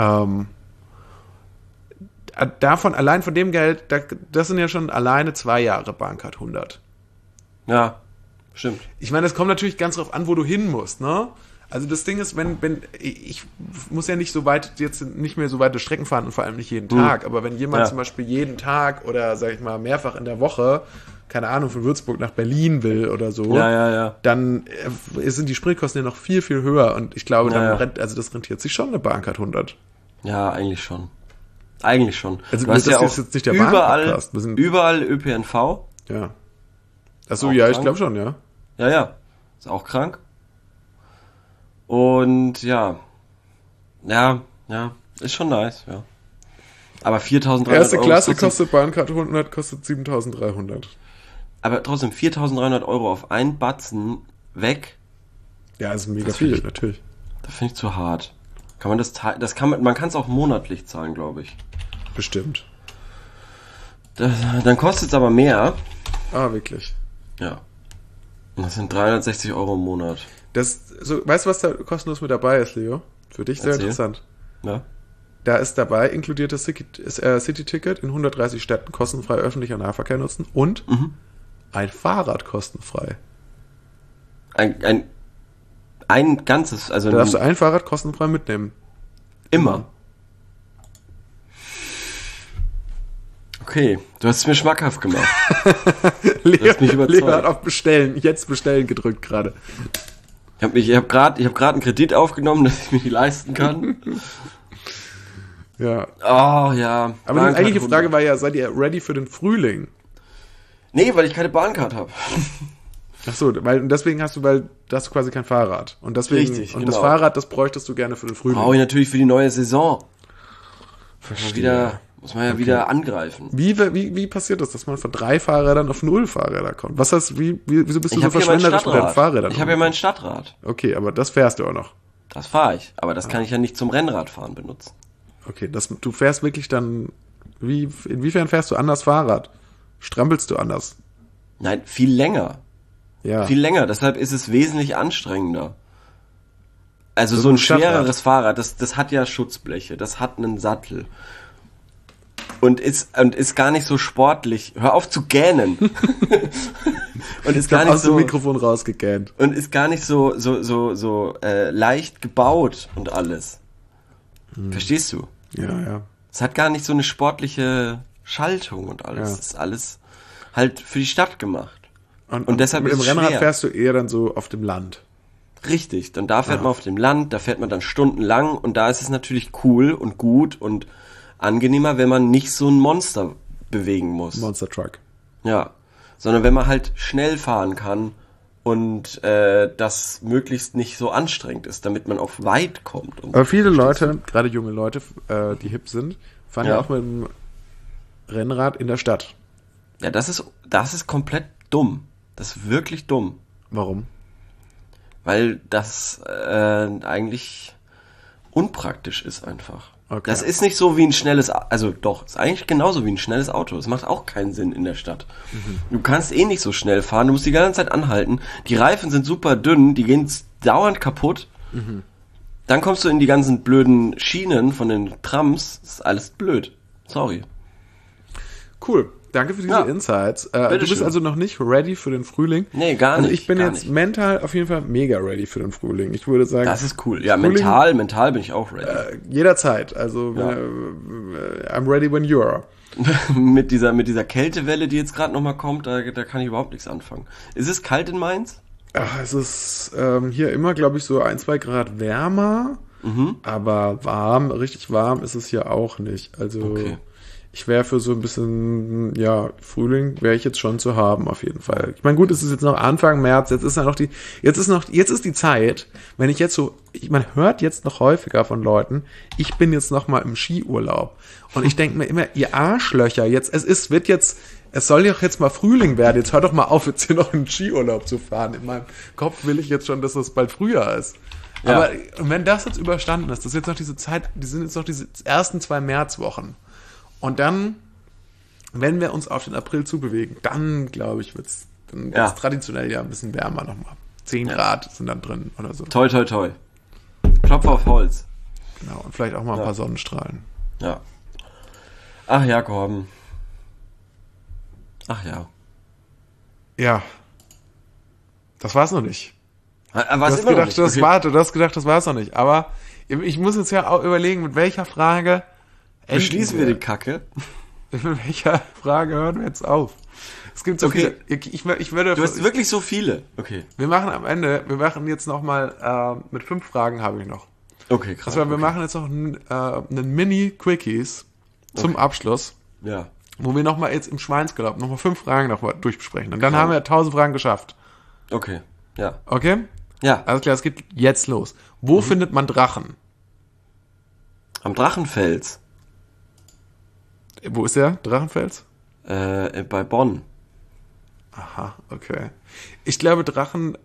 Speaker 1: Allein von dem Geld, das sind ja schon alleine 2 Jahre Bahncard 100.
Speaker 2: Ja, stimmt.
Speaker 1: Ich meine, es kommt natürlich ganz drauf an, wo du hin musst, ne? Also das Ding ist, wenn ich muss ja nicht so weit, jetzt nicht mehr so weite Strecken fahren und vor allem nicht jeden Tag, aber wenn jemand zum Beispiel jeden Tag oder, sag ich mal, mehrfach in der Woche, keine Ahnung, von Würzburg nach Berlin will oder so,
Speaker 2: Ja.
Speaker 1: dann sind die Spritkosten ja noch viel, viel höher und ich glaube,
Speaker 2: Ja.
Speaker 1: also das rentiert sich schon, eine Bahncard 100.
Speaker 2: Ja, eigentlich schon. Eigentlich schon.
Speaker 1: Also
Speaker 2: Du hast
Speaker 1: das
Speaker 2: ja
Speaker 1: ist
Speaker 2: auch
Speaker 1: jetzt nicht der
Speaker 2: überall,
Speaker 1: Bahn-Podcast. Wir sind-
Speaker 2: überall ÖPNV.
Speaker 1: Ja. Achso,
Speaker 2: Auch
Speaker 1: ja, ich
Speaker 2: krank.
Speaker 1: glaube schon, ja.
Speaker 2: Ja. Ist auch krank. Und ja, ist schon nice, ja. Aber 4.300
Speaker 1: Erste
Speaker 2: Euro
Speaker 1: Klasse
Speaker 2: ist trotzdem,
Speaker 1: kostet Bahncard 100, kostet 7.300.
Speaker 2: aber trotzdem 4.300 Euro auf einen Batzen weg,
Speaker 1: Ja, ist mega
Speaker 2: Das
Speaker 1: viel,
Speaker 2: find ich-
Speaker 1: natürlich.
Speaker 2: das finde ich zu hart. Kann man das kann man kann es auch monatlich zahlen, glaube ich.
Speaker 1: Bestimmt.
Speaker 2: Dann kostet es aber mehr.
Speaker 1: Ah, wirklich.
Speaker 2: Ja. Und das sind 360 Euro im Monat.
Speaker 1: Weißt du, was da kostenlos mit dabei ist, Leo? Für dich sehr
Speaker 2: Erzähl.
Speaker 1: interessant.
Speaker 2: Ja.
Speaker 1: Da ist dabei inkludiertes City-Ticket in 130 Städten kostenfrei öffentlicher Nahverkehr nutzen und ein Fahrrad kostenfrei.
Speaker 2: Ein ganzes, also
Speaker 1: Da darfst du ein Fahrrad kostenfrei mitnehmen.
Speaker 2: immer. Okay, du hast es mir schmackhaft gemacht.
Speaker 1: Leo,
Speaker 2: mich überzeugt.
Speaker 1: Leo hat auf jetzt bestellen gedrückt gerade.
Speaker 2: Ich hab grad einen Kredit aufgenommen, dass ich mir die leisten kann.
Speaker 1: Ja.
Speaker 2: Oh ja.
Speaker 1: Aber die eigentliche Frage war ja, seid ihr ready für den Frühling?
Speaker 2: Nee, weil ich keine Bahncard habe.
Speaker 1: Achso, deswegen hast du quasi kein Fahrrad. Und deswegen,
Speaker 2: Richtig,
Speaker 1: und das
Speaker 2: genau.
Speaker 1: Fahrrad, das bräuchtest du gerne für den Frühling.
Speaker 2: Brauche ich natürlich für die neue Saison.
Speaker 1: Verstehe.
Speaker 2: Muss man ja wieder angreifen.
Speaker 1: Wie passiert das, dass man von 3 Fahrrädern auf 0 Fahrräder kommt? Wieso bist du so
Speaker 2: hab hier mein
Speaker 1: verschwenderisch mit deinen
Speaker 2: Stadtrad.
Speaker 1: Fahrrädern?
Speaker 2: Ich habe ja mein Stadtrad.
Speaker 1: Okay, aber das fährst du auch noch.
Speaker 2: Das fahre ich. Aber das kann ich ja nicht zum Rennradfahren benutzen.
Speaker 1: Okay, du fährst wirklich dann, inwiefern fährst du anders Fahrrad? Strampelst du anders?
Speaker 2: Nein, viel länger.
Speaker 1: Ja.
Speaker 2: Viel länger. Deshalb ist es wesentlich anstrengender. Also so ein
Speaker 1: ein Stadtrad.
Speaker 2: schwereres Fahrrad, das hat ja Schutzbleche, das hat einen Sattel. Und ist gar nicht so sportlich. Hör auf zu gähnen. Und ist gar nicht
Speaker 1: aus dem
Speaker 2: so
Speaker 1: Mikrofon rausgegähnt.
Speaker 2: und ist gar nicht so leicht gebaut und alles. Verstehst du?
Speaker 1: Ja.
Speaker 2: Es hat gar nicht so eine sportliche Schaltung und alles.
Speaker 1: Ja.
Speaker 2: Das ist alles halt für die Stadt gemacht.
Speaker 1: Und
Speaker 2: deshalb
Speaker 1: mit dem
Speaker 2: ist es
Speaker 1: Rennrad
Speaker 2: schwer.
Speaker 1: fährst du eher dann so auf dem Land.
Speaker 2: Richtig, dann da fährt man auf dem Land, da fährt man dann stundenlang und da ist es natürlich cool und gut und angenehmer, wenn man nicht so ein Monster bewegen muss.
Speaker 1: Monster Truck.
Speaker 2: Ja, sondern wenn man halt schnell fahren kann und das möglichst nicht so anstrengend ist, damit man auch weit kommt. Und
Speaker 1: Aber viele Leute, gerade junge Leute, die hip sind, fahren ja
Speaker 2: Ja.
Speaker 1: auch mit dem Rennrad in der Stadt.
Speaker 2: ja, das ist komplett dumm. Das ist wirklich dumm.
Speaker 1: Warum?
Speaker 2: Weil das eigentlich unpraktisch ist einfach.
Speaker 1: Okay.
Speaker 2: Das ist nicht so wie ein schnelles, also doch, ist eigentlich genauso wie ein schnelles Auto. Es macht auch keinen Sinn in der Stadt. Du kannst eh nicht so schnell fahren, du musst die ganze Zeit anhalten. Die Reifen sind super dünn, die gehen dauernd kaputt. Dann kommst du in die ganzen blöden Schienen von den Trams, das ist alles blöd. Sorry.
Speaker 1: Cool. Danke für diese
Speaker 2: Ja.
Speaker 1: Insights. Du bist
Speaker 2: Bitteschön.
Speaker 1: also noch nicht ready für den Frühling.
Speaker 2: Nee, gar
Speaker 1: Und
Speaker 2: nicht,
Speaker 1: ich bin
Speaker 2: gar
Speaker 1: jetzt
Speaker 2: nicht.
Speaker 1: mental auf jeden Fall mega ready für den Frühling. Ich würde sagen,
Speaker 2: Das ist cool. Ja,
Speaker 1: Frühling-
Speaker 2: mental bin ich auch ready.
Speaker 1: jederzeit. Also
Speaker 2: Ja.
Speaker 1: I'm ready when you are.
Speaker 2: mit dieser Kältewelle, die jetzt gerade nochmal kommt, da kann ich überhaupt nichts anfangen. Ist es kalt in Mainz?
Speaker 1: Ach, es ist hier immer, glaube ich, so 1-2 Grad wärmer. Aber warm, richtig warm ist es hier auch nicht. Also
Speaker 2: Okay.
Speaker 1: ich wäre für so ein bisschen, ja, Frühling wäre ich jetzt schon zu haben, auf jeden Fall. Ich meine, gut, es ist jetzt noch Anfang März, jetzt ist die Zeit, wenn ich jetzt so, man hört jetzt noch häufiger von Leuten, ich bin jetzt noch mal im Skiurlaub. Und ich denke mir immer, ihr Arschlöcher, es soll doch jetzt mal Frühling werden, jetzt hört doch mal auf, jetzt hier noch in den Skiurlaub zu fahren. In meinem Kopf will ich jetzt schon, dass es bald Frühjahr ist.
Speaker 2: Ja.
Speaker 1: Aber und wenn das jetzt überstanden ist, das ist jetzt noch diese Zeit, die sind jetzt noch diese ersten 2 Märzwochen. Und dann, wenn wir uns auf den April zubewegen, dann, glaube ich, wird's
Speaker 2: Ja.
Speaker 1: traditionell ja ein bisschen wärmer nochmal. 10
Speaker 2: Ja.
Speaker 1: Grad sind dann drin oder so.
Speaker 2: Toi, toi, toi. Klopf auf Holz.
Speaker 1: Genau. Und vielleicht auch mal ein
Speaker 2: Ja.
Speaker 1: paar Sonnenstrahlen.
Speaker 2: Ja. Ach ja, Korben. Ach ja.
Speaker 1: Ja. Das war's noch nicht.
Speaker 2: Was
Speaker 1: Du hast
Speaker 2: immer noch
Speaker 1: gedacht,
Speaker 2: nicht.
Speaker 1: das
Speaker 2: Okay.
Speaker 1: du hast gedacht, das war's noch nicht. Aber ich muss jetzt ja auch überlegen, mit welcher Frage
Speaker 2: Beschließen wir die Kacke.
Speaker 1: Mit welcher Frage hören wir jetzt auf? Es gibt so
Speaker 2: Okay.
Speaker 1: viele. Ich würde.
Speaker 2: Du hast wirklich so viele. Okay.
Speaker 1: Wir machen jetzt nochmal, mit 5 Fragen habe ich noch.
Speaker 2: Okay, krass.
Speaker 1: Also wir machen jetzt noch einen Mini-Quickies zum Abschluss,
Speaker 2: Ja.
Speaker 1: wo wir nochmal jetzt im Schweinsgalopp nochmal 5 Fragen nochmal durchbesprechen. Und dann haben wir 1000 Fragen geschafft.
Speaker 2: Okay. Ja.
Speaker 1: Okay?
Speaker 2: Ja.
Speaker 1: Alles klar, es geht jetzt los. Wo findet man Drachen?
Speaker 2: Am Drachenfels.
Speaker 1: Wo ist der? Drachenfels?
Speaker 2: Bei Bonn.
Speaker 1: Aha, okay. Ich glaube, Drachen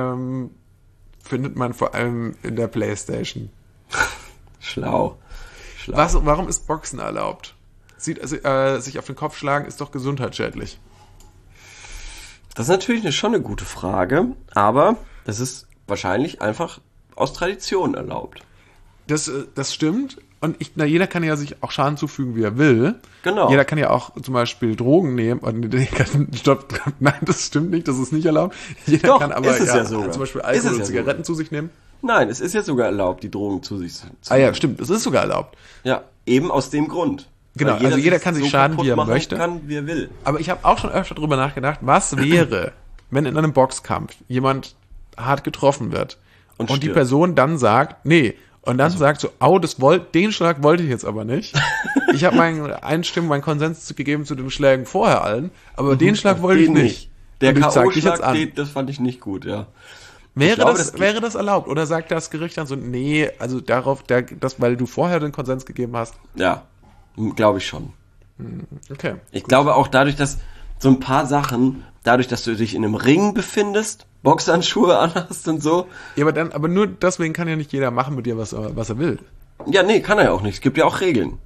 Speaker 1: findet man vor allem in der PlayStation.
Speaker 2: Schlau.
Speaker 1: Warum ist Boxen erlaubt? Sich auf den Kopf schlagen ist doch gesundheitsschädlich.
Speaker 2: Das ist natürlich schon eine gute Frage, aber das ist wahrscheinlich einfach aus Tradition erlaubt.
Speaker 1: Das stimmt. Und jeder kann ja sich auch Schaden zufügen, wie er will.
Speaker 2: Genau.
Speaker 1: Jeder kann ja auch zum Beispiel Drogen nehmen. Stopp, nein, das stimmt nicht, das ist nicht erlaubt. Jeder
Speaker 2: Doch,
Speaker 1: kann aber
Speaker 2: ist es ja sogar.
Speaker 1: zum Beispiel
Speaker 2: Ist
Speaker 1: Alkohol
Speaker 2: es
Speaker 1: und
Speaker 2: ja
Speaker 1: Zigaretten zu sich nehmen.
Speaker 2: Nein, es ist ja sogar erlaubt, die Drogen zu sich zu
Speaker 1: Ah ja, stimmt, das ist sogar erlaubt.
Speaker 2: Ja, eben aus dem Grund.
Speaker 1: Genau,
Speaker 2: Weil
Speaker 1: also jeder kann sich schaden,
Speaker 2: kaputt
Speaker 1: wie er
Speaker 2: machen
Speaker 1: möchte.
Speaker 2: kann, wie er will.
Speaker 1: Aber ich habe auch schon öfter drüber nachgedacht, was wäre, wenn in einem Boxkampf jemand hart getroffen wird und die
Speaker 2: stirbt.
Speaker 1: Person dann sagt, nee, und dann sagt so, den Schlag wollte ich jetzt aber nicht. Ich habe meinen Konsens gegeben zu den Schlägen vorher allen, aber den Schlag wollte ich
Speaker 2: Den
Speaker 1: nicht.
Speaker 2: Der
Speaker 1: Und ich zeig dich jetzt
Speaker 2: K.O.-Schlag,
Speaker 1: an.
Speaker 2: das fand ich nicht gut, ja.
Speaker 1: Wäre
Speaker 2: glaube,
Speaker 1: das erlaubt? Oder sagt das Gericht dann so, nee, also weil du vorher den Konsens gegeben hast?
Speaker 2: Ja, glaube ich schon.
Speaker 1: Okay.
Speaker 2: Ich glaube auch dadurch, dass so ein paar Sachen, dadurch, dass du dich in einem Ring befindest, Boxhandschuhe anhast und so.
Speaker 1: Ja, aber nur deswegen kann ja nicht jeder machen mit dir, was er will.
Speaker 2: Ja, nee, kann er ja auch nicht. Es gibt ja auch Regeln.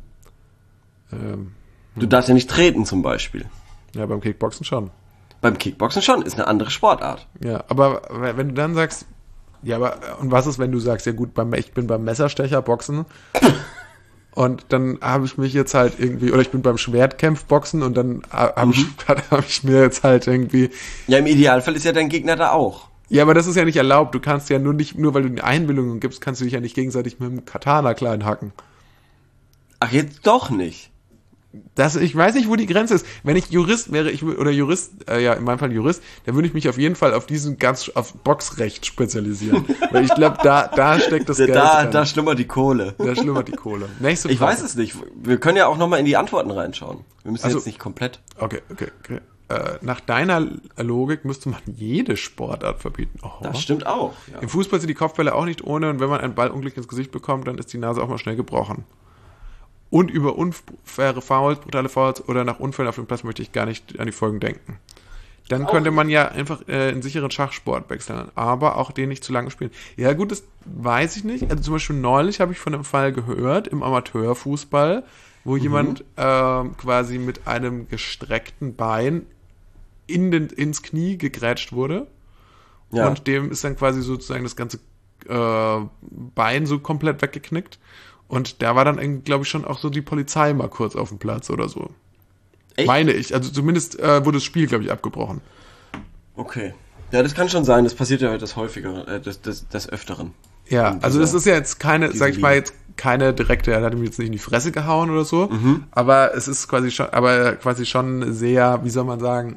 Speaker 2: Du darfst ja nicht treten zum Beispiel.
Speaker 1: Ja, beim Kickboxen schon.
Speaker 2: Beim Kickboxen schon, ist eine andere Sportart.
Speaker 1: Ja, aber wenn du dann sagst, ja, aber und was ist, wenn du sagst, ja gut, ich bin beim Messerstecher Boxen und dann habe ich mich jetzt halt irgendwie, oder ich bin beim Schwertkämpfboxen und dann habe ich mir jetzt halt irgendwie,
Speaker 2: Ja, im Idealfall ist ja dein Gegner da auch.
Speaker 1: ja, aber das ist ja nicht erlaubt. Du kannst ja nur weil du die Einwilligung gibst, kannst du dich ja nicht gegenseitig mit dem Katana klein hacken.
Speaker 2: Ach, jetzt doch nicht.
Speaker 1: Ich weiß nicht, wo die Grenze ist. Wenn ich Jurist wäre, in meinem Fall Jurist, dann würde ich mich auf jeden Fall auf Boxrecht spezialisieren. Weil ich glaube, da steckt das Geld drin.
Speaker 2: Da schlummert die Kohle.
Speaker 1: Da schlummert die Kohle. Nächste Frage.
Speaker 2: Ich weiß es nicht. Wir können ja auch nochmal in die Antworten reinschauen. Wir müssen
Speaker 1: Also-
Speaker 2: jetzt nicht komplett.
Speaker 1: Okay. Nach deiner Logik müsste man jede Sportart verbieten. Oh.
Speaker 2: Das stimmt auch. Ja.
Speaker 1: Im Fußball sind die Kopfbälle auch nicht ohne und wenn man einen Ball unglücklich ins Gesicht bekommt, dann ist die Nase auch mal schnell gebrochen. Und über unfaire Fouls, brutale Fouls oder nach Unfällen auf dem Platz möchte ich gar nicht an die Folgen denken. Dann könnte man ja einfach in sicheren Schachsport wechseln, aber auch den nicht zu lange spielen. Ja gut, das weiß ich nicht. Also zum Beispiel neulich habe ich von einem Fall gehört im Amateurfußball, wo jemand quasi mit einem gestreckten Bein ins Knie gegrätscht wurde.
Speaker 2: Ja.
Speaker 1: Und dem ist dann quasi sozusagen das ganze Bein so komplett weggeknickt. Und da war dann, glaube ich, schon auch so die Polizei mal kurz auf dem Platz oder so.
Speaker 2: Echt?
Speaker 1: Meine ich. Also zumindest wurde das Spiel, glaube ich, abgebrochen.
Speaker 2: Okay. Ja, das kann schon sein. Das passiert ja das häufiger, des Öfteren.
Speaker 1: Ja,
Speaker 2: Und
Speaker 1: also das ist ja jetzt keine,
Speaker 2: diese
Speaker 1: sag ich mal,
Speaker 2: Liga.
Speaker 1: jetzt keine direkte, er hat ihm jetzt nicht in die Fresse gehauen oder so, aber es ist quasi schon sehr, wie soll man sagen,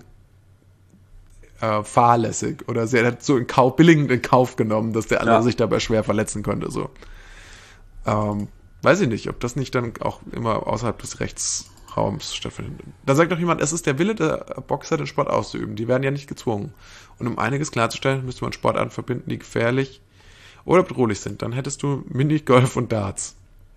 Speaker 1: fahrlässig oder sehr, er hat so billigend in Kauf genommen, dass der andere sich dabei schwer verletzen könnte, so. Weiß ich nicht, ob das nicht dann auch immer außerhalb des Rechtsraums stattfindet. Da sagt noch jemand, es ist der Wille der Boxer, den Sport auszuüben. Die werden ja nicht gezwungen. Und um einiges klarzustellen, müsste man Sportarten verbinden, die gefährlich oder bedrohlich sind. Dann hättest du Minigolf und Darts.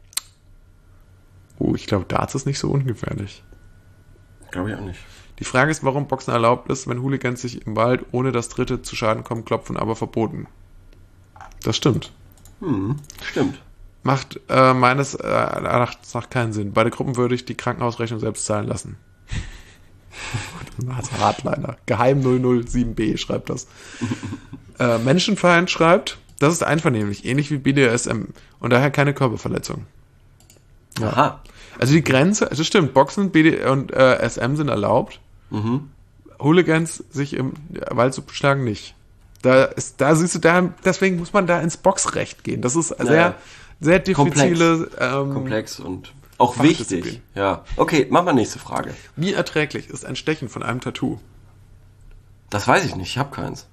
Speaker 1: Ich glaube, Darts ist nicht so ungefährlich.
Speaker 2: Glaube ich auch nicht.
Speaker 1: Die Frage ist, warum Boxen erlaubt ist, wenn Hooligans sich im Wald, ohne dass Dritte zu Schaden kommen, klopfen, aber verboten. Das stimmt.
Speaker 2: Stimmt.
Speaker 1: Macht meines Erachtens nach keinen Sinn. Beide Gruppen würde ich die Krankenhausrechnung selbst zahlen lassen. Also Hardliner. Geheim 007b schreibt das. Menschenfeind schreibt, das ist einvernehmlich, ähnlich wie BDSM und daher keine Körperverletzung. Ja.
Speaker 2: Aha.
Speaker 1: Also die Grenze, also stimmt, Boxen, BD und SM sind erlaubt. Hooligans sich im Wald zu schlagen nicht. Da siehst du, deswegen muss man da ins Boxrecht gehen. Das ist sehr diffizile
Speaker 2: Komplex und auch
Speaker 1: Fachdisziplin.
Speaker 2: wichtig. Ja. Okay, machen wir nächste Frage.
Speaker 1: Wie erträglich ist ein Stechen von einem Tattoo?
Speaker 2: Das weiß ich nicht, ich habe keins.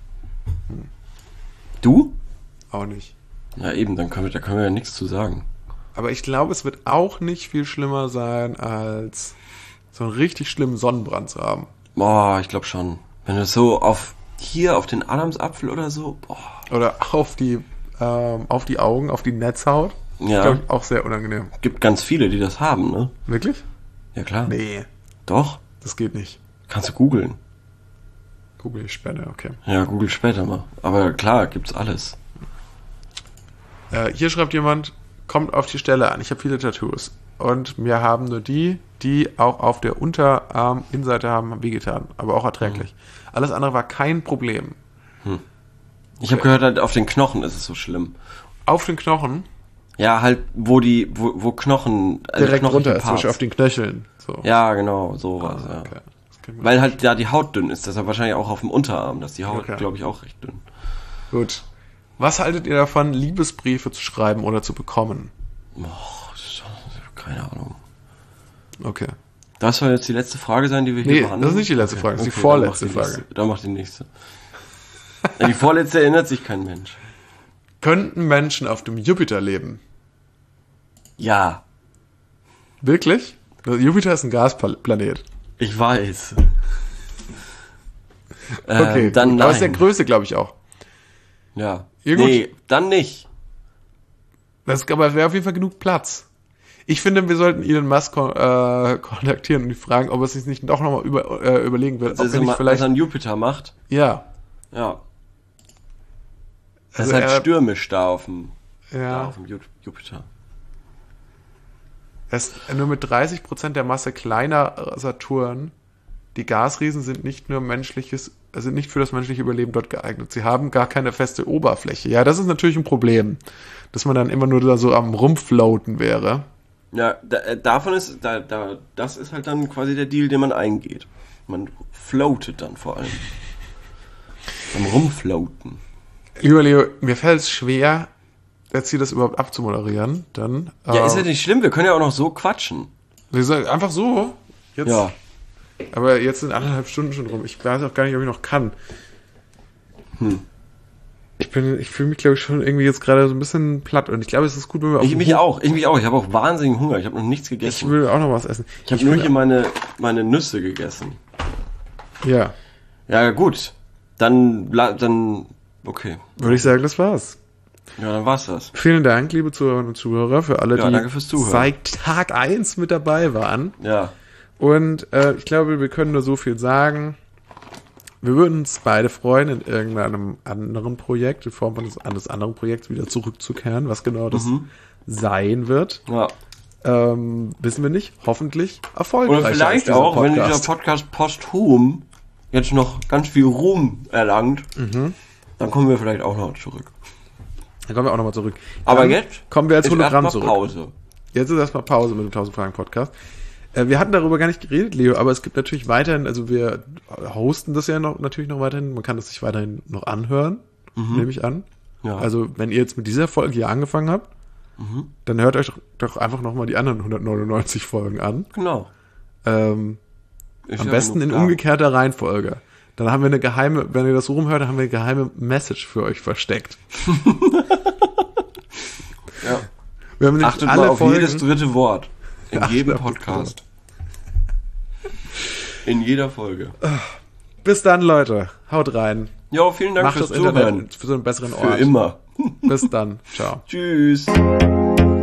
Speaker 2: Du?
Speaker 1: Auch nicht.
Speaker 2: Ja eben, da können wir ja nichts zu sagen.
Speaker 1: Aber ich glaube, es wird auch nicht viel schlimmer sein, als so einen richtig schlimmen Sonnenbrand zu haben.
Speaker 2: Boah, ich glaube schon. Wenn du so auf den Adamsapfel oder so, boah.
Speaker 1: Oder auf die Augen, auf die Netzhaut.
Speaker 2: Ja.
Speaker 1: Glaube ich, auch sehr unangenehm.
Speaker 2: Gibt ganz viele, die das haben, ne?
Speaker 1: Wirklich?
Speaker 2: Ja klar.
Speaker 1: Nee,
Speaker 2: Doch,
Speaker 1: das geht nicht.
Speaker 2: kannst du googeln.
Speaker 1: Google ich Spende, okay.
Speaker 2: Ja, google später mal. Aber klar, gibt's alles.
Speaker 1: Hier schreibt jemand, kommt auf die Stelle an. Ich habe viele Tattoos. Und mir haben nur die auch auf der Unterarm-Innenseite haben, wehgetan. Aber auch erträglich. Alles andere war kein Problem.
Speaker 2: Ich habe gehört, halt auf den Knochen ist es so schlimm.
Speaker 1: Auf den Knochen,
Speaker 2: Ja, halt, wo Knochen, also
Speaker 1: direkt
Speaker 2: knochige
Speaker 1: runter,
Speaker 2: Parts.
Speaker 1: zum Beispiel auf den Knöcheln. So.
Speaker 2: Ja, genau, sowas, ja.
Speaker 1: Okay. Das kennt man.
Speaker 2: Weil halt da die Haut dünn ist, deshalb wahrscheinlich auch auf dem Unterarm, dass die Haut,
Speaker 1: Okay.
Speaker 2: glaube ich, auch recht dünn.
Speaker 1: Gut. Was haltet ihr davon, Liebesbriefe zu schreiben oder zu bekommen?
Speaker 2: Keine Ahnung.
Speaker 1: Okay.
Speaker 2: Das soll jetzt die letzte Frage sein, die wir hier
Speaker 1: Nee,
Speaker 2: behandeln?
Speaker 1: das ist nicht die letzte Frage, das ist die
Speaker 2: dann mach
Speaker 1: vorletzte
Speaker 2: die
Speaker 1: Frage.
Speaker 2: nächste. Dann mach die nächste. Ja, die vorletzte erinnert sich kein Mensch.
Speaker 1: Könnten Menschen auf dem Jupiter leben?
Speaker 2: Ja,
Speaker 1: Wirklich? Jupiter ist ein Gasplanet.
Speaker 2: ich weiß.
Speaker 1: Okay,
Speaker 2: dann
Speaker 1: gut.
Speaker 2: nein.
Speaker 1: Aber ist der Größe, glaube ich, auch.
Speaker 2: Ja.
Speaker 1: Ja, gut.
Speaker 2: Nee, dann nicht.
Speaker 1: Aber wäre auf jeden Fall genug Platz. Ich finde, wir sollten Elon Musk kontaktieren und die fragen, ob er sich nicht doch nochmal überlegen wird, ob
Speaker 2: Das
Speaker 1: er
Speaker 2: ist
Speaker 1: nicht
Speaker 2: was
Speaker 1: vielleicht...
Speaker 2: er an Jupiter macht.
Speaker 1: Ja.
Speaker 2: Ja. Das
Speaker 1: Also
Speaker 2: ist halt
Speaker 1: er-
Speaker 2: stürmisch da auf dem
Speaker 1: Ja.
Speaker 2: Jupiter.
Speaker 1: Er ist nur mit 30% der Masse kleiner Saturn. Die Gasriesen sind nicht für das menschliche Überleben dort geeignet. Sie haben gar keine feste Oberfläche. Ja, das ist natürlich ein Problem, dass man dann immer nur da so am Rumfloaten wäre.
Speaker 2: Ja, das ist halt dann quasi der Deal, den man eingeht. Man floatet dann vor allem. Beim Rumfloaten.
Speaker 1: Lieber Leo, mir fällt es schwer, jetzt hier das überhaupt abzumoderieren. Dann,
Speaker 2: Ja, ist ja nicht schlimm, wir können ja auch noch so quatschen.
Speaker 1: Einfach so. Jetzt,
Speaker 2: Ja.
Speaker 1: Aber jetzt sind 1,5 Stunden schon rum. Ich weiß auch gar nicht, ob ich noch kann. Ich fühle mich, glaube ich, schon irgendwie jetzt gerade so ein bisschen platt. Und ich glaube, es ist gut, wenn wir
Speaker 2: Ich mich auch. Ich habe auch wahnsinnigen Hunger. Ich habe noch nichts
Speaker 1: Ich
Speaker 2: gegessen.
Speaker 1: will auch noch was essen.
Speaker 2: Ich habe nur hier meine Nüsse gegessen.
Speaker 1: Ja,
Speaker 2: Ja, gut. Dann, okay.
Speaker 1: würde ich sagen, das war's.
Speaker 2: Ja, dann war's das.
Speaker 1: Vielen Dank, liebe Zuhörerinnen und Zuhörer, für alle,
Speaker 2: Ja,
Speaker 1: die
Speaker 2: danke fürs Zuhören.
Speaker 1: seit Tag 1 mit dabei waren.
Speaker 2: Ja.
Speaker 1: Und ich glaube, wir können nur so viel sagen. Wir würden uns beide freuen, in irgendeinem anderen Projekt, in Form eines anderen Projekts wieder zurückzukehren. Was genau das sein wird,
Speaker 2: Ja.
Speaker 1: wissen wir nicht. Hoffentlich erfolgreich.
Speaker 2: Oder vielleicht auch, wenn dieser Podcast posthum jetzt noch ganz viel Ruhm erlangt, dann kommen wir vielleicht auch noch zurück.
Speaker 1: Dann kommen wir auch nochmal zurück.
Speaker 2: Aber
Speaker 1: Dann
Speaker 2: jetzt
Speaker 1: kommen wir als
Speaker 2: ist
Speaker 1: Hologramm
Speaker 2: erstmal
Speaker 1: zurück.
Speaker 2: Pause.
Speaker 1: Jetzt ist erstmal Pause mit dem 1000 Fragen Podcast. Wir hatten darüber gar nicht geredet, Leo, aber es gibt natürlich weiterhin, also wir hosten das ja natürlich noch weiterhin, man kann das sich weiterhin noch anhören, nehme ich an.
Speaker 2: Ja.
Speaker 1: Also wenn ihr jetzt mit dieser Folge hier angefangen habt, dann hört euch doch einfach nochmal die anderen 199 Folgen an.
Speaker 2: Genau.
Speaker 1: Am
Speaker 2: Ist ja
Speaker 1: besten
Speaker 2: genug
Speaker 1: in
Speaker 2: da.
Speaker 1: umgekehrter Reihenfolge. Dann haben wir eine geheime, wenn ihr das so rumhört, haben wir eine geheime Message für euch versteckt.
Speaker 2: Ja.
Speaker 1: Wir haben nämlich
Speaker 2: Achtet
Speaker 1: alle
Speaker 2: mal auf
Speaker 1: Folgen,
Speaker 2: jedes dritte Wort. In
Speaker 1: Achtet
Speaker 2: jedem
Speaker 1: auf das
Speaker 2: Podcast. In jeder Folge.
Speaker 1: Bis dann, Leute. Haut rein.
Speaker 2: Ja, vielen Dank
Speaker 1: Macht
Speaker 2: fürs
Speaker 1: das
Speaker 2: Zuhören.
Speaker 1: Internet für so einen besseren
Speaker 2: Für
Speaker 1: Ort.
Speaker 2: immer.
Speaker 1: Bis dann. Ciao.
Speaker 2: Tschüss.